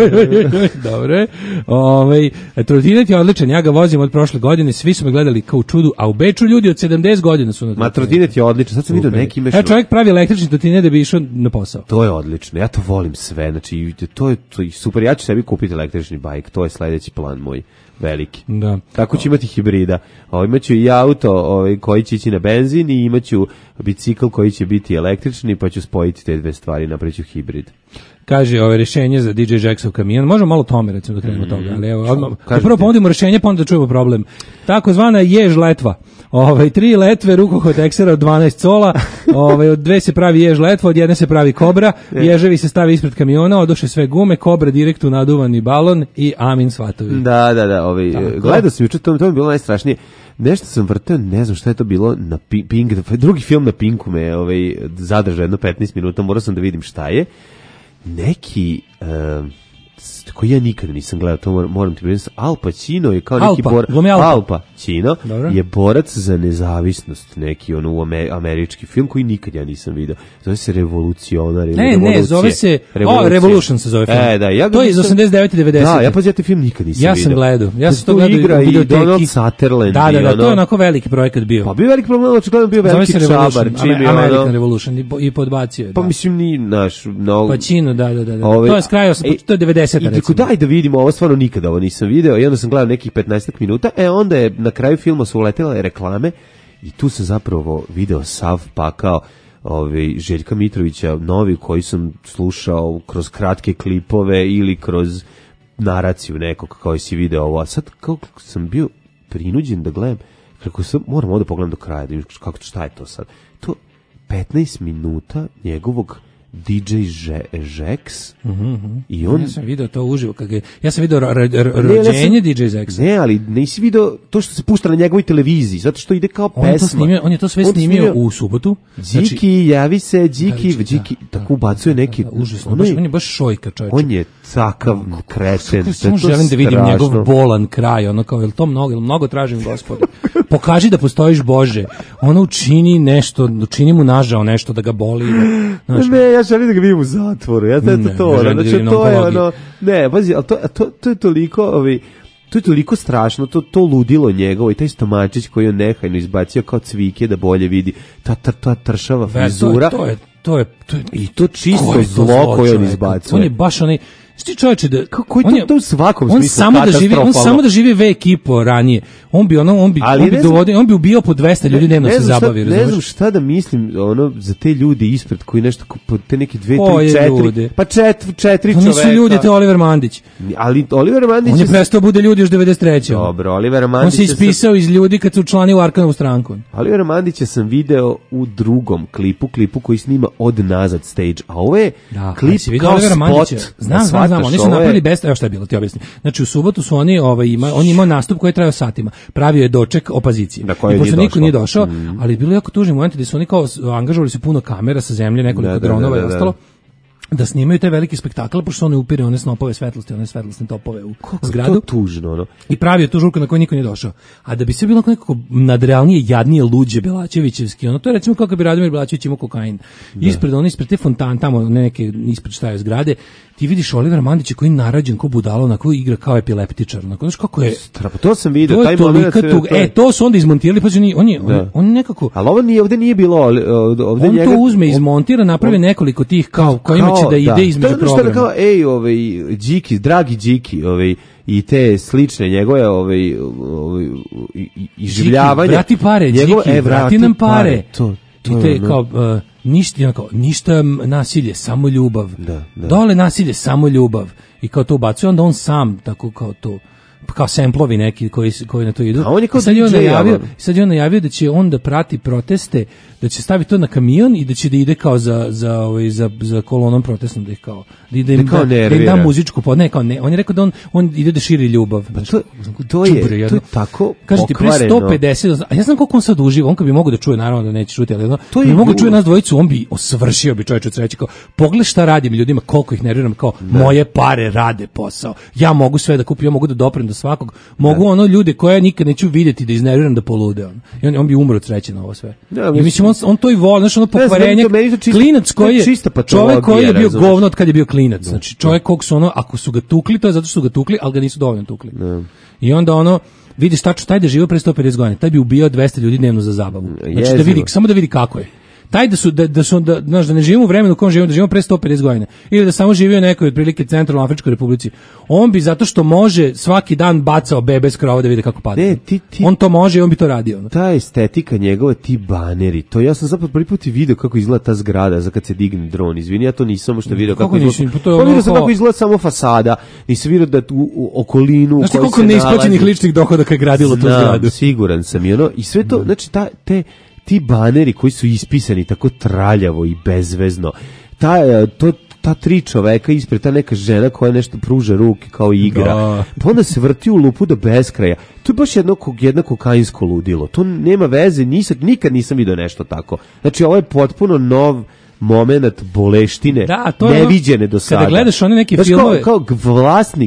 Dobro je. Ovaj, trotinet je odličan, ja ga vozim od prošle godine, svi su me gledali kao u čudu, a u Beču ljudi od sedamdeset godina su na Ma trotinet je odličan, sad sam vidio neki imaš... E, čovjek pravi električni trotinet da bi išao na posao. To je odlično, ja to volim sve, znači to je, to je super, ja ću sebi kupiti električni bajk, to je sledeći plan moj, veliki. Da. Tako ću imati hibrida. O, imaću i auto ovaj, koji će ići na benzin i imaću bicikl koji će biti električni, pa ću spojiti te dve stvari, napraviću hibrid. Kaže, ove rješenje za D J Jacksov kamion. Možemo malo tome, recimo, da krenemo od toga, ali evo, odmah, da Kažete. prvo ponudimo rješenje, pa onda da čujemo problem. Tako zvana jež letva. Ovaj tri letve rukohod eksera od dvanaest cola, ovaj od dve se pravi jež letva, od jedne se pravi kobra, ježevi se stavi ispred kamiona, oduše sve gume, kobra direkt u naduvani balon i amin svatovi. Da, da, da, ovaj, Tako. gledao sam juče, to, to mi je bilo najstrašnije. Nešto sam vrtao, ne znam šta je to bilo na Pi- Pink, drugi film na Pinku me ovaj, zadržao jedno petnaest minuta, morao sam da vidim šta je. Neki... Uh, koji ja nikada nisam gledao, to moram, moram ti priznati, Al Pacino je kao neki Alpa, bor... glumi Alpa. Al Pacino Dobro. je borac za nezavisnost, neki ono ame, američki film koji nikad ja nisam vidio. Zove se Revolucionar ili Ne, Revolucije. ne, zove se o, Revolucije. Revolution se zove film. E, da, ja ga to je iz nisam- osamdeset devete devedesete. Da, ja pa ja taj film nikad nisam Ja vidio. sam gledao. Ja sam to Tu gledao igra u i videoteki. Donald Sutherland. Da, da, i da, to ono- je onako veliki projekat bio. Pa bio veliki problem, očigledno bio Zove veliki se čabar. Revolution, čim je American ono- Revolution i, po- i podbacio je. Pa da. mislim ni naš... No, Pacino, da, da, da. da. Ovaj- to je s kraja, osam- Ej, to je devedesete devedeseta I recimo. tako daj da vidimo, ovo stvarno nikada ovo nisam video, i onda sam gledao nekih petnaest minuta, e onda je na kraju filma su uletele reklame i tu sam zapravo video sav pakao ovaj Željka Mitrovića, novi koji sam slušao kroz kratke klipove ili kroz naraciju nekog koji si video ovo, a sad kako sam bio prinuđen da gledam, kako sam, moram ovdje pogledam do kraja, da vidim kako, šta je to sad. To petnaest minuta njegovog D J Žeks mm-hmm. i on... Ja sam video to uživo, kad ga, ja sam video ro, ro, ro, rođenje D J Žeksa. Ne, ali nisi video to što se pušta na njegovoj televiziji, zato što ide kao on pesma. Je to snimio, on je to sve on snimio, snimio u subotu. Điki, znači, javi se, Điki, da, Điki, da, tako ubacuje neki... Da, da, užasno, on, baš, on je baš šojka, čovječe. On je takav kreten. Samo želim da vidim njegov bolan kraj, ono kao, je li to mnogo, je li mnogo tražim, Gospode? Pokaži da postojiš, Bože. Ono učini nešto, učini mu nažao nešto da ga boli. Da, ne, ja želim da ga vidim u zatvoru. Ja to, ne, to, ne, znači, da to je ono... Ne, pazi, ali to, to, to je toliko... Ovi, to je toliko strašno, to, to ludilo njegovo i taj stomačić koji on nehajno izbacio kao cvike da bolje vidi. Ta, ta, ta tršava frizura. To je, to je, to je, i to čisto zlo koje on izbacuje. On je baš onaj... Sti čovječe da kako je to, to u svakom on smislu samo da živi, on samo da živi ve ekipo ranije. On bi ono on bi ali on bi dovodio, on bi ubijao po dvesta ljudi dnevno se zabavi, ne znam šta da mislim ono za te ljudi ispred koji nešto po te neke dve tri četiri pa četiri četiri čoveka. Nisu ljudi, te Oliver Mandić. Ali Oliver Mandić on je prestao bude ljudi još devedeset treće. Dobro, Oliver Mandić. On se ispisao iz ljudi kad su učlanio u Arkanovu stranku. Oliver Mandića sam video u drugom klipu, klipu koji snima od nazad stage, a ovo je da, klip kao spot. Znam, znam, znam, oni su napravili best, evo šta je bilo, ti objasni. Znači u subotu su oni, ovaj ima, on imao nastup koji je trajao satima. Pravio je doček opozicije. Da, koji I pošto niko nije došao, mm. ali bilo je jako tužni momenti da su oni kao angažovali su puno kamera sa zemlje, nekoliko da, dronova da, da, i ostalo. Da snimaju taj veliki spektakl, pošto su oni upire one snopove svetlosti, one svetlosne topove u kako zgradu. To tužno, ono. I pravio tu žurku na koju niko nije došao. A da bi sve bilo nekako nadrealnije, jadnije, luđe, Belačevićevski, ono, to je recimo kako bi Radomir Belačević imao kokain. Da. Ispred, ono, ispred te fontane, tamo neke, ispred šta je zgrade, ti vidiš Olivera Mandića koji je narađen ko budalo, na koji igra kao epileptičar. Na znaš kako je... Strapa, to sam vidio, to taj moment. Tug, e, to su onda izmontirali, pa on, on, je, on, on nekako... Ali ovo nije, ovde nije bilo... Ovde on njega, to uzme, izmontira, napravi on, nekoliko tih kao, kojima će da ide da. između programa. To je kao, ej, ovaj, Điki, dragi Điki, ovaj, i te slične njegove ovaj, ovaj, iživljavanja. Điki, vrati pare, njegove, Điki, e, vrati nam pare. pare. To, to I te kao... Uh, ništa, kao, ništa nasilje, samo ljubav. Da, da. Dole nasilje, samo ljubav. I kao to ubacuje, onda on sam tako kao to, kao semplovi neki koji, koji na to idu. A on je kao sad, je on D J, najavio, sad je on najavio da će on da prati proteste, da će staviti to na kamion i da će da ide kao za, za, ovaj, za, za kolonom protestnom, da ih kao, da, da im da, da, im da muzičku, pod, ne, kao ne, on je rekao da on, on ide da širi ljubav. Pa to, to, je, čubre, to je tako kažete, pre sto pedeset, a ja znam koliko on sad uživa, on kad bi mogo da čuje, naravno da neće čuti, ali to bi mogo da čuje nas dvojicu, on bi osvršio bi čovječ od sreće, kao, pogledaj šta radim ljudima, koliko ih nerviram, kao, da. Moje pare rade posao, ja mogu sve da kupim, ja mogu da doprem do svakog, mogu da. Ono ljude koje nikad neću vidjeti da iznerviram da polude on. I on, on bi umro od sreće na ovo sve. Da, I mislim, on, on to i voli, znači ono pokvarenje, klinac koji je, čovjek koji je bio govno od kad je bio klinac, znači čovjek kog su ono, ako su ga tukli, to je zato što su ga tukli, ali ga nisu dovoljno tukli. Da. I onda ono, vidiš tačno, taj da živio pre sto pedeset godina, taj bi ubijao dvesta ljudi dnevno za zabavu. Znači da vidi, samo da vidi kako je. Taj da su da da su da znaš da ne živimo u vremenu u kom živimo, da živimo pre sto pedeset godina ili da samo živio nekoj otprilike centralnoj Afričkoj republici. On bi zato što može svaki dan bacao bebe s krova da vidi kako pada. Ne, ti, ti, on to može i on bi to radio. No. Ta estetika njegova, ti baneri, to ja sam zapravo prvi put video kako izgleda ta zgrada za kad se digne dron. Izvini, ja to nisam što video kako, kako izgleda. Pa, pa vidio sam kako izgleda samo fasada. Nisam vidio da tu u okolinu znaš koliko neisplaćenih ličnih dohodaka je gradilo tu zgradu. Siguran sam i ono i sve to, znači ta te ti baneri koji su ispisani tako traljavo i bezvezno, ta, to, ta tri čoveka ispred, ta neka žena koja nešto pruža ruke kao igra, da. Pa onda se vrti u lupu do beskraja. To je baš jedno, jedno kokainsko ludilo. To nema veze, nisam, nikad nisam vidio nešto tako. Znači, ovo je potpuno nov moment boleštine, da, to neviđene do sada. Kada gledaš one neke znači, filmove... Kao, kao vlasnik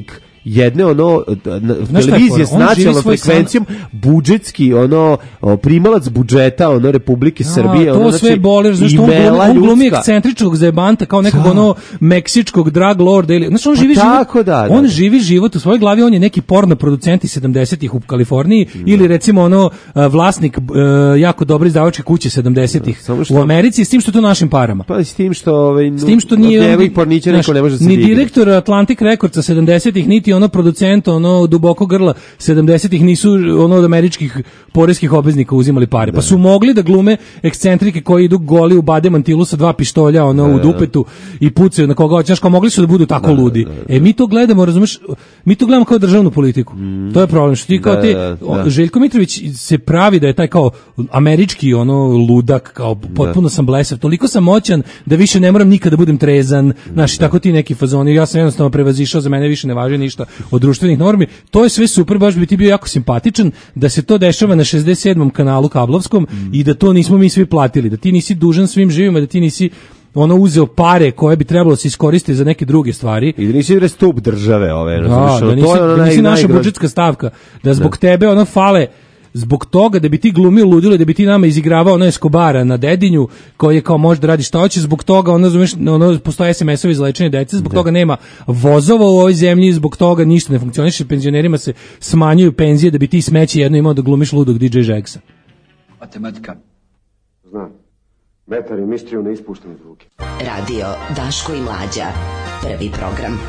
jedne ono na, Znaš šta je televizije s fora? On živi nacionalnom svoj frekvencijom, budžetski ono o, primalac budžeta ono Republike Srbije, A, to ono sve znači boli, znaš što on glumi, imela on glumi ljudska. ekscentričnog zajebanta kao nekog Da. ono meksičkog drug lorda ili znaš on Pa živi tako, život, da, da, on da. živi život u svojoj glavi, on je neki porno producent iz sedamdesetih u Kaliforniji ili recimo ono a, vlasnik a, jako dobre izdavačke kuće sedamdesetih Samo što- u Americi, s tim što to našim parama. Pa s tim što ovaj S tim što nije od njegovih on- pornića znaš, niko ne može da se ni digne. direktor Atlantic Recordsa sedamdesetih niti ono producent ono duboko grla sedamdesetih nisu ono od američkih poreskih obveznika uzimali pare. Pa su mogli da glume ekscentrike koji idu goli u bade mantilu sa dva pištolja ono u dupetu i pucaju na koga hoće. Znaš, kao mogli su da budu tako ludi. E mi to gledamo, razumeš, mi to gledamo kao državnu politiku. To je problem što ti kao Da, ti da, o, da. Željko Mitrović se pravi da je taj kao američki ono ludak, kao potpuno sam blesav, toliko sam moćan da više ne moram nikada da budem trezan, znaš, i tako ti neki fazoni, ja sam jednostavno prevazišao, za mene više ne važi ništa od društvenih normi, to je sve super, baš bi ti bio jako simpatičan da se to dešava na šezdeset sedmom kanalu kablovskom i da to nismo mi svi platili, da ti nisi dužan svim živima, da ti nisi ono uzeo pare koje bi trebalo se iskoristiti za neke druge stvari. I da nisi bre stup države ove, Da, razumeš, da ono, nisi, to je ono da nisi naj- naša najgroz- budžetska stavka, da zbog tebe ono fale, zbog toga da bi ti glumio ludilo, da bi ti nama izigravao ono Eskobara na Dedinju, koji je kao može da radi šta hoće, zbog toga ono, razumeš, ono, postoje es em esovi za lečenje dece, zbog toga nema vozova u ovoj zemlji, zbog toga ništa ne funkcioniše, penzionerima se smanjuju penzije da bi ti smeće jedno imao da glumiš ludog di džej Žeksa. Matematika. Znam. Metar i mistriju ne ispuštam iz ruke. Radio Daško i Mlađa. Prvi program.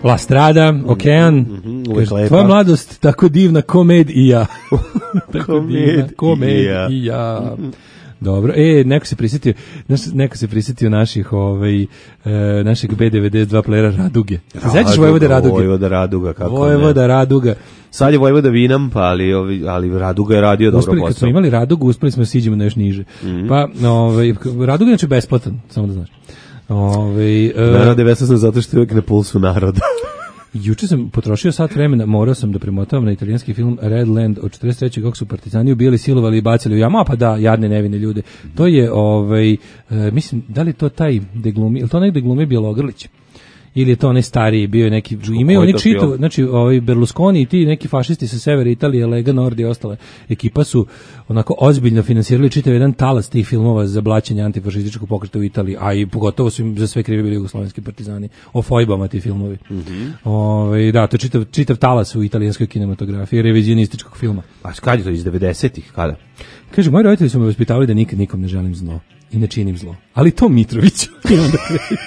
La Strada, Okean, Mhm, uvek kaže, lepa. tvoja mladost tako divna, komed i ja. Tako divna, Komed komed i ja. i ja. Dobro, e, neko se prisjetio, naš- neko se prisjetio naših, ovaj, e, našeg B devedeset dva playera Raduge. Se sećaš Vojvode Raduge? Vojvoda Raduga, kako Vojvoda ne. Raduga. Sad je Vojvoda Vinam, pa ali, ovi- ali Raduga je radio dobro Uspeli, kad smo posao. imali Radugu, uspeli smo da siđemo na još niže. Pa, ovaj, Raduga je znači besplatan, samo da znaš. Ovaj, e, Narode, vesel sam zato što je uvijek na pulsu naroda. Juče sam potrošio sat vremena, morao sam da premotavam na italijanski film Redland od četrdeset treće kako su partizani ubijali, silovali i bacili u jamu, a pa da, jadne nevine ljude. To je, ovaj, e, mislim, da li je to taj de glumi, ili to negde glumi Bjelogrlić? Ili je to onaj stariji, bio je neki, imaju koji oni to čito, film? znači ovaj Berlusconi i ti neki fašisti sa severa Italije, Lega Nord i ostale ekipa su onako ozbiljno finansirali čitav jedan talas tih filmova za blaćenje antifašističkog pokreta u Italiji, a i pogotovo su im za sve krivi bili jugoslovenski partizani, o fojbama ti filmovi. Ovaj, da, to je čitav, čitav talas u italijanskoj kinematografiji, revizionističkog filma. A kad je to, iz devedesetih, kada? Kaže, moji roditelji su me vaspitavali da nikad nikom ne želim zlo i ne činim zlo. Ali to Mitroviću. I onda kreće.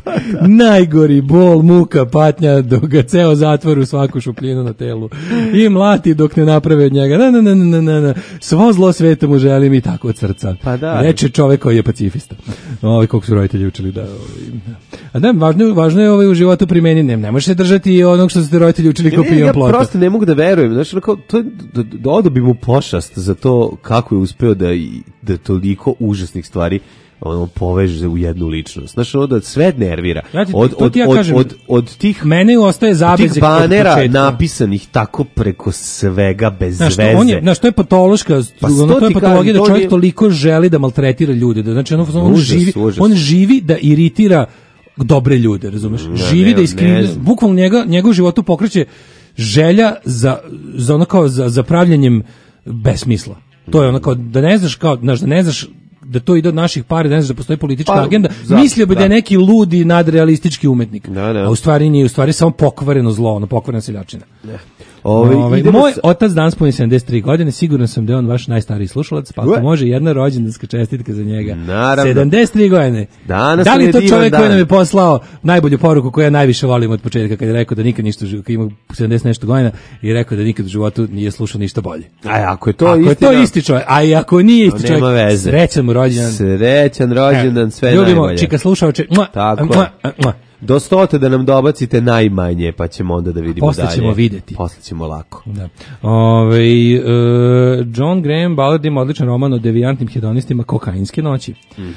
Najgori bol, muka, patnja, dok ga ceo zatvor u svaku šupljinu na telu. I mlati dok ne naprave od njega. Na, na, na, na, na, na. Svo zlo sveta mu želim i tako od srca. Pa da. Reče čovek koji je pacifista. Ovi koliko su roditelji učili da... Ovi, a da, važno, je- važno je ovaj u životu primeniti. Ne, ne možeš se držati onog što su te roditelji učili kao Ne, pijan ja plota. prosto ne mogu da verujem. Znači, onako, to je, da, da odobi mu pošast za to kako je uspeo da, i- da toliko užasnih stvari ono poveže u jednu ličnost. Znači, ono da sve nervira. Ja ti- Od, to od, ti ja od, kažem, od, od tih Mene ostaje od zabezek tih od banera početka. napisanih tako preko svega bez Znaš, veze. on je, znaš, to je patološka, Pa ono, sto to je ti patologija kažem, da to čovjek nije- toliko želi da maltretira ljude, da znači ono, on Užas, živi, užas. on živi da iritira dobre ljude, razumeš? Živi ne, da iskrivlja, ne znam. bukvalno njega, njegov životu pokreće želja za, za ono kao za, za pravljenjem besmisla. To je ono kao da ne znaš kao, znaš, da ne znaš da to ide od naših para, da ne znaš da postoji politička Pa, agenda, za- mislio bi da. da. je neki ludi nadrealistički umetnik. Da, da. A u stvari nije, u stvari samo pokvareno zlo, ono pokvarena seljačina. Ove, Ovaj, idemo moj s- otac danas puni sedamdeset tri godine, siguran sam da je on vaš najstariji slušalac, pa ako Ue. može jedna rođendanska čestitka za njega. Naravno. sedamdeset tri godine. Danas da li nam je je to divan čovjek koji dan. nam je poslao najbolju poruku koju ja najviše volim od početka, kad je rekao da nikad ništa, u živ- kad ima sedamdeset nešto godina i rekao da nikad u životu nije slušao ništa bolje. Aj, ako je to Ako je istina, to isti čovjek, a i ako nije isti nema čovjek, veze. srećan mu rođendan. Srećan rođendan, sve Ljubimo, najbolje. čika slušaoče. Mua, Tako. mua, mua. Do stote da nam dobacite najmanje, pa ćemo onda da vidimo Posle dalje. ćemo videti. Posle ćemo lako. Da. Ove, e, John Graham Ballard ima odličan roman o devijantnim hedonistima kokainske noći.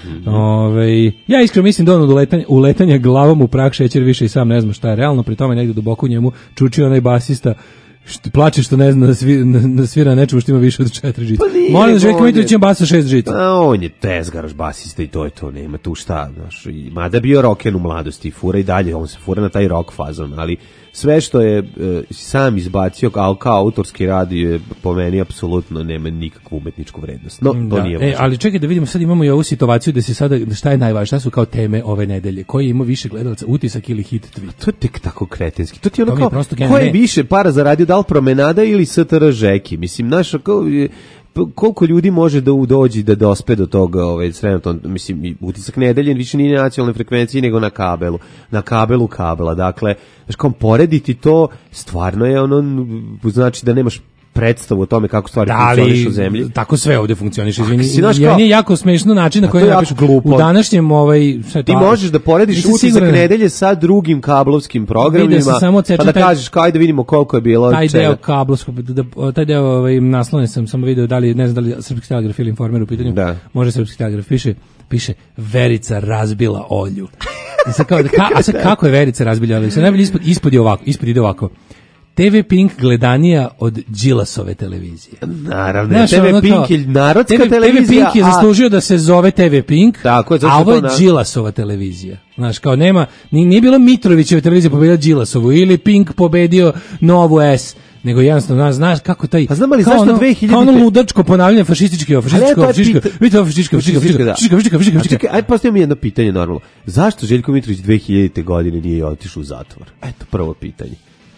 Ove, ja iskreno mislim da on od uletanja, uletanja glavom u prah šećer više i sam ne znam šta je realno, pri tome negdje duboko u njemu čuči onaj basista što plače što ne zna da svi, na, da svira nečemu što ima više od četiri žica. Pa nije, Molim da nego Željko on je- Mitrović ima basa šest žica. A on je tezgaraš basista i to je to, nema tu šta, znaš. I mada bio roken u mladosti, fura i dalje, on se fura na taj rock fazon, ali sve što je e, sam izbacio kao, kao autorski rad je po meni apsolutno nema nikakvu umetničku vrednost. No, to Da. nije E, važno. ali čekaj da vidimo, sad imamo i ovu situaciju da se sada, šta je najvažnije, šta su kao teme ove nedelje, koji ima više gledalaca, utisak ili hit tweet. To je tek tako kretenski. To ti je To ono mi je kao, prosto ko genijalno. je Ne. više para zaradio, da li Promenada ili S T R Žeki? Mislim, znaš, kao, je- p- koliko ljudi može da u- dođi da dospe do toga, ovaj, trenutno, mislim, i utisak nedelje više nije na nacionalnoj frekvenciji, nego na kabelu. Na kabelu kabela. Dakle, znaš, kao, porediti to, stvarno je ono, n- znači da nemaš predstavu o tome kako stvari Da, funkcionišu u ali zemlji. tako sve ovdje funkcioniše. Izvini, si, znaš ja kao- nije jako smešno način na A koji to je jako napišu. glupo. U današnjem ovaj sve Ti to- možeš da porediš Nisam utisak siguran. nedelje sa drugim kablovskim programima, Vidio sam samo odsečen pa da taj- kažeš, kao, ajde vidimo koliko je bilo taj čega. deo kablovskog, da, da, taj deo ovaj, naslone sam samo video, da li, ne znam da li je Srpski telegraf ili Informer u pitanju, Da. može Srpski telegraf, piše, piše Verica razbila Olju. I sad kao, ka, a sad kako je Verica razbila Olju? Sad najbolje ispod, ispod je ovako, ispod ide ovako. T V Pink gledanija od Đilasove televizije. Naravno, Znaš, T V ono kao, Pink je narodska T V televizija, T V Pink je a- zaslužio da se zove T V Pink, Tako je, zato a što ovo je to na- Đilasova televizija. Znaš, kao nema, ni- nije bilo Mitrovićeva televizija pobedila Đilasovu ili Pink pobedio Novu S, nego jednostavno, znaš, znaš kako taj... Pa znam, ali kao zašto ono- dve hiljadite Kao ono ludačko ponavljanje fašistički, fašističko, to je fašističko, pita- vidite ovo fašističko, fašističko, Fašistička, da. fašističko, fašističko, fašističko, A fašističko. čekaj, ajde postavim mi jedno pitanje normalno. Zašto Željko Mitrović dve hiljadite godine nije otišao u zatvor? Eto, prvo pitanje.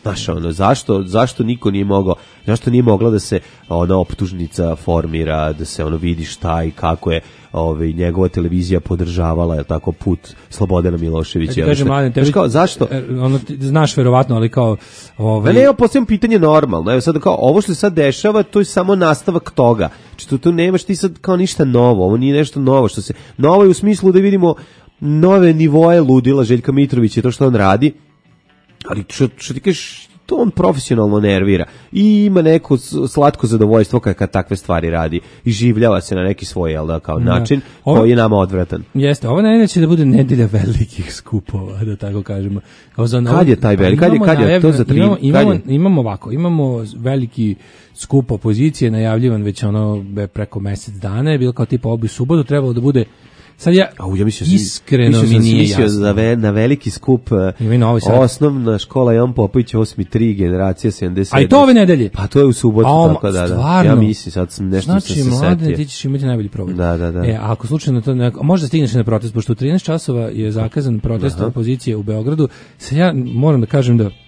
Znaš, ono, zašto, zašto niko nije mogao, zašto nije mogla da se ona optužnica formira, da se ono vidi šta i kako je ovaj njegova televizija podržavala, je tako, put Slobodana Miloševića. Ja kažem, mladen, tebi, kao, zašto? Ono, ti znaš verovatno, ali kao... Ovaj... Ne, evo, postavljam pitanje normalno. Evo sad, kao, ovo što se sad dešava, to je samo nastavak toga. Znači, tu, tu nemaš ti sad kao ništa novo, ovo nije nešto novo što se... Novo je u smislu da vidimo nove nivoe ludila Željka Mitrovića i to što on radi, ali što, što ti kažeš, to on profesionalno nervira i ima neko slatko zadovoljstvo kad, kad takve stvari radi i življava se na neki svoj, jel da, kao način ovo, koji je nama odvratan. Jeste, ovo nedelja će da bude nedelja velikih skupova, da tako kažemo. Kao za kad je taj velik? Kad je, kad je to za tri? Imamo, imamo, imamo ovako, imamo veliki skup opozicije, najavljivan već ono preko mjesec dana, je bilo kao tipa obi subotu, trebalo da bude. Sad ja, Au, ja mislim, iskreno mislim, mi nije jasno. Za ve, na veliki skup osnovna škola Jovan Popović osmi tri generacija sedamdeset sedam. A i to ove nedelje? Pa to je u subotu, A, tako da, da. Stvarno? Ja mislim, sad sam nešto znači, se setio. Znači, mlade, ti ćeš imati najbolji problem. Da, da, da. E, ako slučajno to neko, možda stigneš na protest, pošto u trinaest časova je zakazan protest opozicije u Beogradu, se ja moram da kažem da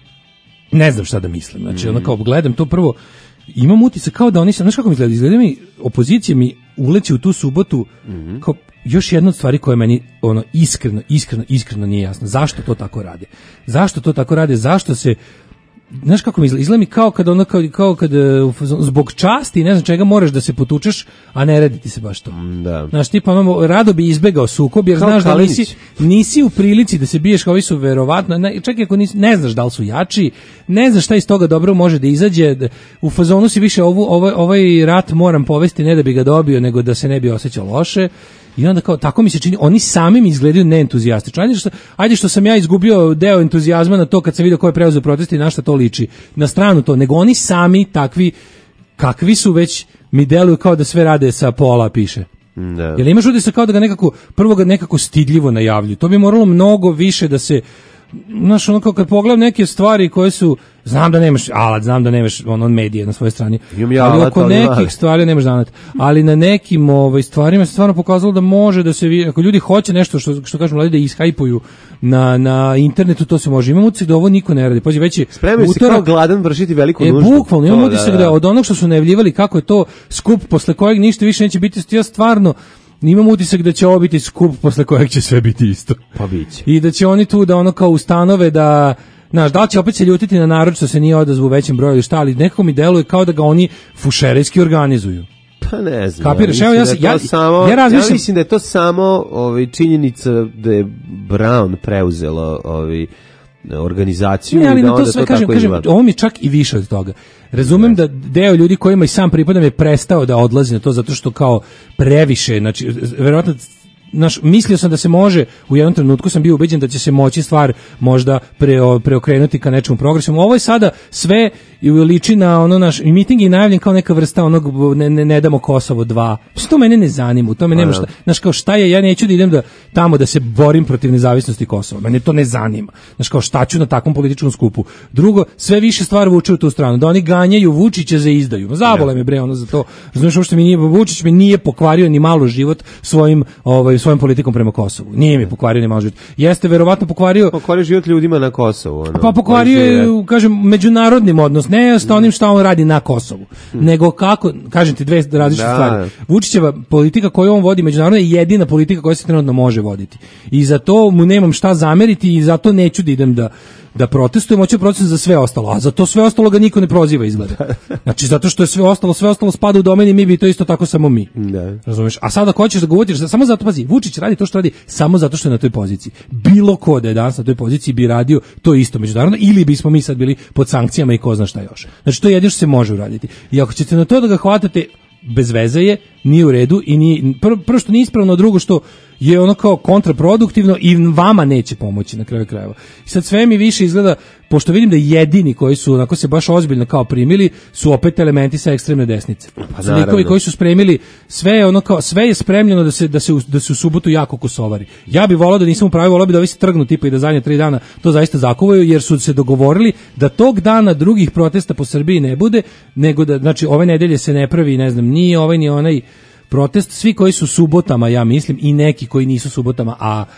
ne znam šta da mislim. Znači, mm. ono kao gledam to prvo, imam utisak kao da oni, znaš kako mi izgleda, izgleda mi, opozicija mi uleće u tu subotu, mm-hmm. kao još jedna od stvari koja meni ono iskreno, iskreno, iskreno nije jasno. Zašto to tako rade? Zašto to tako rade? Zašto se, znaš kako mi izgleda? Izgleda mi kao kad ono, kao, kao kad zbog časti, ne znam čega, moraš da se potučeš, a ne radi ti se baš to. Da. Znaš, tipa, ono, rado bi izbegao sukob, jer kao znaš Kalinić. Da nisi, nisi u prilici da se biješ, kao ovi su verovatno, ne, čak i ako nisi, ne znaš da li su jači, ne znaš šta iz toga dobro može da izađe, da, u fazonu si više ovu, ovaj, ovaj rat moram povesti ne da bi ga dobio, nego da se ne bi osjećao loše. I onda kao, tako mi se čini, oni sami mi izgledaju neentuzijastično. Ajde što, ajde što sam ja izgubio deo entuzijazma na to kad sam vidio ko je preuzeo proteste i na šta to liči. Na stranu to, nego oni sami takvi, kakvi su već, mi deluju kao da sve rade sa pola, piše. Da. Jel imaš utisak kao da ga nekako, prvo ga nekako stidljivo najavljuju. To bi moralo mnogo više da se, znaš, ono kao kad pogledam neke stvari koje su, znam da nemaš alat, znam da nemaš on, on medije na svojoj strani, ja ali alat, oko ali nekih mali. stvari nemaš zanat, ali na nekim ovaj, stvarima se stvarno pokazalo da može da se, ako ljudi hoće nešto, što, što kažem, mladi da ishajpuju na, na internetu, to se može. Imam utisak da ovo niko ne radi. Pazi, već je spremaju se kao gladan vršiti veliku e, nuždu. Bukvalno, imam utisak da, da. da od onog što su najavljivali kako je to skup posle kojeg ništa više neće biti, ja stvarno imam utisak da će ovo biti skup posle kojeg će sve biti isto. Pa biće. I da će oni tu da ono kao ustanove da, znaš, da li će opet se ljutiti na narod što se nije odazvu u većem broju ili šta, ali nekako mi deluje kao da ga oni fušerejski organizuju. Pa ne znam. Kapiraš, evo ja se, ja, samo, ja razmišljam. Ja mislim da je to samo ovaj, činjenica da je Brown preuzelo ovaj, organizaciju. Ne, ali da na to sve, kažem, kažem, ovo mi čak i više od toga. Razumem da deo ljudi kojima i sam pripadam je prestao da odlazi na to zato što kao previše, znači, verovatno, naš, mislio sam da se može, u jednom trenutku sam bio ubeđen da će se moći stvar možda preo, preokrenuti ka nečemu progresu. Ovo je sada sve liči na ono naš, i miting je najavljen kao neka vrsta onog ne, ne, ne damo Kosovo dva. To mene ne zanima, u tome nema šta, znaš, kao šta je, ja neću da idem da, tamo da se borim protiv nezavisnosti Kosova, mene to ne zanima. Znaš, kao šta ću na takvom političkom skupu. Drugo, sve više stvar vuče u tu stranu, da oni ganjaju Vučića za izdaju. Zabole me bre ono za to. Znaš, uopšte mi nije, Vučić mi nije pokvario ni malo život svojim, ovaj, svojom politikom prema Kosovu. Nije mi pokvario ni malo život. Jeste verovatno pokvario pokvario život ljudima na Kosovu, ono. Pa pokvario je, kažem, međunarodnim odnos, ne s onim šta on radi na Kosovu, hmm. nego kako, kažem ti, dve različite da. stvari. Vučićeva politika koju on vodi međunarodno je jedina politika koja se trenutno može voditi. I za to mu nemam šta zameriti i zato neću da idem da da protestujem, hoću protestujem za sve ostalo, a za to sve ostalo ga niko ne proziva izgleda. Znači, zato što je sve ostalo, sve ostalo spada u domen i mi bi to isto tako samo mi. Da. Razumeš? A sada ako hoćeš da govoriš, samo zato, pazi, Vučić radi to što radi samo zato što je na toj poziciji. Bilo ko da je danas na toj poziciji bi radio to isto međunarodno, ili bismo mi sad bili pod sankcijama i ko zna šta još. Znači, to je jedino što se može uraditi. I ako ćete na to da ga hvatate, bez veze je, nije u redu i nije, prvo, prvo što nije ispravno, drugo što je ono kao kontraproduktivno i vama neće pomoći na kraju krajeva. I sad sve mi više izgleda, pošto vidim da jedini koji su onako se baš ozbiljno kao primili su opet elementi sa ekstremne desnice. Pa su likovi koji su spremili sve je ono kao sve je spremljeno da se da se da se u subotu jako kosovari. Ja bih voleo da nisam u pravu, voleo bih da ovi se trgnu tipa i da zadnje tri dana to zaista zakovaju, jer su se dogovorili da tog dana drugih protesta po Srbiji ne bude, nego da, znači, ove nedelje se ne pravi, ne znam, ni ovaj ni onaj protest, svi koji su subotama, ja mislim, i neki koji nisu subotama, a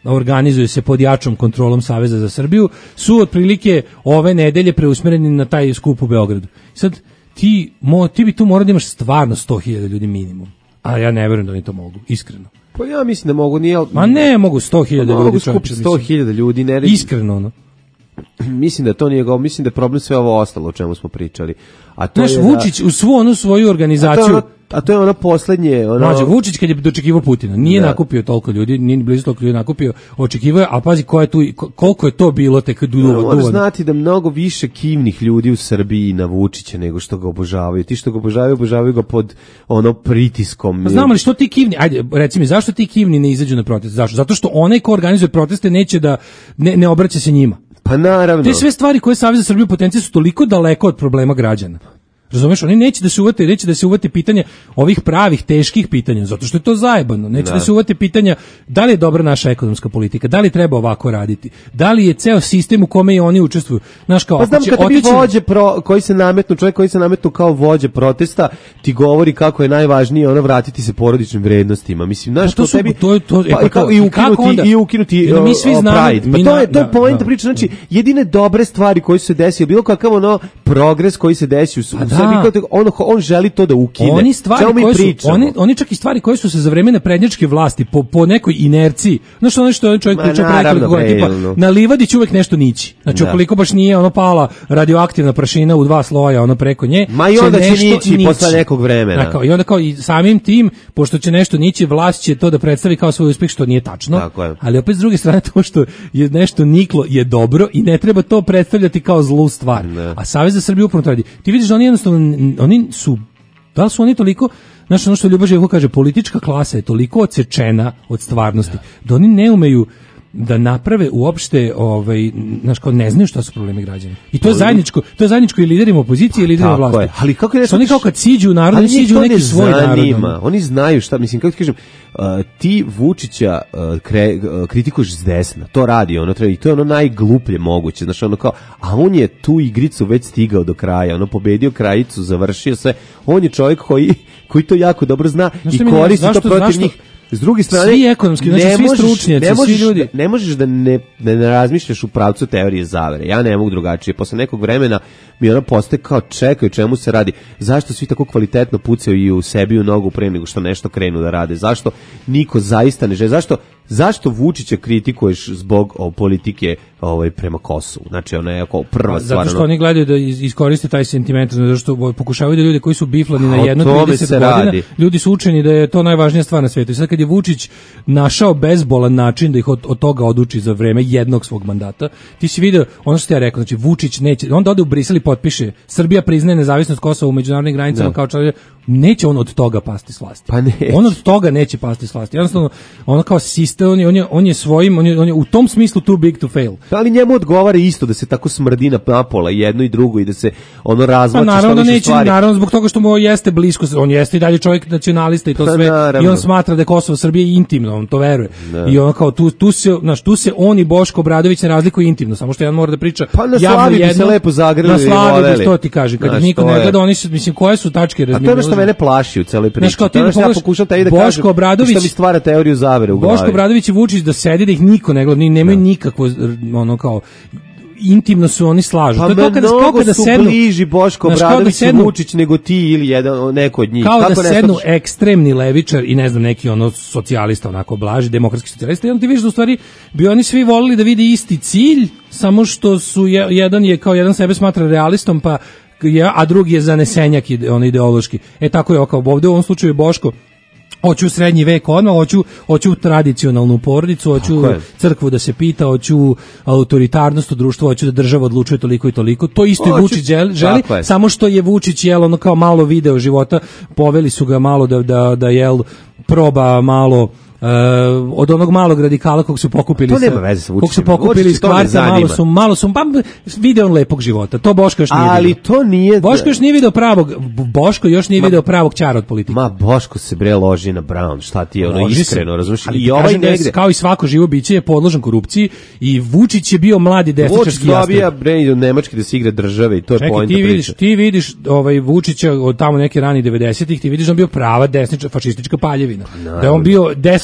organizuju se pod jačom kontrolom Saveza za Srbiju, su otprilike ove nedelje preusmereni na taj skup u Beogradu. Sad, ti, mo, ti bi tu morao da imaš stvarno sto hiljada ljudi minimum, a ja ne verujem da oni to mogu, iskreno. Pa ja mislim da mogu, nije... Ma ne, mogu sto hiljada ljudi. Mogu skupiti sto hiljada ljudi. Ne, iskreno, ono. Mislim da to nije go, mislim da je problem sve ovo ostalo o čemu smo pričali. A to Znaš, je Vučić da, u svu onu svoju organizaciju... A to je ono, a to je ono poslednje... Ono... Mađo, Vučić kad je dočekivao Putina, nije da. nakupio toliko ljudi, nije blizu toliko ljudi nakupio, očekivao je, a pazi ko je tu, koliko je to bilo tek duvo. No, moraš znati da mnogo više kivnih ljudi u Srbiji na Vučića nego što ga obožavaju. Ti što ga obožavaju, obožavaju ga pod ono pritiskom. Pa znamo li što ti kivni, ajde, reci mi, zašto ti kivni ne izađu na protest? Zašto? Zato što onaj ko organizuje proteste neće da, ne, ne obraća se njima. Pa naravno. Te sve stvari koje Savez za Srbiju potencija su toliko daleko od problema građana. Razumeš, oni neće da se uvate, neće da se uvate pitanje ovih pravih, teških pitanja, zato što je to zajebano. Neće da, da se uvate pitanja da li je dobra naša ekonomska politika, da li treba ovako raditi, da li je ceo sistem u kome i oni učestvuju. Znaš, kao, pa znam, će kada bi otići... vođe pro, koji se nametnu, čovjek koji se nametnu kao vođe protesta, ti govori kako je najvažnije ono vratiti se porodičnim vrednostima. Mislim, znaš, pa to su, tebi, to je, to, pa, pa, kao, i ukinuti, i ukinuti mi svi znamo, Pride. Pa to je, to je point priče. Znači, jedine dobre stvari koje su se desile, bilo kakav ono progres koji se desio u, u sebi, ono on želi to da ukine. Oni stvari koje su, oni, oni čak i stvari koje su se za vreme naprednjačke vlasti po, po nekoj inerciji, znaš ono što je čovjek pričao pre nekoliko godina, tipa na livadi će uvek nešto nići. Znači da. Ukoliko baš nije ono pala radioaktivna prašina u dva sloja ono preko nje, ma i onda će, će nići posle nekog vremena. Dakle, i onda kao i samim tim, pošto će nešto nići, vlast će to da predstavi kao svoj uspeh, što nije tačno. Ali opet s druge strane to što je nešto niklo je dobro i ne treba to predstavljati kao zlu stvar. Ne. A Savez za Srbiju upravo to radi. Ti vidiš da oni jednostavno oni su, da li su oni toliko, znaš ono što Ljubo Živko kaže, politička klasa je toliko odsečena od stvarnosti, da oni ne umeju da naprave uopšte, ovaj, znaš, kao ne znaju šta su problemi građana. I to je zajedničko, to je zajedničko i liderima opozicije i liderima vlasti. Je. Ali kako je, oni kao kad siđu u narod, oni siđu u neki svoj narod. Oni znaju šta, mislim, kako ti kažem, uh, ti Vučića uh, kre, uh, kritikuješ s desna, to radi, ono treba, i to je ono najgluplje moguće, znaš, ono kao, a on je tu igricu već stigao do kraja, ono pobedio krajicu, završio sve, on je čovjek koji, koji to jako dobro zna i koristi to protiv zašto? Njih. S druge strane, svi ekonomski, znači svi stručnjaci, svi ljudi. Ne možeš da ne, ne, ne razmišljaš u pravcu teorije zavere. Ja ne mogu drugačije. Posle nekog vremena mi ona postaje kao čekaj, čemu se radi. Zašto svi tako kvalitetno pucaju i u sebi u nogu pre nego što nešto krenu da rade? Zašto niko zaista ne želi? Zašto zašto Vučića kritikuješ zbog o, politike ovaj prema Kosovu? Znači ona je kao prva stvar. Zato što oni gledaju da iskoriste taj sentiment, zato što pokušavaju da ljudi koji su biflani na jedno trideset godina, radi. Ljudi su učeni da je to najvažnija stvar na svijetu. I sad kad je Vučić našao bezbolan način da ih od, od toga oduči za vreme jednog svog mandata, ti si video ono što ja rekao, znači Vučić neće, on da ode u Brisel i potpiše Srbija priznaje nezavisnost Kosova u međunarodnim granicama, da. Kao čovjek, neće on od toga pasti s vlasti. Pa on od toga neće pasti s vlasti. Jednostavno, ono kao sistem, on je, on je, on je svojim, on je, on je u tom smislu too big to fail. Ali njemu odgovara isto da se tako smrdi na napola jedno i drugo i da se ono razvlači. Pa naravno što neće, stvari. Naravno zbog toga što mu jeste blisko, on jeste i dalje čovjek nacionalista i to pa sve. Naravno. I on smatra da je Kosovo Srbije intimno, on to veruje. Da. I on kao tu tu se, znaš, tu se on i Boško Obradović ne razlikuju intimno, samo što jedan mora da priča pa na javno jedno. Pa se lepo zagrlili. Na slavi, što ti kažem, kad niko ne gleda, oni su, mislim, koje su tačke razmimoilaženja. A to je što mene plaši u celoj priči. Znaš, kao ti ja pokušam taj da kažem šta mi stvara teoriju zavere u glavi. Boško Obradović i Vučić da sedi da ih niko ne gleda, ni nemaju nikakvo ono kao intimno su oni slažu. Pa to je kada kao kada su sednu, bliži Boško Obradović i Vučić nego ti ili jedan neko od njih. Kao kako da sednu ekstremni levičar i ne znam neki ono socijalista onako blaži, demokratski socijalista i on ti vidiš da u stvari bi oni svi volili da vide isti cilj, samo što su je, jedan je kao jedan sebe smatra realistom pa a drugi je zanesenjak on ideološki. E tako je kao ovdje u ovom slučaju Boško hoću srednji vek odmah, hoću, hoću tradicionalnu porodicu, hoću crkvu da se pita, hoću autoritarnost u društvu, hoću da država odlučuje toliko i toliko. To isto i Vučić želi, želi samo što je Vučić jel ono kao malo video života, poveli su ga malo da, da, da jel proba malo Uh, od onog malog radikala kog su pokupili to nema veze sa Vučićem. Kog su pokupili iz kvarta, malo su, malo su, pa video on lepog života. To Boško još nije ali video. to nije... Boško još nije video pravog, Boško još nije ma, video pravog čara od politike. Ma, Boško se bre loži na Brown, šta ti je ono loži iskreno, razumiješ? I ovaj negde... Kao i svako živo biće je podložen korupciji i Vučić je bio mladi desničarski jastreb. Vučić dobija bre od Nemačke da se igra države i to je Čekaj, poenta ti vidiš, priče. ti vidiš ovaj Vučića od tamo neke rani devedesetih, ti vidiš da on bio prava desnička fašistička paljevina. Da je on bio des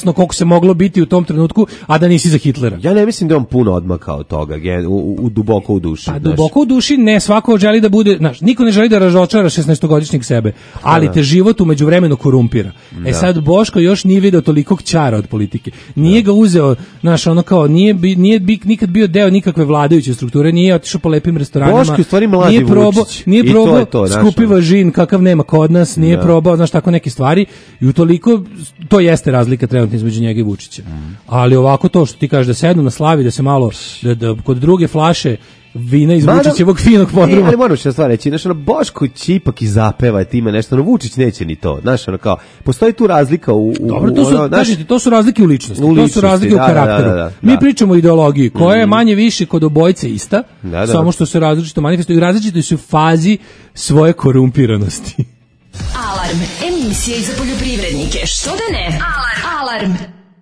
bolesno koliko se moglo biti u tom trenutku, a da nisi za Hitlera. Ja ne mislim da je on puno odmakao od toga, gen, u, u, u duboko u duši. Pa znaš. duboko u duši ne, svako želi da bude, znaš, niko ne želi da razočara šesnaestogodišnjeg sebe, ali te život u međuvremenu korumpira. E Da. sad Boško još nije video tolikog ćara od politike. Nije ga uzeo, znaš, ono kao, nije, bi, nije bi, nikad bio deo nikakve vladajuće strukture, nije otišao po lepim restoranima. Boško je u stvari mladi nije probao, Vučić. nije I to probao je to, znaš, skupiva žin kakav nema kod nas, nije Da. probao, znaš, tako neke stvari i utoliko to jeste razlika trenutno između njega i Vučića. Ali ovako to što ti kažeš da sednu na slavi, da se malo, da, da kod druge flaše vina iz Mada- Vučićevog finog E, podruma. ali moram što stvar reći, znaš, ono, Boško će ipak i zapevati, ima nešto, ono, Vučić neće ni to, znaš, ono, kao, postoji tu razlika u, u Dobro, to su, ono, znaš, kažete, to su razlike u ličnosti, U to su ličnosti, razlike da, u karakteru. da, da, da, Mi da. pričamo o ideologiji, koja je manje više kod obojice ista, Da, da. samo što se različito manifestuju i različito su u fazi svoje korumpiranosti. Alarm, emisija i za poljoprivrednike. Što da ne? Alarm. Alarm.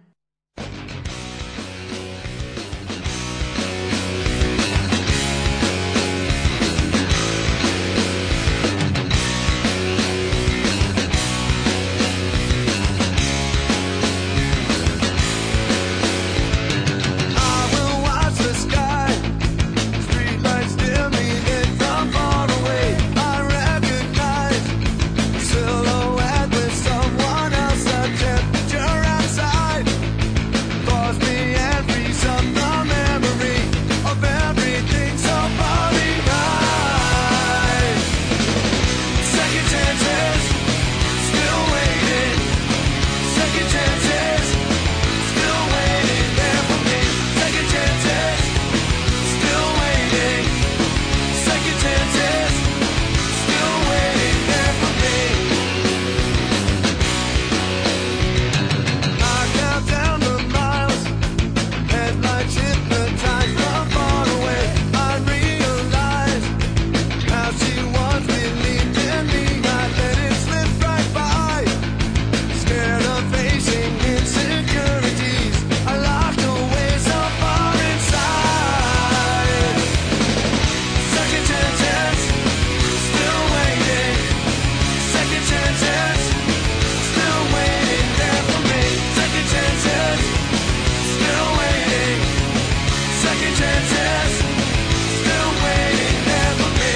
I will watch the sky. Streetlights dimming in from far away. I recognize silhouette with someone else. A temperature outside calls me and frees up the memory of everything so far behind. Second chances, still waiting. Second chances, still waiting there for me. Second chances, still waiting. Second chances, still waiting there for me. I count down the miles, headlights hypnotized from far away. I realize how she once believed in me. I let it slip right by. Scared of facing insecurities, I locked away so far inside. Second chances, still waiting. Second chances, still waiting there for me. Second chances, still waiting. Second chances, still waiting there for me.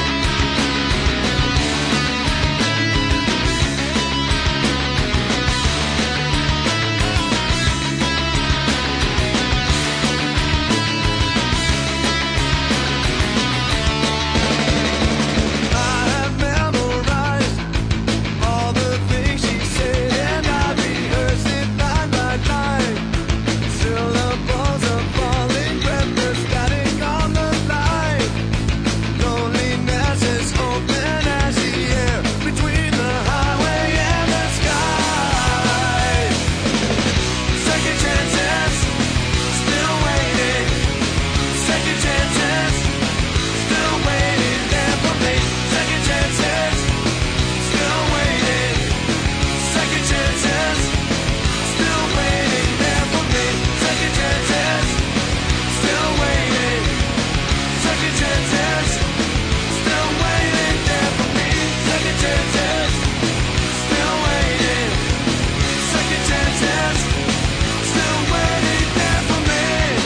I have memorized all the things she said, and I rehearsed it line by line. Syllables of falling breath, the static on the line. Loneliness is open as the air between the highway and the sky. Second chances, still waiting. Second chances, still waiting there for me. Second chances, still waiting. Second chances, still waiting there for me. Second chances, still waiting. Second chances, still waiting there for me. Second chances, still waiting. Second chances, still waiting there for me.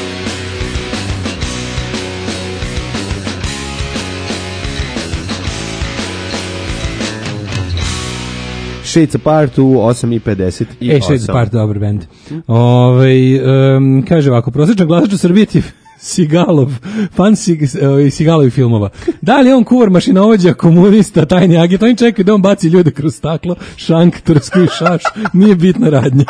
Shades Apart u osam i pedeset osam. E, Shades Apart, dobar band. Ovaj em, kaže ovako, prosječan glasač u Srbiji ti Sigalov, fan Sig, ovaj, Sigalovih filmova. Da li je on kuvar, mašinovođa, komunista, tajni agent? Oni čekaju da on baci ljude kroz staklo, šank, trsku i šaš. Nije bitna radnja.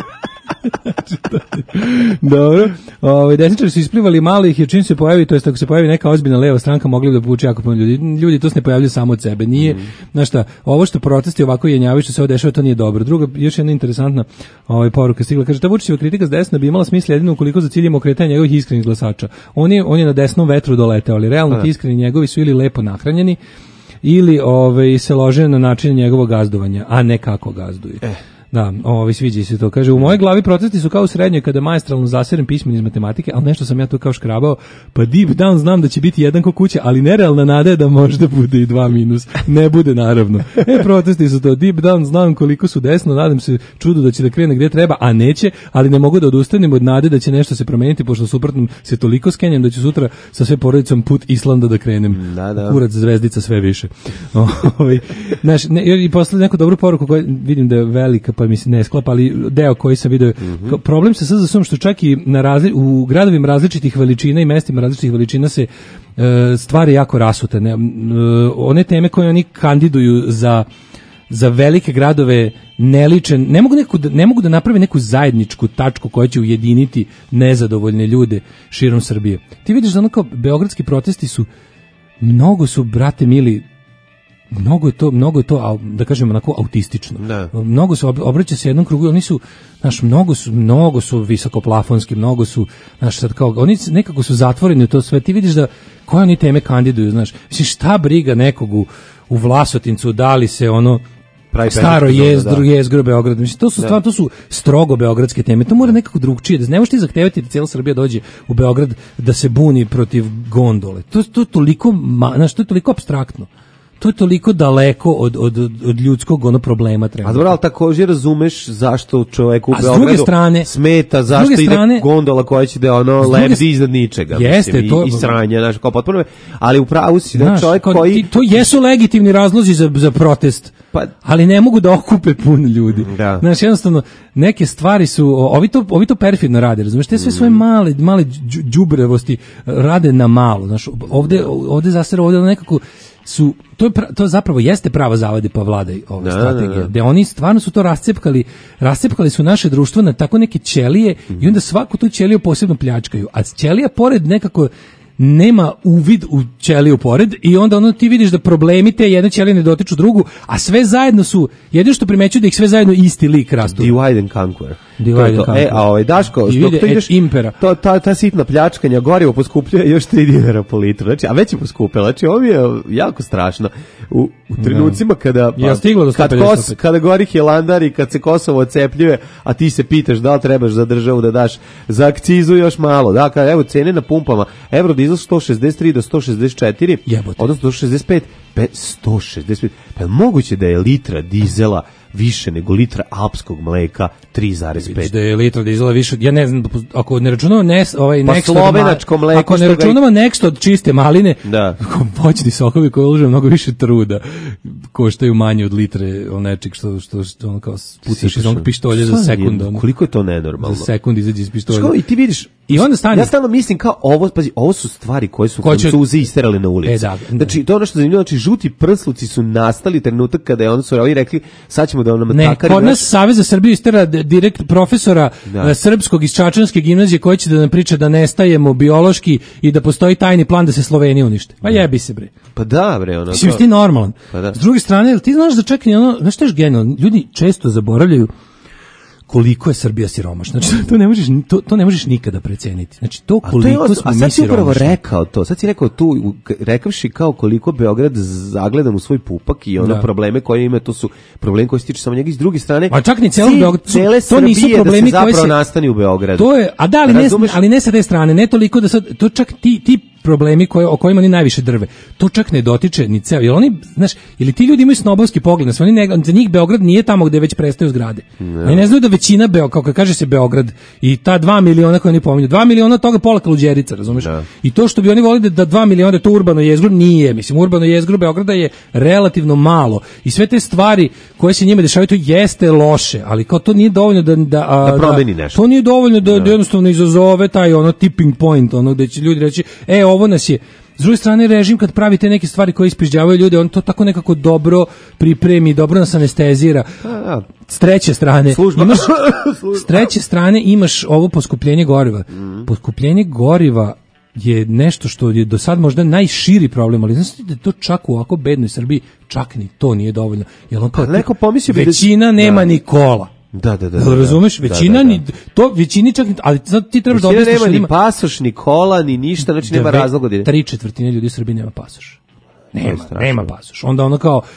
Dobro. Ovaj desničari su isplivali malih jer čim se pojavi, to jest ako se pojavi neka ozbiljna leva stranka, mogli bi da povuče jako puno ljudi. Ljudi to se ne pojavljuju samo od sebe. Nije, mm. znaš šta, ovo što protesti ovako jenjavaju što se ovo dešava, to nije dobro. Druga, još jedna interesantna ovaj poruka stigla, kaže ta Vučićeva kritika s desna bi imala smisla jedino ukoliko za cilj ima okretanje njegovih iskrenih glasača. On je on je na desnom vetru doleteo, ali realno ti iskreni njegovi su ili lepo nahranjeni ili ovaj se lože na način njegovog gazdovanja, a ne kako gazduje. Eh. Da, ovi sviđa se to. Kaže, u mojoj glavi protesti su kao u srednjoj kada maestralno zaseren pismen iz matematike, ali nešto sam ja tu kao škrabao, pa deep down znam da će biti jedan ko kuća, ali nerealna nada je da možda bude i dva minus. Ne bude, naravno. E, protesti su to. Deep down znam koliko su desno, nadam se čudo da će da krene gdje treba, a neće, ali ne mogu da odustanem od nade da će nešto se promeniti, pošto suprotno se toliko skenjam da ću sutra sa sve porodicom put Islanda da krenem. Da, da. Kurac zvezdica sve više. Ovaj, znaš, ne, i posle neku dobru poruku koju vidim da je velika, pa mi se ne sklapa, ali deo koji sam vidio, mm-hmm. problem sa S D S-om što čak i na razli, u gradovima različitih veličina i mestima različitih veličina se e, stvari jako rasute. Ne, e, one teme koje oni kandiduju za za velike gradove ne liče, ne mogu, neku, ne mogu da naprave neku zajedničku tačku koja će ujediniti nezadovoljne ljude širom Srbije. Ti vidiš da ono kao beogradski protesti su, mnogo su, brate mili, mnogo je to, mnogo je to, da kažem onako autistično. Da. Mnogo se obraća se jednom krugu, oni su, znaš, mnogo su, mnogo su visokoplafonski, mnogo su, znaš, sad kao, oni nekako su zatvoreni u to sve. Ti vidiš da koje oni teme kandiduju, znaš. Mislim, šta briga nekog u, u Vlasotincu, da li se ono pravi staro jezgro, jezgro Beograd. Mislim, to su stvarno, to su strogo beogradske teme. To mora nekako drugčije. Da ne možeš ti zahtevati da cijela Srbija dođe u Beograd da se buni protiv gondole. To, to je toliko, znaš, to je toliko apstraktno. To je toliko daleko od, od, od ljudskog ono problema. Treba. A dobro, ali također razumeš zašto čovjek u a Beogradu strane, smeta, zašto ide strane, gondola koja će da ono lebdi iznad ničega. Jeste, mislim, to, i, i sranje, znaš, kao potpuno, ali u pravu si, znaš, da čovjek kao, koji... Ti, to jesu legitimni razlozi za, za protest, pa, ali ne mogu da okupe puno ljudi. Da. Znaš, jednostavno, neke stvari su, ovi to, ovi to perfidno rade, razumiješ, te sve svoje male, male đubrevosti rade na malo, znaš, ovde, ovde zasera, ovde nekako su, to, je pra, to zapravo jeste prava zavade pa vladaj ove da, strategije, da, da. Gde oni stvarno su to rascepkali, rascepkali su naše društvo na tako neke ćelije mm-hmm. i onda svaku tu ćeliju posebno pljačkaju, a ćelija pored nekako nema uvid u ćeliju pored i onda ono ti vidiš da problemi te jedne ćelije ne dotiču drugu, a sve zajedno su, jedino što primećuju da ih sve zajedno isti lik rastu. Divide and conquer. Divide and conquer. E, a ovaj Daško, što to ideš, impera. To, ta, ta sitna pljačkanja, gorivo poskupljuje još tri dinara po litru. Znači, a već je poskupilo. Znači, ovo je jako strašno. U, u trenucima kada, pa, ja stiglo do kad kos, kada gori Hilandar i kad se Kosovo ocepljuje, a ti se pitaš da li trebaš za državu da daš za akcizu još malo. Da, kada, evo, cene na pumpama, Eurodizel sto šezdeset tri do sto šezdeset četiri, jebote. Odnosno sto šezdeset pet, sto šezdeset pet. Pa je moguće da je litra dizela više nego litra alpskog mleka tri zarez pet. Da je litra dizela više, ja ne znam, ako ne računamo nes, ovaj pa Next slovenačko mleko, ako ne računamo ga... Next od čiste maline, da. Voćni sokovi koji ulože mnogo više truda, koštaju manje od litre nečeg što, što, što ono kao pucaš iz onog pištolja za sekund. Ono, koliko je to nenormalno? Za sekund izađe iz pištolja. Ško, i ti vidiš, i onda stani. Ja stalno mislim kao ovo, pazi, ovo su stvari koje su Francuzi isterali na ulici. E, da, da. Znači, to je ono što je zanimljivo, znači žuti prsluci su nastali trenutak kada je oni su rekli, sad ćemo da nam natakari. Kod nas Savez za Srbiju istera direkt profesora da. srpskog iz Čačanske gimnazije koji će da nam priča da nestajemo biološki i da postoji tajni plan da se Slovenija unište. Pa jebi se bre. Pa da bre, ono. Mislim, ti normalan. Pa da. S druge strane, ti znaš da čak i ono, znaš što je genijalno, ljudi često zaboravljaju koliko je Srbija siromašna. Znači, to ne možeš, to, to ne možeš nikada preceniti. Znači, to koliko to smo mi siromašni. A sad si upravo rekao to, sad si rekao tu, rekavši kao koliko Beograd zagledam u svoj pupak i ono da. probleme koje ima, to su problemi koji se tiču samo njega. Iz druge strane, a čak ni celo Beograd, cele to nisu problemi da se zapravo se, nastani u Beogradu. To je, a da, ali ne, ali ne sa te strane, ne toliko da sad, to čak ti, ti problemi koje, o kojima oni najviše drve. To čak ne dotiče ni ceo. Jer oni, znaš, ili ti ljudi imaju snobovski pogled na sve, oni ne, za njih Beograd nije tamo gde već prestaju zgrade. No. Oni ne znaju da većina Beograd, kao kad kaže se Beograd i ta dva miliona koje oni pominju, dva miliona toga pola Kaluđerica, razumeš? No. I to što bi oni volili da, da dva miliona da to urbano jezgro nije, mislim, urbano jezgro Beograda je relativno malo i sve te stvari koje se njima dešavaju to jeste loše, ali kao to nije dovoljno da da, a, da promeni nešto. To nije dovoljno da, no. da jednostavno izazove taj ono tipping point, ono gde će ljudi reći, e, ovo nas je. S druge strane, režim kad pravi te neke stvari koje ispižđavaju ljude, on to tako nekako dobro pripremi, dobro nas anestezira. S treće strane, imaš, s treće strane imaš ovo poskupljenje goriva. Mm. Poskupljenje goriva je nešto što je do sad možda najširi problem, ali znači da to čak u ovako bednoj Srbiji, čak ni to nije dovoljno. Jer on kao, neko pomisli većina da, nema da. ni kola. Da, da, da. Razumeš, većina da, da, da. ni to većini čak, ali sad ti trebaš da objasniš nema ni pasoš, ni kola, ni ništa, znači nema razloga da. Tri četvrtine ljudi u Srbiji nema pasoš. Nema, nema pasoš. Onda ono kao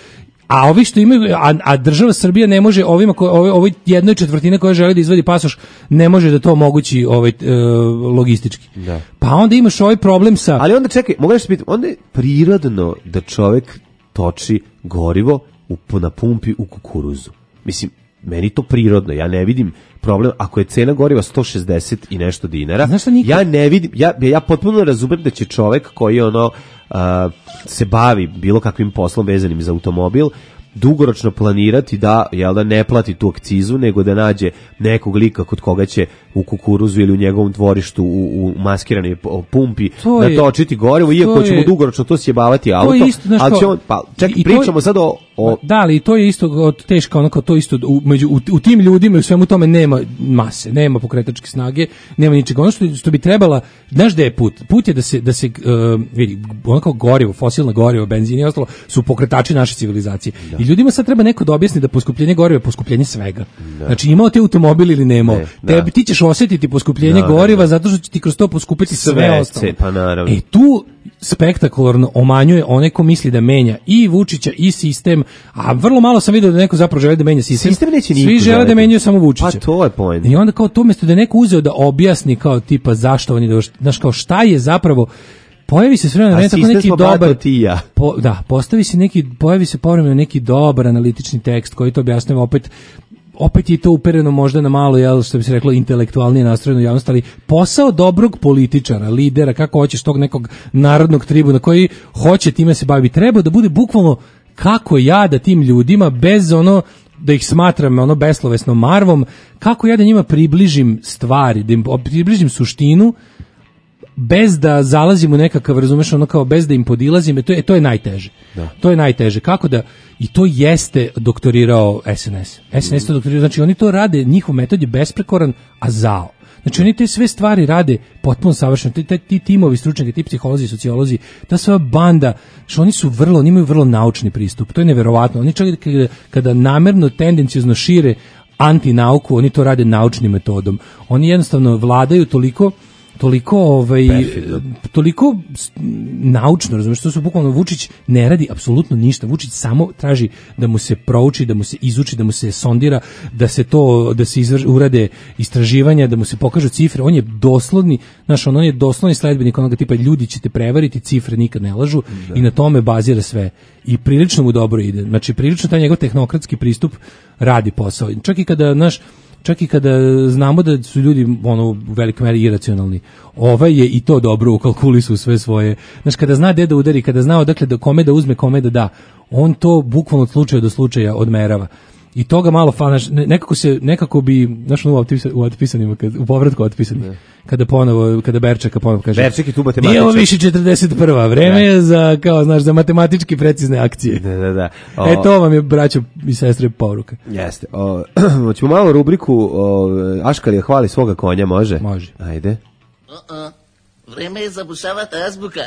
A ovi što imaju, a, a država Srbija ne može ovima, ko, ovoj, ovoj jednoj četvrtine koja želi da izvadi pasoš, ne može da to omogući ovaj, e, logistički. Da. Pa onda imaš ovaj problem sa... Ali onda čekaj, mogu nešto pitati, onda je prirodno da čovek toči gorivo u, na pumpi u kukuruzu. Mislim, meni to prirodno, ja ne vidim problem, ako je cena goriva sto šezdeset i nešto dinara, ja ne vidim, ja, ja potpuno razumem da će čovek koji ono uh, se bavi bilo kakvim poslom vezanim za automobil, dugoročno planirati da, jel da, ne plati tu akcizu, nego da nađe nekog lika kod koga će u kukuruzu ili u njegovom dvorištu u, u maskiranoj pumpi to je, natočiti gorivo, iako će mu dugoročno to sjebavati auto, isto, znaš, ali će on, pa, ček, i pričamo to, sad o, o... Da, ali to je isto od teško, onako, to isto, u, među, u, u tim ljudima i u svemu tome nema mase, nema pokretačke snage, nema ničega. Ono što, što bi trebala, znaš da je put? Put je da se, da se uh, vidi, onako gorivo, fosilno gorivo, benzin i ostalo, su pokretači naše civilizacije. Da. I ljudima sad treba neko da objasni da poskupljenje goriva je poskupljenje svega. Da. Znači, imao te automobil ili nemao. Ne, da. Te, ti ćeš osjetiti poskupljenje da, goriva da, da. zato što će ti kroz to poskupiti sve, sve ostalo. Pa naravno. E tu spektakularno omanjuje onaj ko misli da menja i Vučića i sistem, a vrlo malo sam vidio da neko zapravo želi da menja sistem. Sistem neće Svi žele da menjaju samo Vučića. Pa to je point. I onda kao to umjesto da je neko uzeo da objasni kao tipa zašto oni da, znaš kao šta je zapravo, pojavi se sve vremena tako neki dobar ja. po, da, postavi se neki, pojavi se povremeno neki dobar analitični tekst koji to objašnjava, opet opet je to upereno možda na malo, jel, što bi se reklo, intelektualnije nastrojenu javnost, ali posao dobrog političara, lidera, kako hoćeš, tog nekog narodnog tribuna koji hoće time se bavi, treba da bude bukvalno kako ja da tim ljudima, bez ono da ih smatram ono beslovesnom marvom, kako ja da njima približim stvari, da im približim suštinu, bez da zalazim u nekakav, razumeš, ono kao bez da im podilazim, to je, to je najteže. Da. To je najteže. Kako da, i to jeste doktorirao S N S. S N S to doktorirao, znači oni to rade, njihov metod je besprekoran, a zao. Znači oni te sve stvari rade potpuno savršeno. Ti, ti timovi stručnjaka, ti psiholozi, sociolozi, ta sva banda, što oni su vrlo, oni imaju vrlo naučni pristup. To je neverovatno. Oni čak kada, kada namerno, tendencijozno šire antinauku, oni to rade naučnim metodom. Oni jednostavno vladaju toliko toliko ovaj Perfidno. toliko naučno, razumiješ, što su bukvalno Vučić ne radi apsolutno ništa. Vučić samo traži da mu se prouči, da mu se izuči, da mu se sondira, da se to da se izvrš, urade istraživanja, da mu se pokažu cifre. On je doslovni, znaš, on je doslovni sledbenik onoga tipa ljudi ćete prevariti, cifre nikad ne lažu da. I na tome bazira sve. I prilično mu dobro ide. Znači prilično taj njegov tehnokratski pristup radi posao. Čak i kada, znaš, čak i kada znamo da su ljudi ono u velikoj meri iracionalni, ovaj je i to dobro ukalkulisao sve svoje. Znaš, kada zna gde da udari, kada zna odakle da kome da uzme, kome da da, on to bukvalno od slučaja do slučaja odmerava. I toga malo fanaš, nekako se, nekako bi, znaš, u otpisanima, u povratku otpisanih, ne. Kada ponovo, kada Berčeka ponovo kaže, Berček je tu matematičar. Nije ovo više četrdeset prva, vreme ne. Je za, kao, znaš, za matematički precizne akcije. Da, da, da. O, e, to vam je, braćo i sestre, poruka. Jeste. O, hoćemo malo rubriku, o, Aškalija hvali svoga konja, može? Može. Ajde. Uh-uh. Vreme je zabušavati azbuka.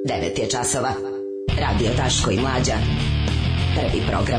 devet je časova. Radio Daško i Mlađa. Prvi program.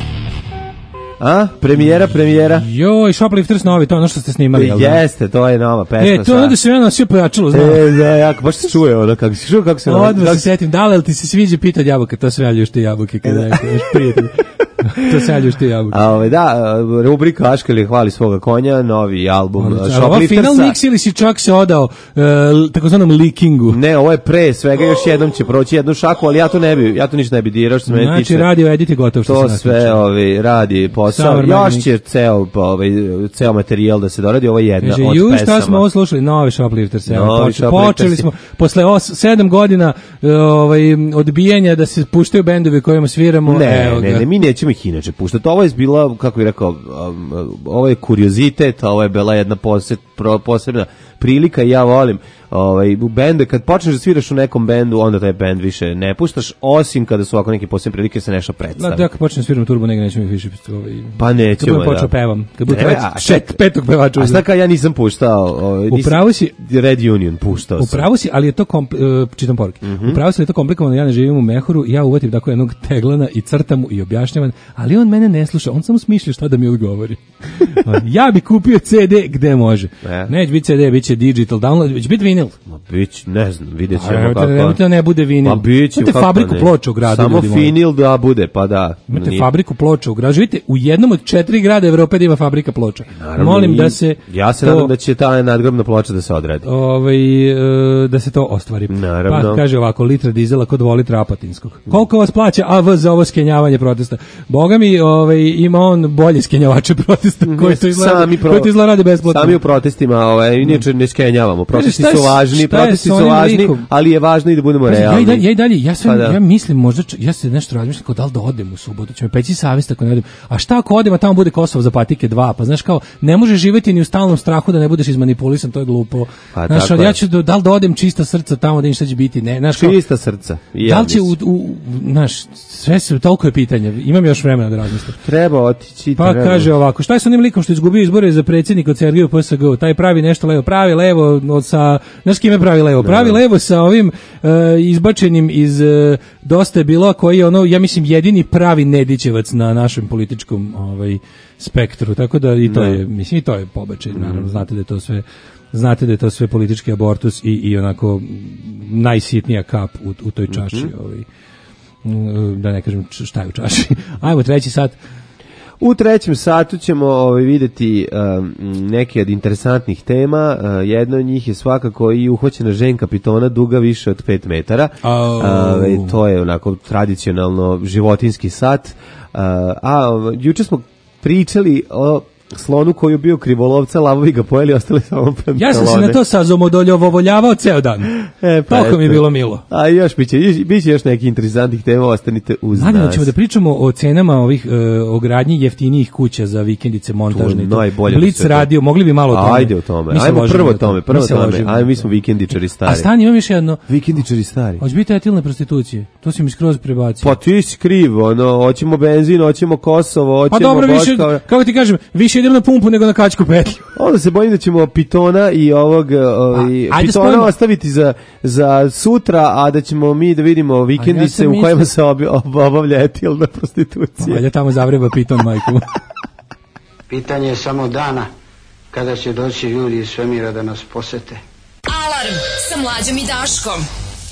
A, premijera, premijera. Joj, Shoplifters novi, to je ono što ste snimali, jel da? Jeste, to je nova pesma. E, to je ono da se ja nosio pojačalo, znam. E, da, jako, baš se čuje ono, kako se čuje, kako se... Odmah se setim, da li ti se sviđa pita od jabuka, to sve ljuš te jabuke, kada je još prijatelj. To se ljuš te jabuke. A, ove, da, rubrika Aškeli hvali svoga konja, novi album Shopliftersa. Ovo final mix ili si čak se odao uh, takozvanom leakingu? Ne, ovo je pre svega, još jednom će proći jednu šaku, ali ja to ne bi, ja to ništa ne bi dirao, što se mene znači, tiče. radio edit je gotov, što to se sve ovi, radi posao. Još će ceo, ovaj, ceo materijal da se doradi, ovo je jedna Kaže, od ju, pesama. šta smo ovo slušali? Nove Shoplifters. Novi Počeli, počeli smo, posle os, sedam godina ovaj, odbijanja da se puštaju bendovi kojima sviramo. Ne, evo ne, ga. ne, mi nećemo ih inače puštati. Ovo je bila, kako bih rekao, um, ovo je kuriozitet, ovo je bila jedna posebna, posebna prilika i ja volim ovaj, u bende, kad počneš da sviraš u nekom bendu, onda taj bend više ne puštaš, osim kada su ovako neke posebne prilike se nešto predstavi. Da, ja kad počnem da sviram Turbo, negdje nećemo ih više ovaj, pa nećemo, kad budem počeo da. pevam, kad budem Ne, pet, a šet, šta- petog pevača. A šta kao ja nisam puštao, ovaj, nisam, Upravo si, Red Union puštao sam. upravo si, ali je to, kompl, uh, čitam poruke, Mhm. upravo si, ali je to komplikovano, ja ne živim u Mehoru, ja uvatim tako jednog teglana i crtam mu i objašnjavam, ali on mene ne sluša, on samo smišlja šta da mi odgovori. Ja bi kupio ce de gde može. E. Neće biti ce de, bit će digital download, će biti vinil. Ma bić, ne znam, vidjet A, ćemo nemojte- kako. nemojte da ne bude vinil. Ma biće, Imate kako fabriku ne. ploča u gradu, Samo ljudi moji. vinil da bude, pa da. Imate Nije- fabriku ploča u gradu. Živite u jednom od četiri grada Evrope da ima fabrika ploča. Naravno, Molim i da se ja se to, nadam da će ta nadgrobna ploča da se odradi. ovaj, e, da se to ostvari. Naravno. Pa kaže ovako, litra dizela kod dva litra apatinskog. Koliko vas plaća A V za ovo skenjavanje protesta? Boga mi, ovaj, ima on bolje skenjavače protesta koji to izgleda, Sami pro- koji to izgleda rade besplatno. Sami u protestima, ovaj, inače ne skenjavamo. Protesti šta je- su važni, šta je protesti sa su onim važni, likom? ali je važno i da budemo Pazi, ja i realni. dalje, ja i dalje, ja, sve, Pa da. ja mislim, možda, č- ja se nešto razmišljam kao da li da odem u subotu, će me peći savjest ako ne odem. A šta ako odem, a tamo bude Kosovo za patike dva, pa znaš kao, ne možeš živjeti ni u stalnom strahu da ne budeš izmanipulisan, to je glupo. Pa znaš, tako ali je. ja ću, da, da li da odem čista srca tamo da im šta će biti, ne, znaš kao, Čista srca. I da ja li će u, mislim. u, znaš, sve se, toliko je pitanja, imam još vremena da razmislim. Treba otići, Pa treba. kaže ovako, šta je sa onim likom što je izgubio izbore za predsjednika od Sergeja P S G? Taj pravi nešto levo, pravi levo od sa, znaš kime pravi levo? Pravi levo sa ovim e, izbačenim iz e, Dosta je bilo, koji je ono, ja mislim, jedini pravi Nedićevac na našem političkom ovaj spektru, tako da i to Da. je, mislim, i to je pobačaj, naravno, znate da je to sve znate da je to sve politički abortus i, i onako najsitnija kap u, u toj čaši, ovaj, mm, da ne kažem č- šta je u čaši. Ajmo, treći sat. U trećem satu ćemo ovaj, vidjeti um, neke od interesantnih tema. Uh, jedna od njih je svakako i uhvaćena ženka pitona duga više od pet metara. Au. Uh, to je onako tradicionalno životinski sat. Uh, a um, juče smo pričali o slonu koji je bio krivolovca, lavovi ga pojeli, ostali samo pantalone. Ja sam se na to sazomodoljovovoljavao ceo dan. E, pa Toliko mi je eto. bilo milo. A još biće, biće još neki interesantnih tema, ostanite uz Mladino, nas. ćemo da pričamo o cenama ovih e, o gradnji jeftinijih kuća za vikendice montažne. To je najbolje Blic da se to- radio, mogli bi malo o tome. Ajde o tome. Mi se Ajmo ložimo prvo na tome, prvo Mi se tome. ložimo na Ajmo, mi to. smo vikendičari stari. A stani, imam još jedno. Vikendičari stari. Hoće biti etilne prostitucije. To si mi skroz prebacio. Pa ti si kriv, ono, hoćemo benzin, hoćemo Kosovo, hoćemo... Pa dobro, više, Boška. kako ti kažem, više idem na pumpu nego na kačku petlju. Onda se bojim da ćemo pitona i ovog ovaj, A, ajde pitona spojimo. ostaviti za, za sutra, a da ćemo mi da vidimo vikendice sam u kojima mislio- se obi- ob- obavlja etilna prostitucija. Valjda tamo zavreba piton, majku. Pitanje je samo dana kada će doći ljudi iz svemira da nas posete. Alarm sa Mlađom i Daškom.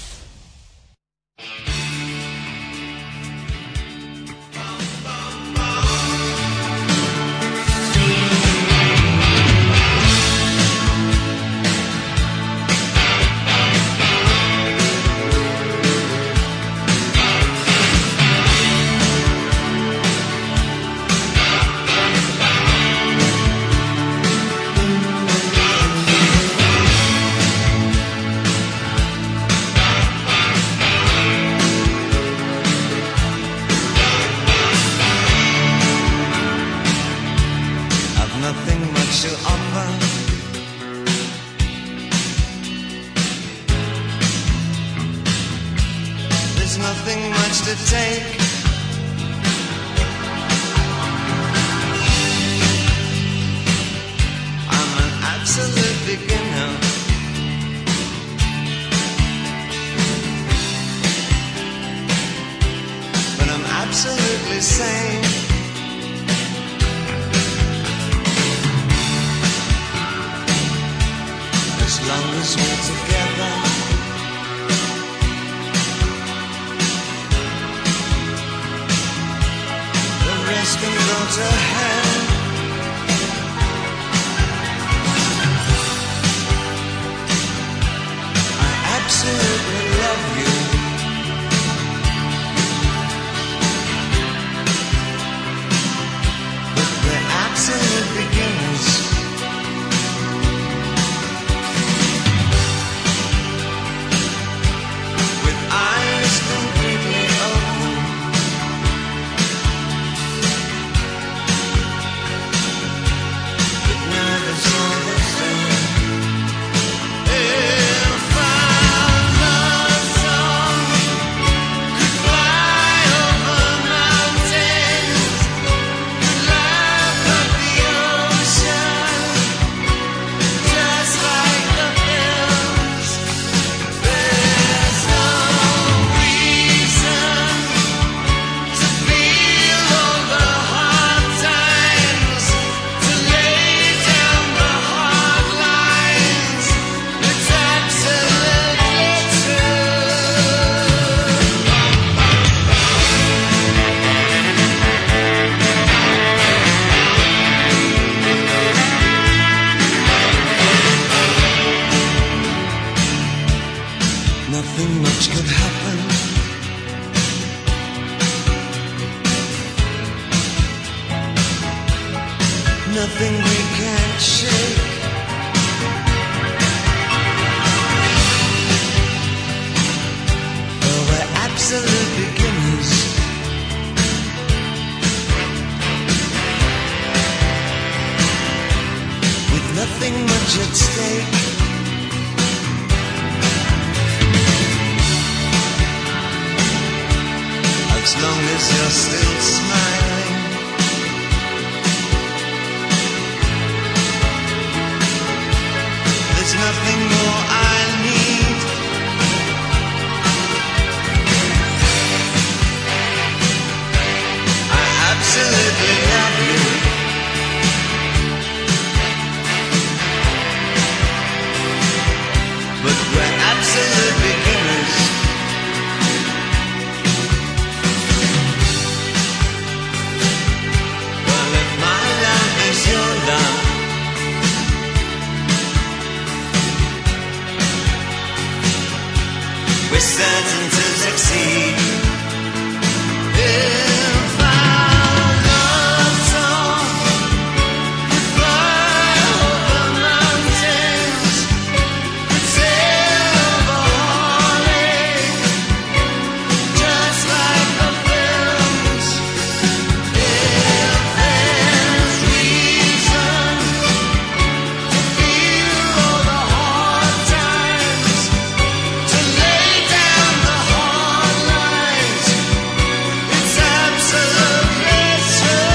I've nothing much to offer. There's nothing much to take. I'm an absolute beginner. perfectly sane. As long as we're together, the rest can go to hell. I absolutely love you. But we're absolute beginners. Eyes completely open, but neither's all the same. If our love song could fly over mountains, could laugh at the ocean, just like the hills, there's no nothing much could happen. Nothing we can't shake. Oh, we're absolute beginners. With nothing much at stake. As long as you're still smiling, there's nothing more I need. I absolutely love you. But we're absolute beginners. Your love, we're certain to succeed. If our love song could fly over mountains, could sail over Hawley, just like the films. If there's reason to feel all the hard times, to lay down the hard lines, it's absolutely true.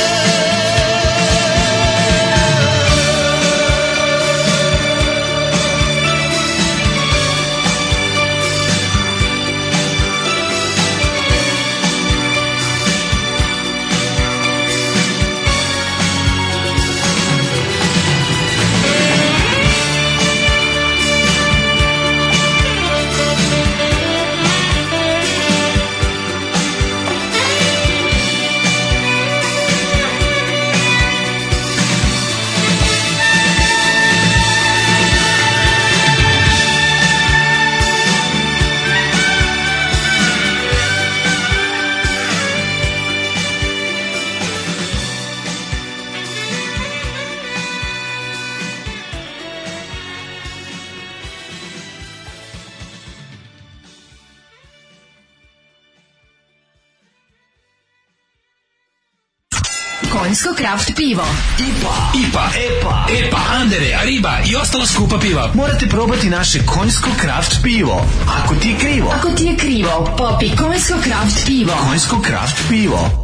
Konjsko kraft pivo. I P A, I P A, E P A, E P A, Andere, Ariba i ostala skupa piva. Morate probati naše Konjsko kraft pivo. Ako ti je krivo. Ako ti je krivo, popi Konjsko kraft pivo. Konjsko kraft pivo.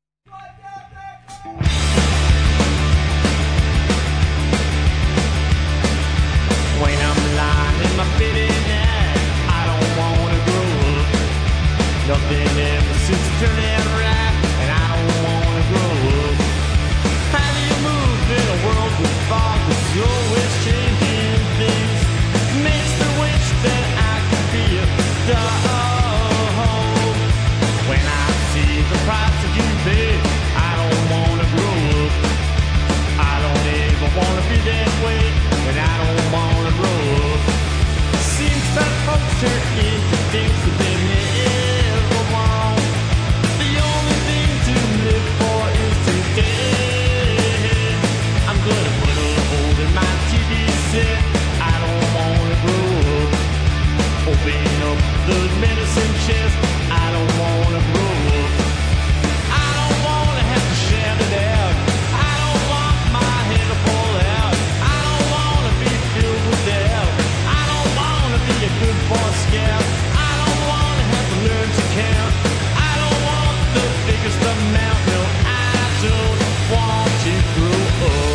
When I'm lying in my bed at night, I don't wanna grow up. Nothing ever seems to turn out right. those medicine chairs. I don't wanna grow up. I don't wanna have to shout it out. I don't want my head to fall out. I don't wanna be filled with doubt. I don't wanna be a good boy scout. I don't wanna have to learn to count. I don't want the biggest amount. No, I don't want to grow up.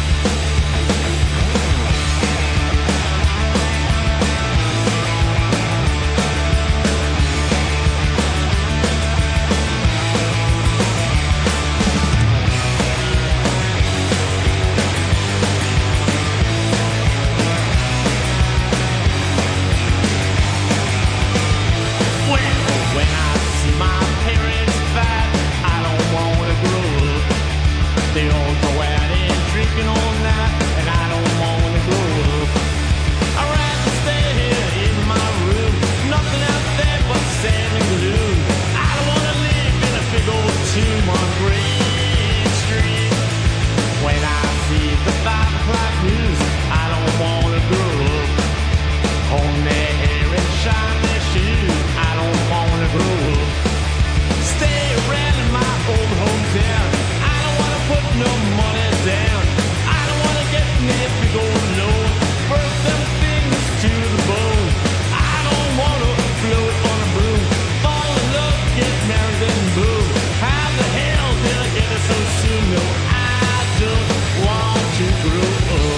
When I see my parents fight, I don't wanna grow up. They all go out and drinking all night, and I don't wanna grow up. I'd rather stay here in my room, nothing out there but sand and glue. I don't wanna live in a big old tomb on Green Street. When I see the five o'clock news, I don't wanna grow up. Comb their hair and shine their shoes, I don't wanna grow up. Stay around in my old hometown. I don't wanna put no money down. I don't wanna get in that big old loan. Burn them fingers to the bone. I don't wanna float on a broom. Fall in love, get married, then boom. How the hell did I get it so soon? No, I don't want to grow up.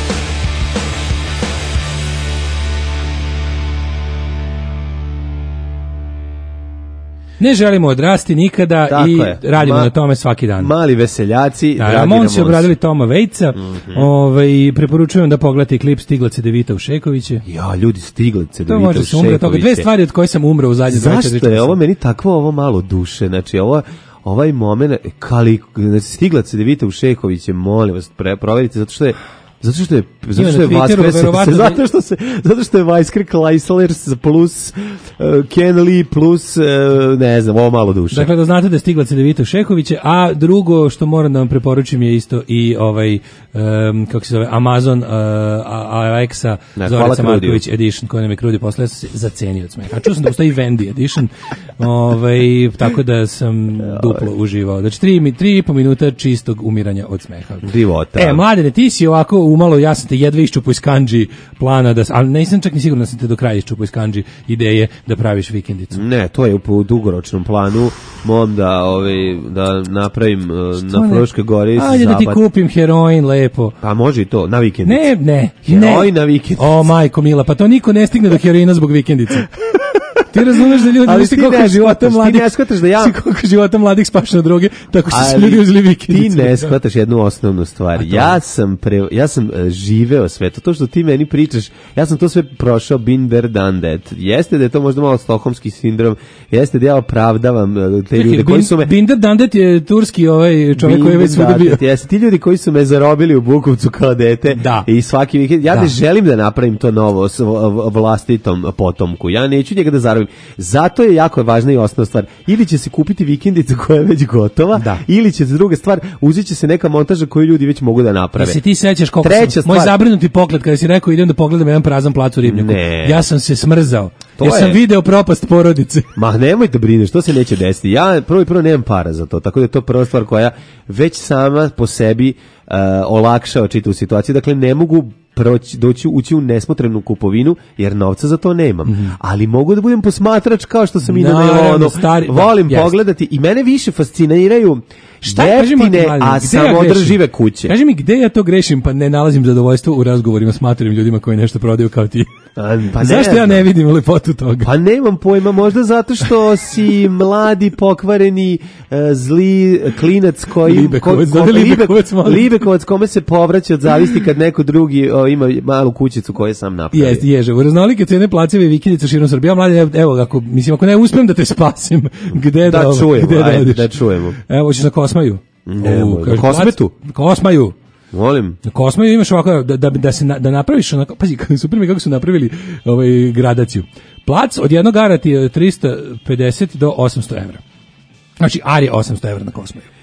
Ne želimo odrasti nikada Tako i je. radimo Ma- na tome svaki dan. Mali veseljaci, Da, dragi Ramonsi Ramonsi. obradili Toma Vejca. Ovaj, preporučujem da pogledate klip Stigla Cedevita u Šekoviće. Ja, ljudi, Stiglice, To Cedevita može u se umre od toga. Dve Šekoviće. stvari od koje sam umreo u zadnje dvadeset četiri Zašto je časa. ovo meni takvo ovo malo duše? Znači, ovo, ovaj moment, kali, znači, Stigla Cedevita u Šekoviće, molim vas, pre, proverite, zato što je zato što je zato što je Ima na Twitteru, Vaskrs, verovatno da- zato što se zato što je Vaskrs Kleislers plus uh, Ken Lee plus uh, ne znam, ovo malo duše. Dakle, da znate da je Stigla Cedevita u Šekoviće, a drugo što moram da vam preporučim je isto i ovaj, um, kako se zove, Amazon uh, Alexa Ne, hvala Zorica Krudiju. Marković Edition, koja nam je Krudi posle se zacenio od smeha. A čuo sam da postoji Vendi Edition, ovaj, tako da sam duplo uživao. Znači, tri, mi- tri i po minuta čistog umiranja od smeha. Divota. E, Mladene, ti si ovako umalo, ja sam te jedva iščupo iz kanđi plana, da, s- ali nisam čak ni sigurno da sam te do kraja iščupo iz kanđi ideje da praviš vikendicu. Ne, to je u dugoročnom planu mom da ovaj da napravim uh, na ne? Fruškoj gori Ajde da ti zabat. kupim heroin lepo. Pa može i to, na vikendicu. Ne, ne, Heroin ne. na vikendicu. O, majko mila, pa to niko ne stigne do heroina zbog vikendice. Ti razumeš da ljudi Ali misli ti koliko ne života shvataš, ti mladih, ne shvataš da ja- misli koliko života mladih spašeno od droge, tako što su Ali ljudi uzeli ti vikendice. ne shvataš jednu osnovnu stvar. Ja sam pre, ja sam uh, živeo sve to, to što ti meni pričaš, ja sam to sve prošao, been there, done that. Jeste da je to možda malo stokholmski sindrom, jeste da ja opravdavam uh, te ljude koji su me Binder Dandet je turski ovaj čovjek koji je već svuda bio. Jeste ti ljudi koji su me zarobili u Bukovcu kao dete Da. i svaki vikend, ja Da. ne želim da napravim to novo s v- v- vlastitom potomku. Ja neću njega da zarobim. Zato je jako važna i osnovna stvar. Ili će se kupiti vikendica koja je već gotova, Da. ili će se druga stvar, uzet će se neka montaža koju ljudi već mogu da naprave. Da se ti sećaš koliko Treća sam, moj stvar- zabrinuti pogled kada si rekao idem da pogledam jedan prazan plac u Ribnjaku. Ne. Ja sam se smrzao. To jer sam je- video propast porodice. Ma nemojte brineš, to se neće desiti. Ja prvo i prvo nemam para za to, tako da je to prva stvar koja već sama po sebi uh, olakšava čitavu situaciju. Dakle, ne mogu proći, doći, ući u nesmotrenu kupovinu, jer novca za to nemam. Ali mogu da budem posmatrač kao što sam i na Naravno, nailonu. stari- da, Volim jeste. pogledati i mene više fasciniraju Šta kaži mi, jeftine, Mladen, a gde ja samoodržive grešim? kuće. Kaži mi gde ja to grešim pa ne nalazim zadovoljstvo u razgovorima s maturim ljudima koji nešto prodaju kao ti. A, pa ne Zašto ja znam. ne vidim lepotu toga? Pa nemam pojma, možda zato što si mladi, pokvareni, e, zli klinac koji... Libekovac, ko- da, ko- Libekovac, molim. Libekovac kome se povraća od zavisti kad neko drugi o, ima malu kućicu koju je sam napravio. Jeste, ježe. U raznolike cene placeve i vikendice širom Srbije. Ja, mladi, evo, ako, mislim, ako ne uspem da te spasim, gde da, Da ovo, čujemo, gde da ajde, odiš? da čujemo. Evo, hoćeš na Kosmaju. Ne, U, moj, na kaže, Kosmetu? plac- Kosmaju. Molim. Na Kosmaju imaš ovako, da, da, da, se na, da napraviš onako, pazi, super mi je kako su napravili ovaj, gradaciju. Plac od jednog ara ti je trista pedeset do osamsto evra. Znači, ar je osamsto evra na Kosmaju.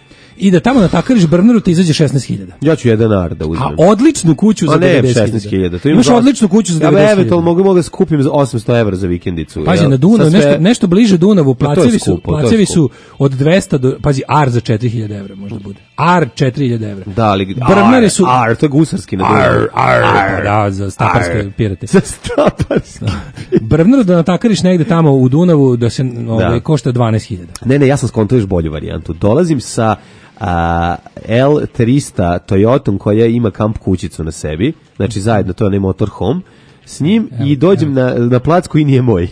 i da tamo natakariš Brvnaru te izađe šesnaest hiljada. Ja ću jedan ar da uzmem. A odličnu kuću za devedeset hiljada. Imaš odličnu kuću za devedeset hiljada. Ja eventualno mogu, mogu da skupim za osamsto evra za vikendicu. Pazi, na Dunavu, sve... nešto, nešto bliže Dunavu, placevi su, placevi su od dvesta do, pazi, ar za četiri hiljade evra možda bude. Ar četiri hiljade evra. Da, ali Brvnare su... Ar, to je gusarski na Dunavu. Ar, ar, da, za staparske pirate. Za staparske. Brvnaru da natakariš negde tamo u Dunavu da se ovaj, košta dvanaest hiljada. Ne, ne, ja sam skontao još bolju varijantu. Dolazim sa a, L trista Toyotom koja ima kamp kućicu na sebi, znači zajedno to je onaj motorhome, s njim evo, i dođem na, na plac koji nije moj.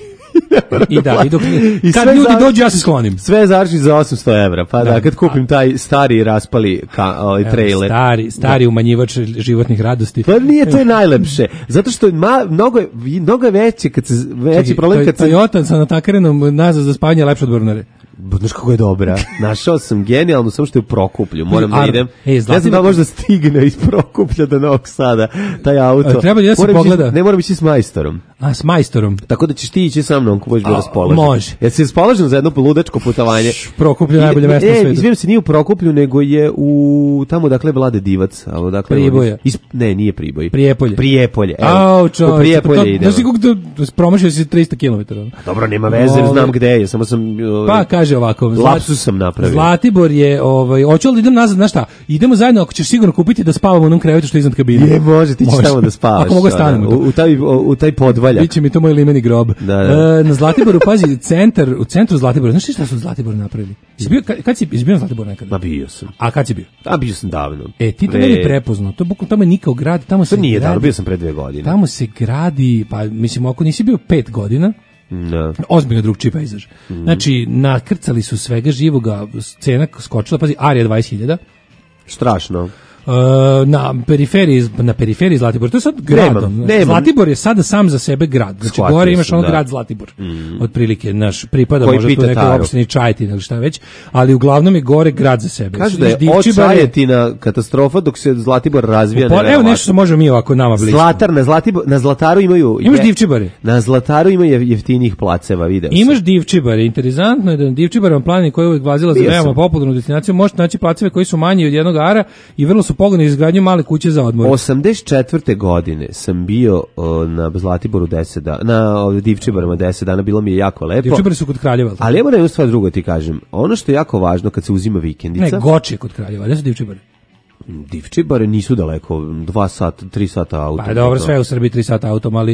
I da, i dok, I kad ljudi završi, dođu, ja se sklonim. Sve završi za osamsto evra, pa da, da kad kupim taj stari raspali ka, ovaj, evo, trailer. Stari, stari da. Umanjivač životnih radosti. Pa nije, to je najlepše, zato što ma, mnogo, je, mnogo je veće, kad se, veći Čekaj, problem kad se... Toyota sa natakarenom nazad za spavanje lepše od Brvnare. Znaš kako je dobra. Našao sam genijalno, samo što je u Prokuplju. Moram da idem. E, ne znam da možda stigne iz Prokuplja do Novog Sada taj auto. Treba da se pogleda. Ići, ne moram ići s majstorom. A, s majstorom. Tako da ćeš ti ići sa mnom ako budeš bio raspoložen. Može. Jesi si raspoložen za jedno ludačko putovanje? Prokuplju je najbolje mesto na svijetu. Ne, izvijem se, nije u Prokuplju, nego je u tamo dakle Vlade Divac. Dakle, Priboja. Is, ne, nije Priboj. Prijepolje. Prijepolje. Evo, Au, čo, u Prijepolje idemo. Znaš kako da promašio si trista kilometara? Dobro, nema veze, znam gde je. Samo sam... Pa, kaže ovako. Sam napravio. Zlatibor je, ovaj, hoću li idem nazad, znaš šta, idemo zajedno, ako ćeš sigurno kupiti da spavamo u onom krevetu što je iznad kabine. Je, može, ti ćeš tamo da spavaš. Ako mogu stanemo. U, u, taj, u, u taj podvaljak. Biće mi to moj limeni grob. Da, da. E, na Zlatiboru, pazi, centar, u centru Zlatibora, znaš šta su Zlatibor napravili? Bio, kad, kad si izbio na Zlatibor nekada? Ma bio sam. A kad si bio? A bio sam davno. E, ti to Pre... ne prepoznao, to bukvalno tamo je nikao grad, tamo se to nije gradi, davno, bio sam pre dve godine. Tamo se gradi, pa mislim, ako nisi bio pet godina, no. Ozbiljno drugčiji pejzaž. Mm. Znači, nakrcali su svega živoga, cena skočila, pazi, Arija dvadeset hiljada. Strašno. Uh, na periferiji na periferiji Zlatibor, to je sad gradom. Nemam, nemam. Zlatibor je sada sam za sebe grad. Znači Shvatio gore imaš sam, ono da. grad Zlatibor. Mm. Otprilike naš pripada koji možda tu nekoj opštini Čajetina ili šta već, ali uglavnom je gore grad za sebe. Kaže da je od Čajetina katastrofa dok se Zlatibor razvija. Upor, evo nešto što možemo mi ovako nama blisko. Zlatar na Zlatibor, na Zlataru imaju. Imaš je, Divčibare. Na Zlataru ima jeftinih placeva, video sam. Imaš Divčibare, interesantno je da na Divčibarom plani koji je uvek vazila za veoma popularnu destinaciju, možete naći placeve koji su manji od jednog ara i vrlo su pogodni za izgradnju male kuće za odmor. osamdeset četvrte godine sam bio o, na Zlatiboru deset dana, na Divčibarima deset dana, bilo mi je jako lepo. Divčibari su kod Kraljeva. Ali evo jednu stvar drugo ti kažem. Ono što je jako važno kad se uzima vikendica... Ne, Goč je kod Kraljeva, gde su Divčibari? Divčibare nisu daleko, dva sata, tri sata autom. Pa dobro, sve u Srbiji tri sata autom, ali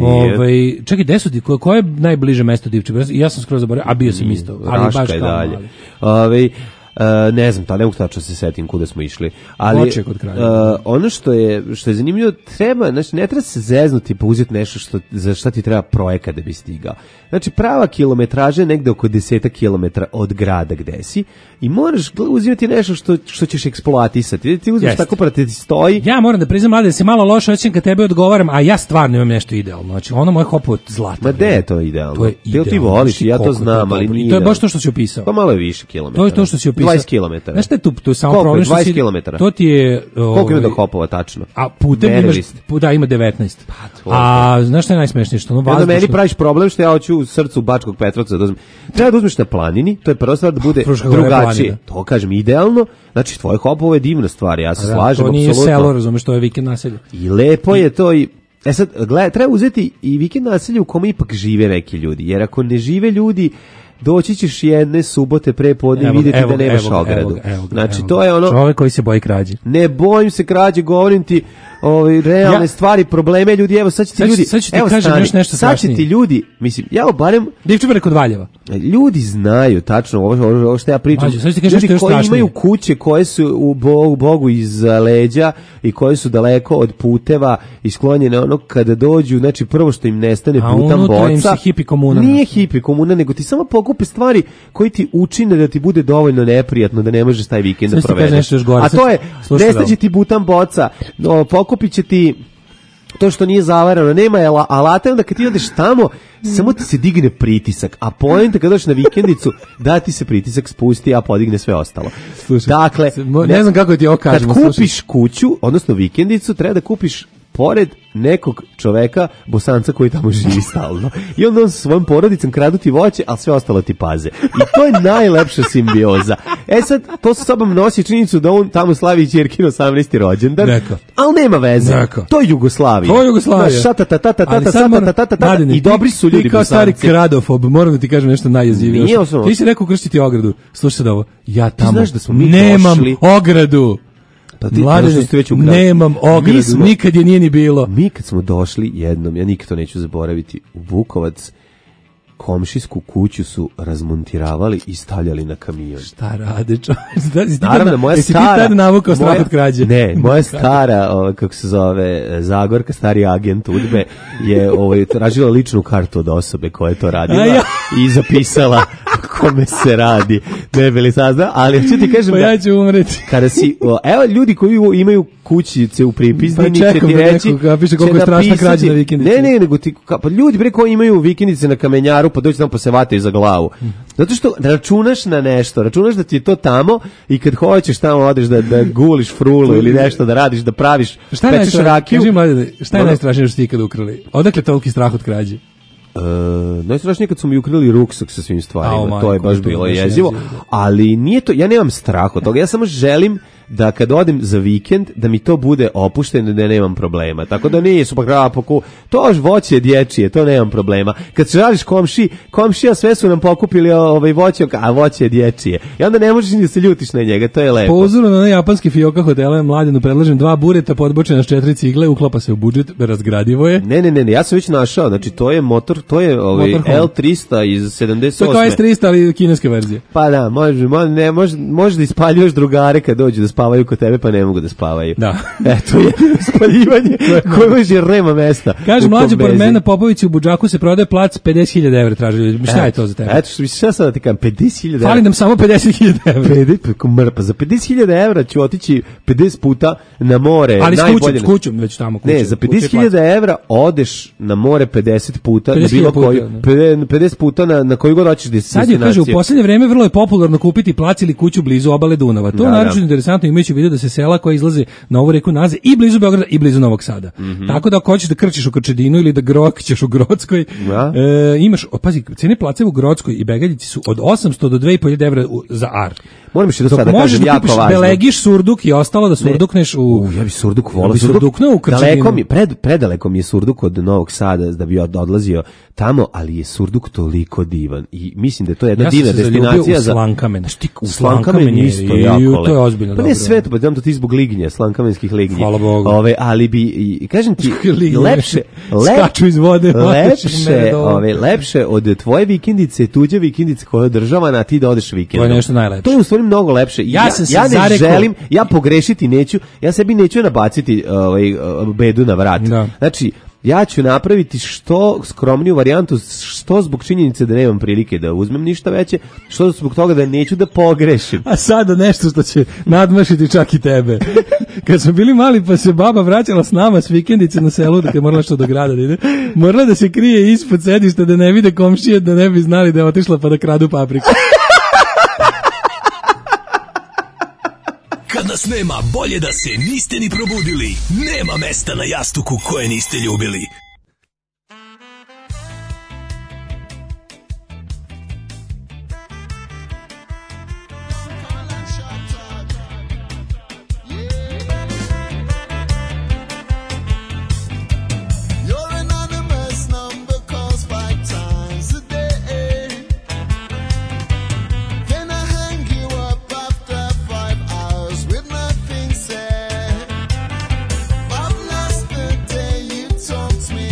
ovaj, čekaj, gde su, ko, ko je najbliže mesto Divčibara? Ja sam skoro zaboravio, a bio sam isto, ali Raška baš kao dalje. Ali... Uh, ne znam, ta ne mogu tačno se setim kuda smo išli, ali uh, ono što je što je zanimljivo, treba, znači ne treba se zeznuti pa uzeti nešto što za šta ti treba projekat da bi stigao. Znači prava kilometraža je negde oko deset kilometara od grada gde si i moraš uzimati nešto što što ćeš eksploatisati. Ti uzmeš tako pa ti stoji. Ja moram da priznam, mlade, da se malo loše osećam kad tebe odgovaram, a ja stvarno imam nešto idealno. Znači ono moje hopo od zlata. Ma gde je to idealno? To je idealno. Ti voliš, ja to znam, ali nije. I to je baš to što si opisao. Pa malo je više kilometara. To je to što si opisao. dvadeset kilometara. Znaš šta je tu, tu samo problem što si... dvadeset kilometara. To ti je... Ovaj, koliko ima do Hopova, tačno? A putem imaš... Da, ima devetnaest. Pa, a znaš šta je najsmešnije? Što ono vazdušno... Meni praviš problem što ja hoću u srcu Bačkog Petrovca da uzmem. Treba da uzmeš na planini, to je prva stvar da bude Fruška drugačije. To kažem, idealno. Znači, tvoje Hopovo je divna stvar, ja se da, slažem, apsolutno. To nije selo, razumeš, to je vikend naselje. I lepo je to i... E sad, gledaj, treba uzeti i vikend naselje u kome ipak žive neki ljudi. Jer ako ne žive ljudi, doći ćeš jedne subote pre podne i vidjeti evo, da nemaš evo, ogradu. Evo, evo, znači, evo, to je ono... Čovjek koji se boji krađe. Ne bojim se krađe, govorim ti ovaj, realne ja, stvari, probleme ljudi. Evo, sad će ti sad, ljudi... Sad ću ti evo, kažem još nešto sad će ti ljudi, mislim, ja barem... Divčibare kod Valjeva. Ljudi znaju, tačno, ovo, ovo što ja pričam. Mađu, sad ću ti ljudi koji strašnije. Imaju kuće koje su u Bogu, Bogu iz leđa i koje su daleko od puteva i sklonjene ono kada dođu, znači prvo što im nestane a putam boca. A im se hipi komuna. Nije hipi komuna, nego ti samo pokupe stvari koji ti učine da ti bude dovoljno neprijatno da ne možeš taj vikend da provedeš. A to je, nestaće ti butan boca, no, pokupit će ti to što nije zavarano, nema alata, onda kad ti odeš tamo, samo ti se digne pritisak, a poenta kad dođeš na vikendicu, da ti se pritisak spusti, a podigne sve ostalo. Slušaj, dakle, ne, ne znam kako ti ovo kažemo. Kad kupiš slušaj. kuću, odnosno vikendicu, treba da kupiš pored nekog čoveka, Bosanca koji tamo živi stalno. I onda on sa svojom porodicom kradu ti voće, ali sve ostalo ti paze. I to je najlepša simbioza. E sad, to sa sobom nosi činjenicu da on tamo slavi ćerkin osamnaesti rođendan, Neka. ali nema veze. Neka. To je Jugoslavija. To je Jugoslavija. Znaš, šata, ta, ta, ta, ta, Ali ta, sad ta, moram- ta, ta, ta, ta, Mladene, i dobri su ti- ljudi Ti kao stari Bosanci. kradofob, moram da ti kažem nešto najjezivije. Nije osnovno. Ti si rekao krštiti ogradu. Slušaj sad ovo. Ja tamo znaš da smo mi nemam došli- ogradu. Pa ti, Mladene, zato što ste već u gradu. nemam ogradu. Mi smo- Nikad je nije ni bilo. Mi kad smo došli jednom, ja nikad to neću zaboraviti, u Vukovac, komšijsku kuću su razmontiravali i stavljali na kamion. Šta rade čovječ? Naravno, moja Jesi ti stara... tad navukao strah moja- od krađe? Ne, moja stara, o, kako se zove, Zagorka, stari agent udbe, je ovaj, tražila ličnu kartu od osobe koja je to radila A ja. i zapisala kome se radi. Ne bi li sazna, ali ću ti kažem Pa da... ja ću umreti. Kada si, o, evo ljudi koji imaju kućice u pripizdini, Pa će čekam ti da reći, neko ga piše će koliko je strašna napisati- krađa na vikendici. Ne, ne, nego ti, ka, pa ljudi bre koji imaju vikendice na Kamenjaru, pa dođu tamo pa se vataju za glavu. Zato što računaš na nešto, računaš da ti je to tamo i kad hoćeš tamo odeš da, da guliš frulu ili nešto da radiš, da praviš, Šta je pečeš najstrašnije? rakiju. Kaži mladine, šta je Ono- najstrašnije što ste ikada ukrali? Odakle toliki strah od krađe? E, najstrašnije kad su mi ukrali ruksak sa svim stvarima, Au, to je majko, baš to je bilo baš jezivo, jezivo, da. ali nije to, ja nemam strah od toga, ja samo želim da kad odem za vikend, da mi to bude opušteno, da nemam problema, tako da nije su pa krapaku, to još voće je dječije, to nemam problema, kad se žališ komši, komšija sve su nam pokupili ovaj voće, a voće je dječije, i onda ne možeš ni da se ljutiš na njega, to je lepo. Po uzoru na onaj japanski fioka hotela Mladenu predlažem dva bureta podbočena s četiri cigle, uklapa se u budžet, razgradivo je. Ne, ne, ne, ne, ja sam već našao, znači to je motor, to je ovaj Motorhome. L tristo iz sedamdeset To je osme. kao S tristo, ali kineska verzija. Pa da, može, može, ne, može, može da ispaljuješ drugare kad dođu da spavaju kod tebe, pa ne mogu da spavaju. Da. E, to je ispaljivanje koje može jer nema mesta. Kaže u mlađe kombezi. pored mene Popović u Budžaku se prodaje plac pedeset hiljada evra traži. Šta je to za tebe? Eto što bi se sad da ti kažem, pedeset hiljada Fali nam samo pedeset hiljada evra. Pa za pedeset hiljada evra ću otići pedeset puta na more. Ali s najbolje kućom, na- s kućom, već tamo kuća. Ne, za pedeset hiljada evra odeš na more pedeset puta, na pedeset bilo hiljada koju, puta, pede- pedeset puta na, na koju god hoćeš Sad je, kaže, u poslednje vreme vrlo je popularno kupiti plac ili kuću blizu obale Dunava. To je Da, naročito da. interesantno imajući u vidu da se sela koja izlaze na ovu reku nalaze i blizu Beograda i blizu Novog Sada. Mhm. Tako da ako hoćeš da krčiš u Krčedinu ili da grokćeš u Grockoj, Da. e, imaš, o, pazi, cene placeva u Grockoj i Begaljici su od osamsto do dve i po hiljade evra u- za ar. Moram još da Dok sada možeš kažem da jako kupiš važno. belegiš, surduk i ostalo da surdukneš u... U, ja bi surduk volao. Ja bi surduknuo u Krčedinu. Daleko mi, pred, predaleko mi je surduk od Novog Sada da bi od- odlazio tamo, ali je surduk toliko divan i mislim da je to jedna Ja sam divna se zaljubio destinacija u za Slankamen. Znaš ti, u Slankamen Slankamen je- isto i- jako to je lepo. ozbiljno Pa ne dobro. sve to, pa znam to ti zbog lignje, slankamenskih lignji. Hvala Bogu. Ove, ali bi i, i kažem ti Lignje. lepše, Skaču iz vode, lepše, mene dole. ove, lepše od tvoje vikendice, tuđe vikendice koja je održavana, a ti da odeš vikendom. To je nešto najlepše. To je u stvari mnogo lepše. I Ja sam se ja ne zarekao- želim, ja pogrešiti neću, ja sebi neću nabaciti ovaj, bedu na vrat. Da. Znači, ja ću napraviti što skromniju varijantu, što zbog činjenice da nemam prilike da uzmem ništa veće, što zbog toga da neću da pogrešim. A sada nešto što će nadmašiti čak i tebe. Kad smo bili mali pa se baba vraćala s nama s vikendice na selu, da je morala što do grada da ide, morala da se krije ispod sedišta da ne vide komšije, da ne bi znali da je otišla pa da kradu papriku. Kad nas nema, bolje da se niste ni probudili. Nema mesta na jastuku koje niste ljubili. Your anonymous number calls five times a day. Then I hang you up after five hours with nothing said. I've lost the day you talked me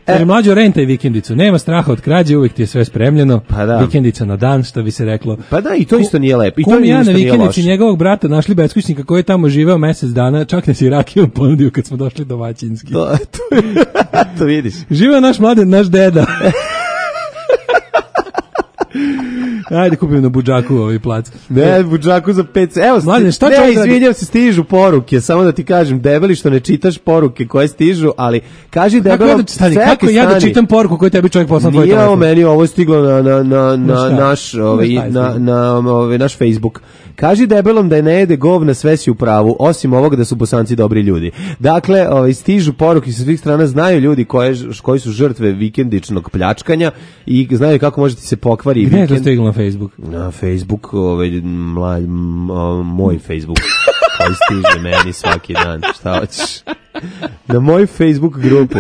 Kaže, mlađo, rentaj vikendicu. Nema straha od krađe, uvijek ti je sve spremljeno. Pa da. Vikendica na dan, što bi se reklo. Pa da, i to isto nije lepo. I to Kum i ja na ništa nije vikendici loše. njegovog brata našli beskućnika koji je tamo živeo mesec dana, čak nas i rakijom ponudio kad smo došli domaćinski. To, to, to vidiš. Živeo naš mladen, naš deda. Ajde kupim na budžaku ovaj plac. Ne, budžaku za pet. Evo, Mladen, šta ne, čovjek radi? izvinjam se, stižu poruke, samo da ti kažem, debeli što ne čitaš poruke koje stižu, ali kaži Kako ja debelom, da, stani, čekaj, kako ja da stani. čitam poruku koju tebi čovjek poslao na tvoj Nije ovo telefon? meni, ovo je stiglo na, na, na, na šta? naš, ovaj, Na šta je na, stiglo? na, ovaj, naš Facebook. Kaži debelom da je ne jede govna, sve si u pravu, osim ovoga da su Bosanci dobri ljudi. Dakle, ovaj, stižu poruke sa svih strana, znaju ljudi koje, koji su žrtve vikendičnog pljačkanja i znaju kako može ti se pokvari Gde je vikend. to stiglo na Facebook? Na Facebook, ovaj, mla, m, o, moj Facebook, koji stiže meni svaki dan, šta hoćeš? Na moj Facebook grupu.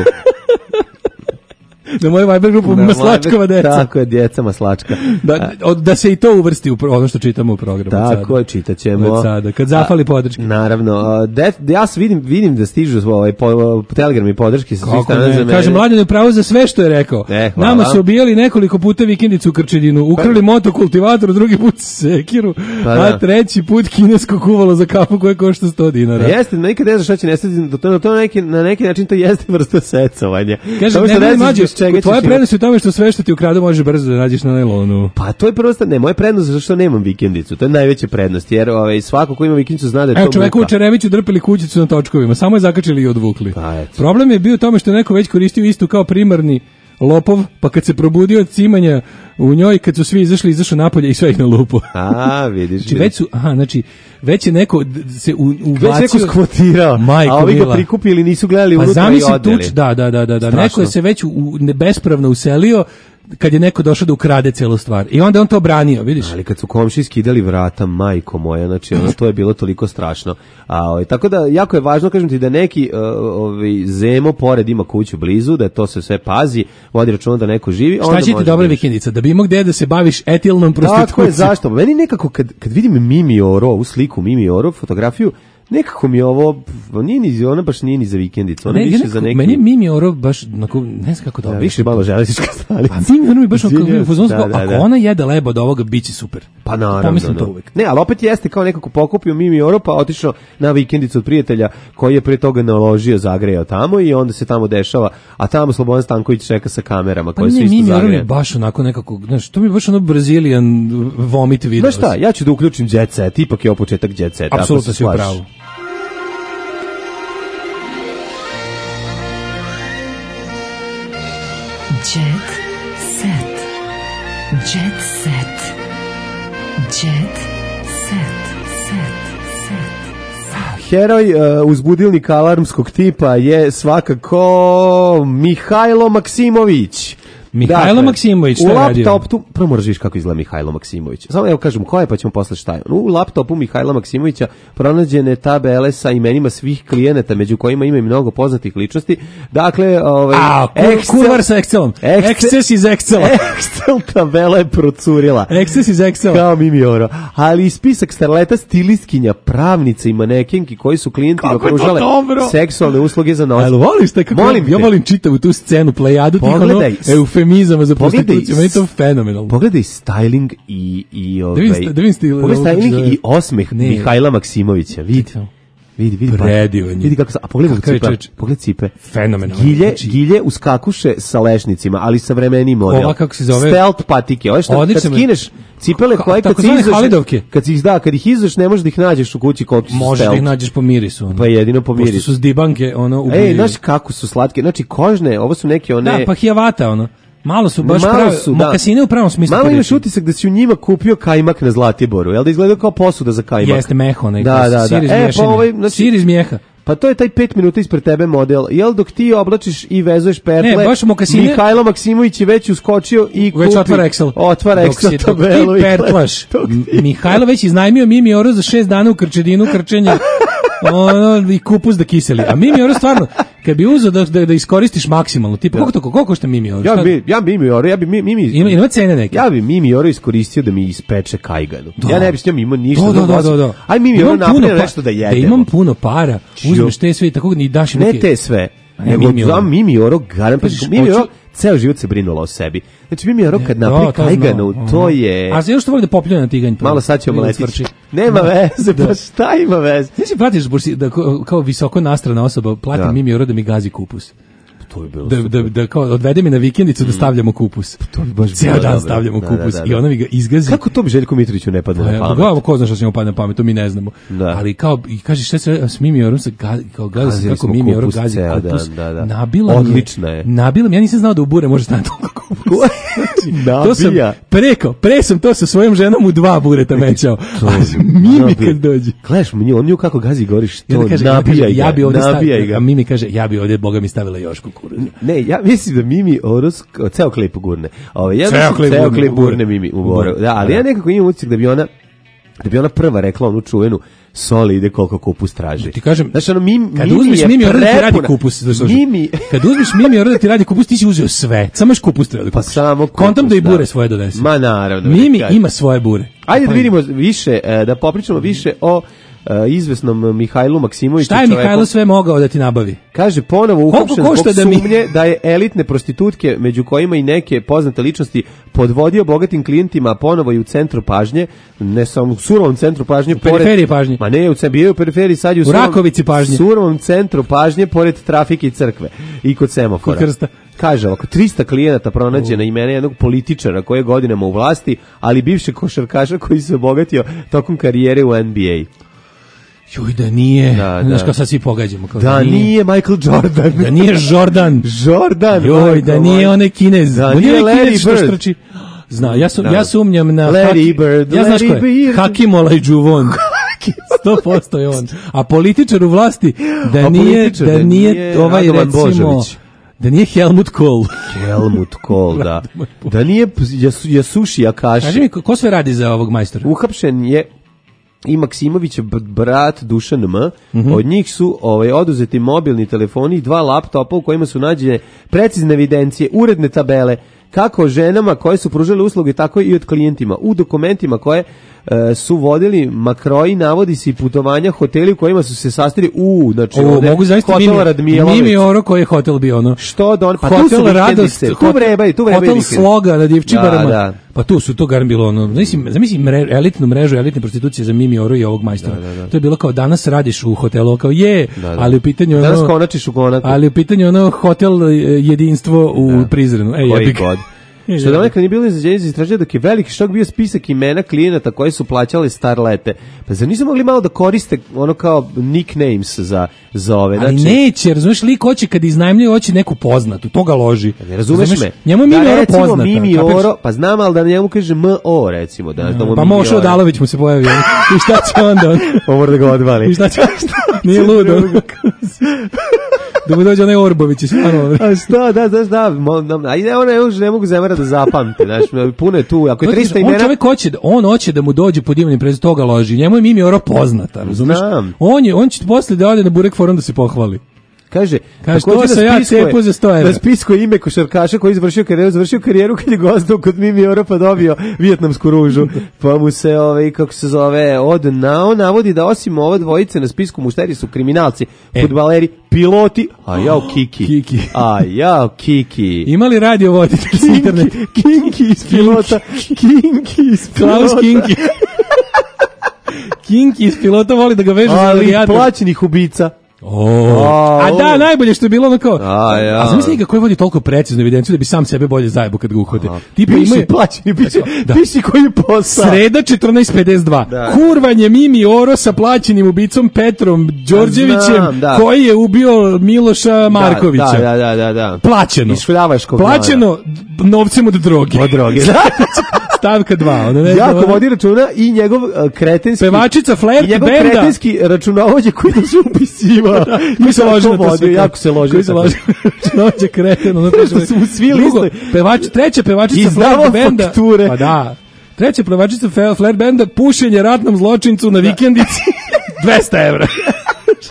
Na moju Viber grupu Na Maslačkova Viber- deca. Tako je, djeca Maslačka. Da, od- da se i to uvrsti u pro- ono što čitamo u programu. Tako je,čitat ćemo. Od sada, kad zafali podrške. Naravno, a, def, ja se vidim, vidim da stižu ovaj, po, po telegram i podrške sa svih Kako strana za ne? mene. Kaže, Mladen je pravo za sve što je rekao. E, hvala. Nama su obijali nekoliko puta vikendicu u Krčedinu, ukrali motokultivator, drugi put sekiru, Pa a da. treći put kinesko kuvalo za kafu koje košta sto dinara. A jeste, nikad ne znaš šta će nestati, da to, to na, neki, na neki način to jeste vrsta secovanja. Kaže, Samo što ne, ne, znaš mlađe, bez čega ćeš tvoja imati. prednost je u tome što sve što ti ukradu možeš brzo da nađeš na najlonu. Pa to je prvo, ne, moja prednost je zato što nemam vikendicu, to je najveća prednost, jer ovaj, svako ko ima vikendicu zna da je Evo, to čoveku u muka. Čereviću drpili kućicu na točkovima, samo je zakačili i odvukli. Pa, eto. Problem je bio u tome što je neko već koristio istu kao primarni lopov, pa kad se probudio od cimanja u njoj, kad su svi izašli, izašao napolje i sve ih na lupu. A, vidiš. Znači, već su, aha, znači, već je neko d- se u, ubacio... Već neko skvotirao, Majko a ovi ga mila. prikupili, nisu gledali Pa unutra i zamisli odeli. tuč, da, da, da, da, da. Strašno. Neko je se već u, u, ne- bespravno uselio kad je neko došao da ukrade celu stvar. I onda je on to branio, vidiš? Ali kad su komši skidali vrata, majko moja, znači ono, to je bilo toliko strašno. A, ovaj, tako da, jako je važno, kažem ti, da neki uh, ovaj, zemo pored ima kuću blizu, da to se sve pazi, vodi računa da neko živi. Šta onda će ti može dobra da- vikendica? Da bi imao gde da se baviš etilnom prostitucijom. Tako je, zašto? Meni nekako, kad, kad vidim Mimi Oro, ovu sliku Mimi Oro, fotografiju, nekako mi je ovo, nije ni, ona baš nije ni za vikendicu, ona Ne, više ja nekako- za neki... Meni je Mimi Oro baš, onako, ne znam kako da Da, objasnim. više malo železnička stanica. A Mimi Oro mi baš onako, Izvinjavam se, u fazonu da, kao, da, da. ako ona jede lebo od ovoga, bit će super. Pa naravno. Pomislim to da. uvek. Ne, ali opet jeste kao nekako pokupio Mimi Oro, pa otišao na vikendicu od prijatelja koji je pre toga naložio, zagrejao tamo i onda se tamo dešava, a tamo Slobodan Stanković čeka sa kamerama Pa koje su ne, isto Mimi Oro mi je zagrejane. baš onako nekako, znaš, to mi je baš ono Brazilian vomit video. Znaš šta, ja ću da uključim Jet Set, ipak je ovo početak Jet Set. ako Apsolutno se si u slažeš. pravu. Jet set. Jet set. Jet set. Set. Set. Heroj uh, uzbudilnika alarmskog tipa je svakako Mihajlo Maksimović. Mihajlo Maksimović, šta u je radio? laptopu, prvo moraš vidiš kako izgleda Mihajlo Maksimović. Samo evo kažem ko je, pa ćemo posle šta je. U laptopu Mihajla Maksimovića pronađene tabele sa imenima svih klijenata, među kojima ima i mnogo poznatih ličnosti. Dakle, ovaj A, kur, kurvar sa Excelom. Excel- Excess iz Excela. Excel tabela je procurila. Excess iz Excela. Kao Mimi Oro. Ali i spisak starleta, stilistkinja, pravnica i manekenki koji su klijentima Kako je to pružale dobro. seksualne usluge za nos. Jel voliš te kako Volim ja te. volim čitavu tu scenu, plejadu tih ono Pogledaj. eufemizama za Pogledaj prostituciju, meni je to fenomenalno. Pogledaj styling i i ovaj. vidim sta- da vidim stil- Pogledaj ovo kako styling zove. i osmeh Ne. Mihajla Maksimovića. Vidi. Vidi, vidi. pa- Predivan je. Vidi kako sa, a pogledaj Kakav je cipe. čovječ. Pogledaj cipe. Fenomenalno. Gilje, Znači- gilje uskakuše sa lešnicima, ali savremeniji model. Ova kako se zove? Stealth patike. Ovo što kad Odlično me- skineš cipele Ka- koje kad si takozvane izaš, halidovke. kad si ih da, kad ih izaš ne možeš da ih nađeš u kući koliko su Možeš da stealth. ih nađeš po mirisu. Ono. Pa jedino po mirisu. Pošto su zdibanke, ono, Ej, ubijaju. znaš kako su slatke? Znači kožne, ovo su neke one... Da, pa hijavata, ono. Malo su baš Malo prave, su, da. mokasine u pravom smislu. Malo te imaš reči. utisak da si u njima kupio kajmak na Zlatiboru, jel da izgleda kao posuda za kajmak? Jeste meho, onaj. Da, da, da. Sir iz E, pa mješine. ovaj, znači- Sir iz mjeha. Pa to je taj pet minuta ispred tebe model. Jel dok ti oblačiš i vezuješ pertle, Ne, baš mokasine- Mihajlo Maksimović je već uskočio i Već kupi. otvara Excel. Otvara Dok Excel si- dok tabelu. ti i- pertlaš. dok ti- M- Mihajlo već iznajmio Mimi Oro za šest dana u Krčedinu krčenja. Ono, i kupus da kiseli. A Mimi Oro stvarno, kad bi uzeo da, da, da iskoristiš maksimalno, tipa, koliko to, koliko košta Mimi Oro? Ja Šta- bi, ja bi Mimi Oro, ja bi mi- Mimi... Ima, ima cene neke. Ja bi Mimi Oro iskoristio da mi ispeče kajganu. Da. Ja ne bi s njom imao ništa. Da, da, drugo da, osim- da, da. Aj Mimi Imam Oro puno napravi pa- nešto da jedemo. Da imam puno para, uzmeš te sve i tako i daš im Ne neke- te sve. Nego Mimi Oro. za Mimi Oro, garam, pa Kažeš, Mimi Oro hoću- ceo život se brinula o sebi. Znači Mimi Oro kad Ne, napravi to- to kajganu, znam, to aha. je... A znaš što voli da popljuje na tiganj? to? Malo sad ćemo Ili letiti. cvrči. Nema veze, Da. pa šta ima veze? Ti si pratiš bursi, da kao, kao visoko nastrana osoba plati Da. Mimi Oro da mi gazi kupus. To je bilo Da, da, da kao odvede mi na vikendicu da stavljamo kupus. To bi baš Ceo bilo dan dobro. stavljamo Da, kupus da, da, i da. ona mi ga izgazi. Kako to bi Željko Mitroviću ne padne Pa, na ja, pamet? Glavo, ko zna što se njemu padne na pamet, to mi ne znamo. Da. Ali kao, i kaže šta se s Mimi Orom se ga, kao gleda se Gazili kako smo Mimi Oro kupus gazi ceo kupus. dan, da, da. Nabila Odlična mi je. Nabila mi, ja nisam znao da u bure može stati toliko kupus. To sam Nabija. preko, pre sam to sa svojom ženom u dva bureta mećao. A Mimi Nabija. kad dođe. Gledaš mu nju, on nju kako gazi goriš, I to onda kaže, ja, nabija kaže, ga, ja bi ovdje nabija stavila, ga. a Mimi kaže, ja bi ovdje, Boga mi stavila još kukuruza. Ne, ja mislim da Mimi Oros ceo klip gurne. Ove, ja Ceo mislim klip ceo gurne, klip u bure. gurne Mimi u U bore. bure. Da, ali Da. ja nekako imam utisak da bi ona da bi ona prva rekla onu čuvenu Soli ide koliko kupus traži. Ti kažem, znači, ono, Mimi, kad Mimi uzmeš je Mimi Oro da ti radi prepuna- kupus, da slušaj. Mimi, Kad uzmeš Mimi Oro da ti radi kupus, ti si uzeo sve. Samo još kupus treba da pa kupiš. samo kupus, Kontam da i bure da. svoje donese. Ma naravno. Mimi kažem. ima svoje bure. Ajde da Pa- vidimo više, e, da popričamo više o e, izvesnom Mihajlu Maksimoviću. Šta je čoveku. Mihajlo sve mogao da ti nabavi? Kaže ponovo uhapšen zbog košta da mi- sumnje da je elitne prostitutke, među kojima i neke poznate ličnosti, podvodio bogatim klijentima, a ponovo i u centru pažnje, ne samo u surovom centru pažnje, U periferiji pažnje. Ma ne, u ce- bio je u periferiji, sad je u, U surovom- Rakovici pažnje. surovom centru pažnje, pored trafike i crkve i kod semafora. Kod krsta. Kaže ovako, trista klijenata pronađena imena jednog političara koji je godinama u vlasti, ali bivšeg košarkaša koji se obogatio tokom karijere u N B A. Juj, da nije, Da, znaš da. kao sad svi pogađamo. Kao Da nije Michael Jordan. Da nije Jordan. Jordan. Joj, da nije onaj Kinez. Da Da nije onaj Larry Kinez što Bird. štrči. Zna, ja, su, Da. ja sumnjam na... Larry Haki- Bird, Ja znaš ko Larry je? Bird. Hakim Olajuwon. sto posto je on. A političar u vlasti, da A nije, političar da da nije, nije ovaj Radovan recimo... Božović. Da nije Helmut Kohl. Helmut Kohl, da. Da nije Jasu, Jasuši Akaši. Kaži mi, ko ko sve radi za ovog majstora? Uhapšen je i Maksimovićev b- brat Dušan M. Mhm. Od njih su ovaj, oduzeti mobilni telefoni i dva laptopa u kojima su nađene precizne evidencije, uredne tabele, kako o ženama koje su pružale usluge, tako i od klijentima. U dokumentima koje e, su vodili Makroji, navodi se i putovanja, hoteli u kojima su se sastali u, znači, O, ovde, mogu zaista hotel Mimi, Radmijelović. Mimi Oro koji je hotel bio ono. Što da on, pa tu su Hotel Radost, vikendice, tu hotel- vrebaju, tu vrebaju Hotel vikendice. Sloga na Divčibarama. Da, da. Pa tu su to garan bilo ono. Zamislim, zamislim mre, elitnu mrežu, elitne prostitucije za Mimi Oro i ovog majstora. Da, da, da. To je bilo kao danas radiš u hotelu, kao je, Da, da. ali u pitanju ono, Danas konačiš u konaku. ali u pitanju ono hotel e, jedinstvo u Prizrenu. Ej, Koji jebi ga. god. Što da nekad nije bilo izrađenje za istraživanje, dok je veliki šok bio spisak imena klijenata koji su plaćali starlete. Pa zar nisu mogli malo da koriste ono kao nicknames za, za ove? Ali Znači, neće, razumiješ, lik hoće kad iznajmljuje, hoće neku poznatu, to ga loži. ne razumeš Razumeš? me? Njemu je Mimi da, Oro recimo, poznata. Mimi kapiraš? Oro, pa znam, ali da njemu kaže M O recimo. Da, da mu Pa Mimi Mošo Oro. Odalović mu se pojavio. I šta će onda? on? Pa mora da ga odvali. I šta će? Nije ludo. Da mu dođe onaj Orbović i stvarno. A što, da, znaš, da, mo- da, a ide, one ne, ne mogu zemara da zapamte, znaš, puno je tu, ako je trista on imena, čovjek hoće, da- on hoće da mu dođe pod imenom prezentacijom toga loži. Njemu je Mimi Oro poznata, razumeš? Znam. On je, on će posle da ode na Burek forum da se pohvali. kaže, Kaže, takođe to sam ja spisku je- cepao za sto evra. Na spisku je ime košarkaša koji je završio karijeru, završio karijeru kad je gostao kod Mimi Oro pa dobio vijetnamsku ružu, pa mu se, ovaj, kako se zove, od nao navodi da osim ove dvojice na spisku mušteri su kriminalci, E. fudbaleri, piloti, a jao Kiki, Kiki. a jao Kiki, Ima li radio voditelj s interneta? Kinki iz pilota, Kinki iz pilota, Klaus Kinki. Kinki iz pilota voli da ga veže za ali radijator. plaćenih ubica. O, A, a da, o. najbolje što je bilo ono kao, A, ja. a zamisli ga koji vodi toliko preciznu evidenciju da bi sam sebe bolje zajebo kad ga uhode. Tipa Piši imaju, plaćeni, piši, Da. piši koji je posao. Sreda četrnaest pedeset dva. Da. Kurvanje Mimi Oro sa plaćenim ubicom Petrom Đorđevićem, Znam, da. koji je ubio Miloša Markovića. Da, da, da, da, da. Plaćeno. Iz Šljavaškog Plaćeno d- novcem od droge. Od droge, da. Stavka dva. Ono ne znam, Jako ono- vodi računa i njegov uh, kretenski... Pevačica Flirt i njegov benda. kretenski računovođe koji da se upisivao. Koji se loži na to vodio, sve. jako se loži. Koji se loži. Noće kreten. Ono Što su mu svi Drugo, listovi. pevač, treća pevačica Izdavao Flirt benda. fakture. Pa da. Treća pevačica Fe- Flirt benda, pušenje ratnom zločincu na vikendici. dvesta evra.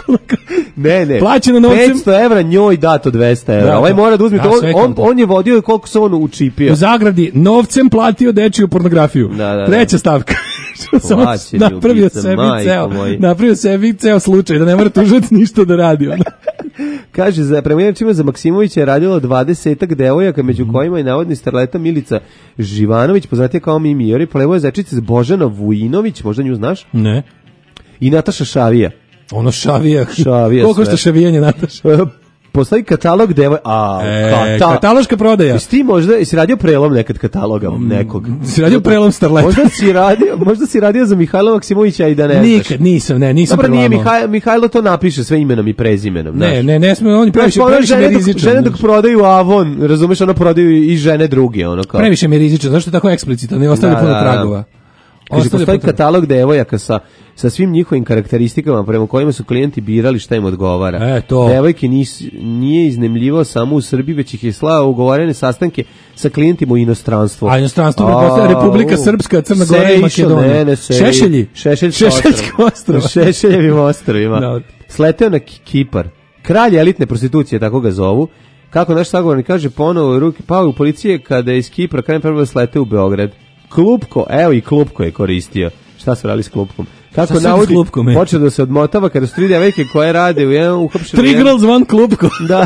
Ne, ne. Plaćeno novcem. petsto evra njoj dato dvesta evra. Da, Ovaj da. mora da uzme Da, to. sve On, konto. on je vodio koliko se on učipio. U zagradi novcem platio dečiju pornografiju. Da, da, da. Treća stavka. Što sam Plaćeni napravio ubica, sebi majko ceo, moj. napravio sebi ceo slučaj da ne mora tužac ništa da radi. Ono. Kaže, za prema inačima za Maksimovića je radilo dvadesetak devojaka, među kojima i navodni starleta Milica Živanović, poznatija kao Mimi Jori, plevoje zečice Božana Vujinović, možda nju znaš? Ne. I Nataša Šavija. Ono šavija. Šavija Koliko sve. što šavijanje, Nataša? Postoji katalog devoj... A, E, kata... kataloška prodaja. Jesi ti možda, jesi radio prelom nekad kataloga nekog? Si radio prelom starleta? Možda si radio, možda si radio za Mihajla Maksimovića i da ne znaš. Nikad, nisam, ne, nisam Dobro, nije prelamao. Mihaj, Mihajlo to napiše sve imenom i prezimenom. Ne, znaš. ne, ne sme, oni previše, Znaš, ono previše mi žene, je dok, rizično. žene dok prodaju Avon, razumeš, ono prodaju i žene druge, ono kao. Previše mi je rizično, zašto je tako eksplicitno, ne ostavlja Da, puno da, da. tragova. Kaže, Ostavlja postoji puno- katalog devojaka sa, sa svim njihovim karakteristikama prema kojima su klijenti birali šta im odgovara. E, to. Devojke nis, nije iznemljivao samo u Srbiji, već ih je slao u ugovorene sastanke sa klijentima u inostranstvu. A inostranstvo pretpostavlja Republika u. Srpska, Crna Gora i Sejšel, Makedonija. ne, ne, Sej- Šešelji. Šešeljsko Šešeljsko ostrvo. Šešeljevim ostrovima. Da. Sleteo na Ki- Kipar. Kralj elitne prostitucije, tako ga zovu. Kako naš sagovornik kaže, ponovo u ruke pao u policije kada je iz Kipra krajem prvo sleteo u Beograd. Klupko, evo i Klupko je koristio. Šta su radili s Klupkom? Kako Šta su navodi, s Klupkom, e? počeo da se odmotava kada su tri devojke koje rade u jednom uhapšenom... Tri girls, one klupko. Da.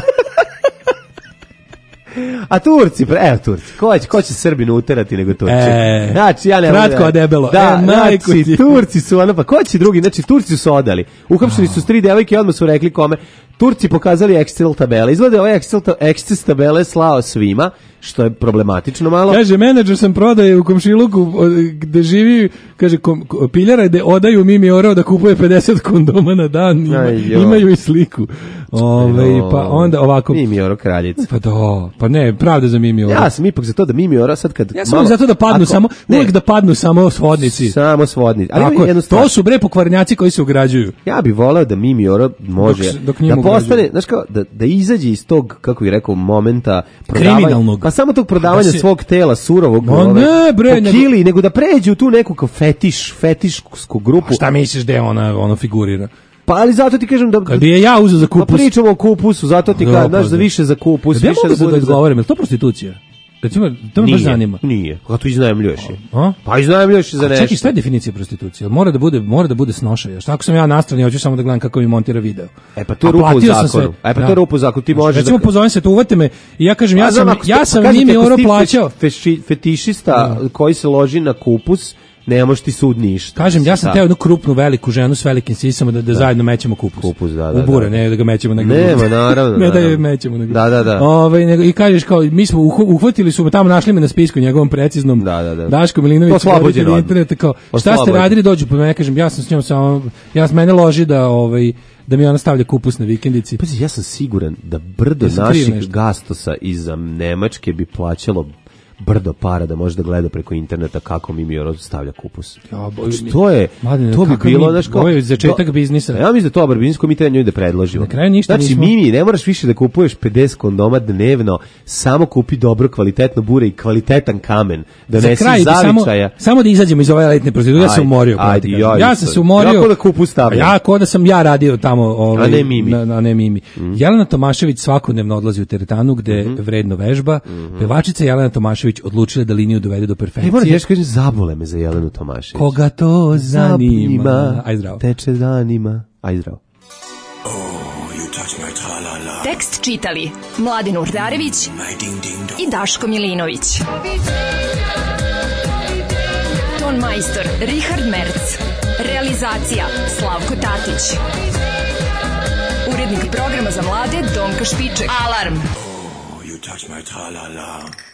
A Turci, pre- evo Turci, ko će, ko će Srbinu uterati nego Turci? E, znači, ja ne mogu kratko, da- a debelo. Da, E, majku znači, ti. Turci su ono, pa ko će drugi? Znači, Turci su odali. Uhapšeni su s tri devojke i odmah su rekli kome. Turci pokazali Excel tabele. Izgleda ovaj Excel, ta, Excel tabele slao svima, što je problematično malo. Kaže, menadžer sam prodaje u komšiluku o, gde živi, kaže, kom, ko- piljara gde odaju Mimi Orao da kupuje pedeset kondoma na dan, ima, Aj, joj. imaju i sliku. Ove, pa onda ovako... Mimi Oro kraljica. Pa da, pa ne, pravda za Mimi Orao. Ja sam ipak za to da Mimi Ora sad kad... Ja sam uvijek zato da padnu ako- samo, ne, uvijek da padnu samo svodnici. Samo svodnici. Ali Tako ima je. jednu stvar. To su bre pokvarnjaci koji se ugrađuju. Ja bih voleo da Mimi Oro može Dok- dok njima da postane, ugrađuju. znaš kao, da, da izađe iz tog, kako bih rekao, momenta prodavanja, Kriminalnog. pa samo tog prodavanja Da se- svog tela, surovog, Ma ove, ne, bre, po nego- kili, nego da pređe u tu neku kao fetiš, fetišku grupu. Šta misliš da je ona, ono figurira? Pa ali zato ti kažem da... Kad bi je ja uzeo za Pa kupus... pričamo o kupusu, zato ti Da, kažem, pa znaš, za da. više za kupus, Da ja više mogu da bude da odgovorim, je li to prostitucija? Recimo, to me baš Nije, zanima. nije. Kako tu iznajmljuješ je? A? Pa iznajmljuješ je za A nešto. čekaj, šta je definicija prostitucije? Mora da bude, mora da bude snošaja. Šta ako sam ja na strani, hoću samo da gledam kako mi montira video. E pa to je A rupa u platio sam zakonu. sve. E pa to Da. je rupa u zakonu. Ti možeš Recimo, da... pozovem se, to uvate me i ja kažem, ja Pa sam, znam, ako ja ste- sam pa kažete, Mimi ako Oro si ti plaćao. feši- fetišista koji se loži na kupus, ne možeš ti sud ništa. Kažem, ja sam Da. teo jednu krupnu, veliku ženu s velikim sisama da, da, zajedno mećemo kupus. Kupus, da, da, U bure, da. ne da ga mećemo negdje. Nema, drugdje. naravno, ne da je naravno. mećemo negdje. Da, da, da. Ovaj, nego, I kažeš kao, mi smo uhu- uhvatili su me tamo, našli me na spisku njegovom preciznom. Da, da, da. Daško Milinović, Oslobođen voditelj odmah. interneta, kao, šta ste Oslobođen. radili, dođu po mene, kažem, ja sam s njom samo, ja s mene loži da, ovaj, da mi ona stavlja kupus na vikendici. Pazi, ja sam siguran da brdo Jesam kriv naših nešto? gastosa iz um, Nemačke bi plaćalo brdo para da može da gleda preko interneta kako Mimi Oro stavlja kupus. Ja, boj- Znači, to je, Mladine, to bi kakav bilo, mi- znaš kao... ovo je začetak do- biznisa. Ja mislim da je to dobar biznis koji mi treba njoj da predložimo. Na kraju ništa Znači, nismo- Mimi, ne moraš više da kupuješ pedeset kondoma dnevno, samo kupi dobro kvalitetno bure i kvalitetan kamen. Da Za nesi kraj bi samo, zavičaja. samo da izađemo iz ove elitne prostitucije. Ja sam Ajde, umorio. pravo ti ajde, kažem. ja ja isto. sam se umorio. Ja ko da kupus stavljam. Ja ko da sam ja radio tamo. Ovaj, A ne Mimi. Na, na, ne Mimi. Jelena Tomašević svakodnevno odlazi u teretanu gde Mhm. vredno vežba. Pevačica Jelena Tomašević odlučila da liniju dovede do E, perfekcije. moram ti još kažem, zabole me za Jelenu Tomašević. Koga to zanima. Aj zdravo. Teče zanima. Aj zdravo. Tekst čitali Mladin Urdarević i Daško Milinović. Ton majstor Richard Merc. Realizacija Slavko Tatić. Urednik programa za mlade Donka Špiček. Alarm! You touch my tra-la-la.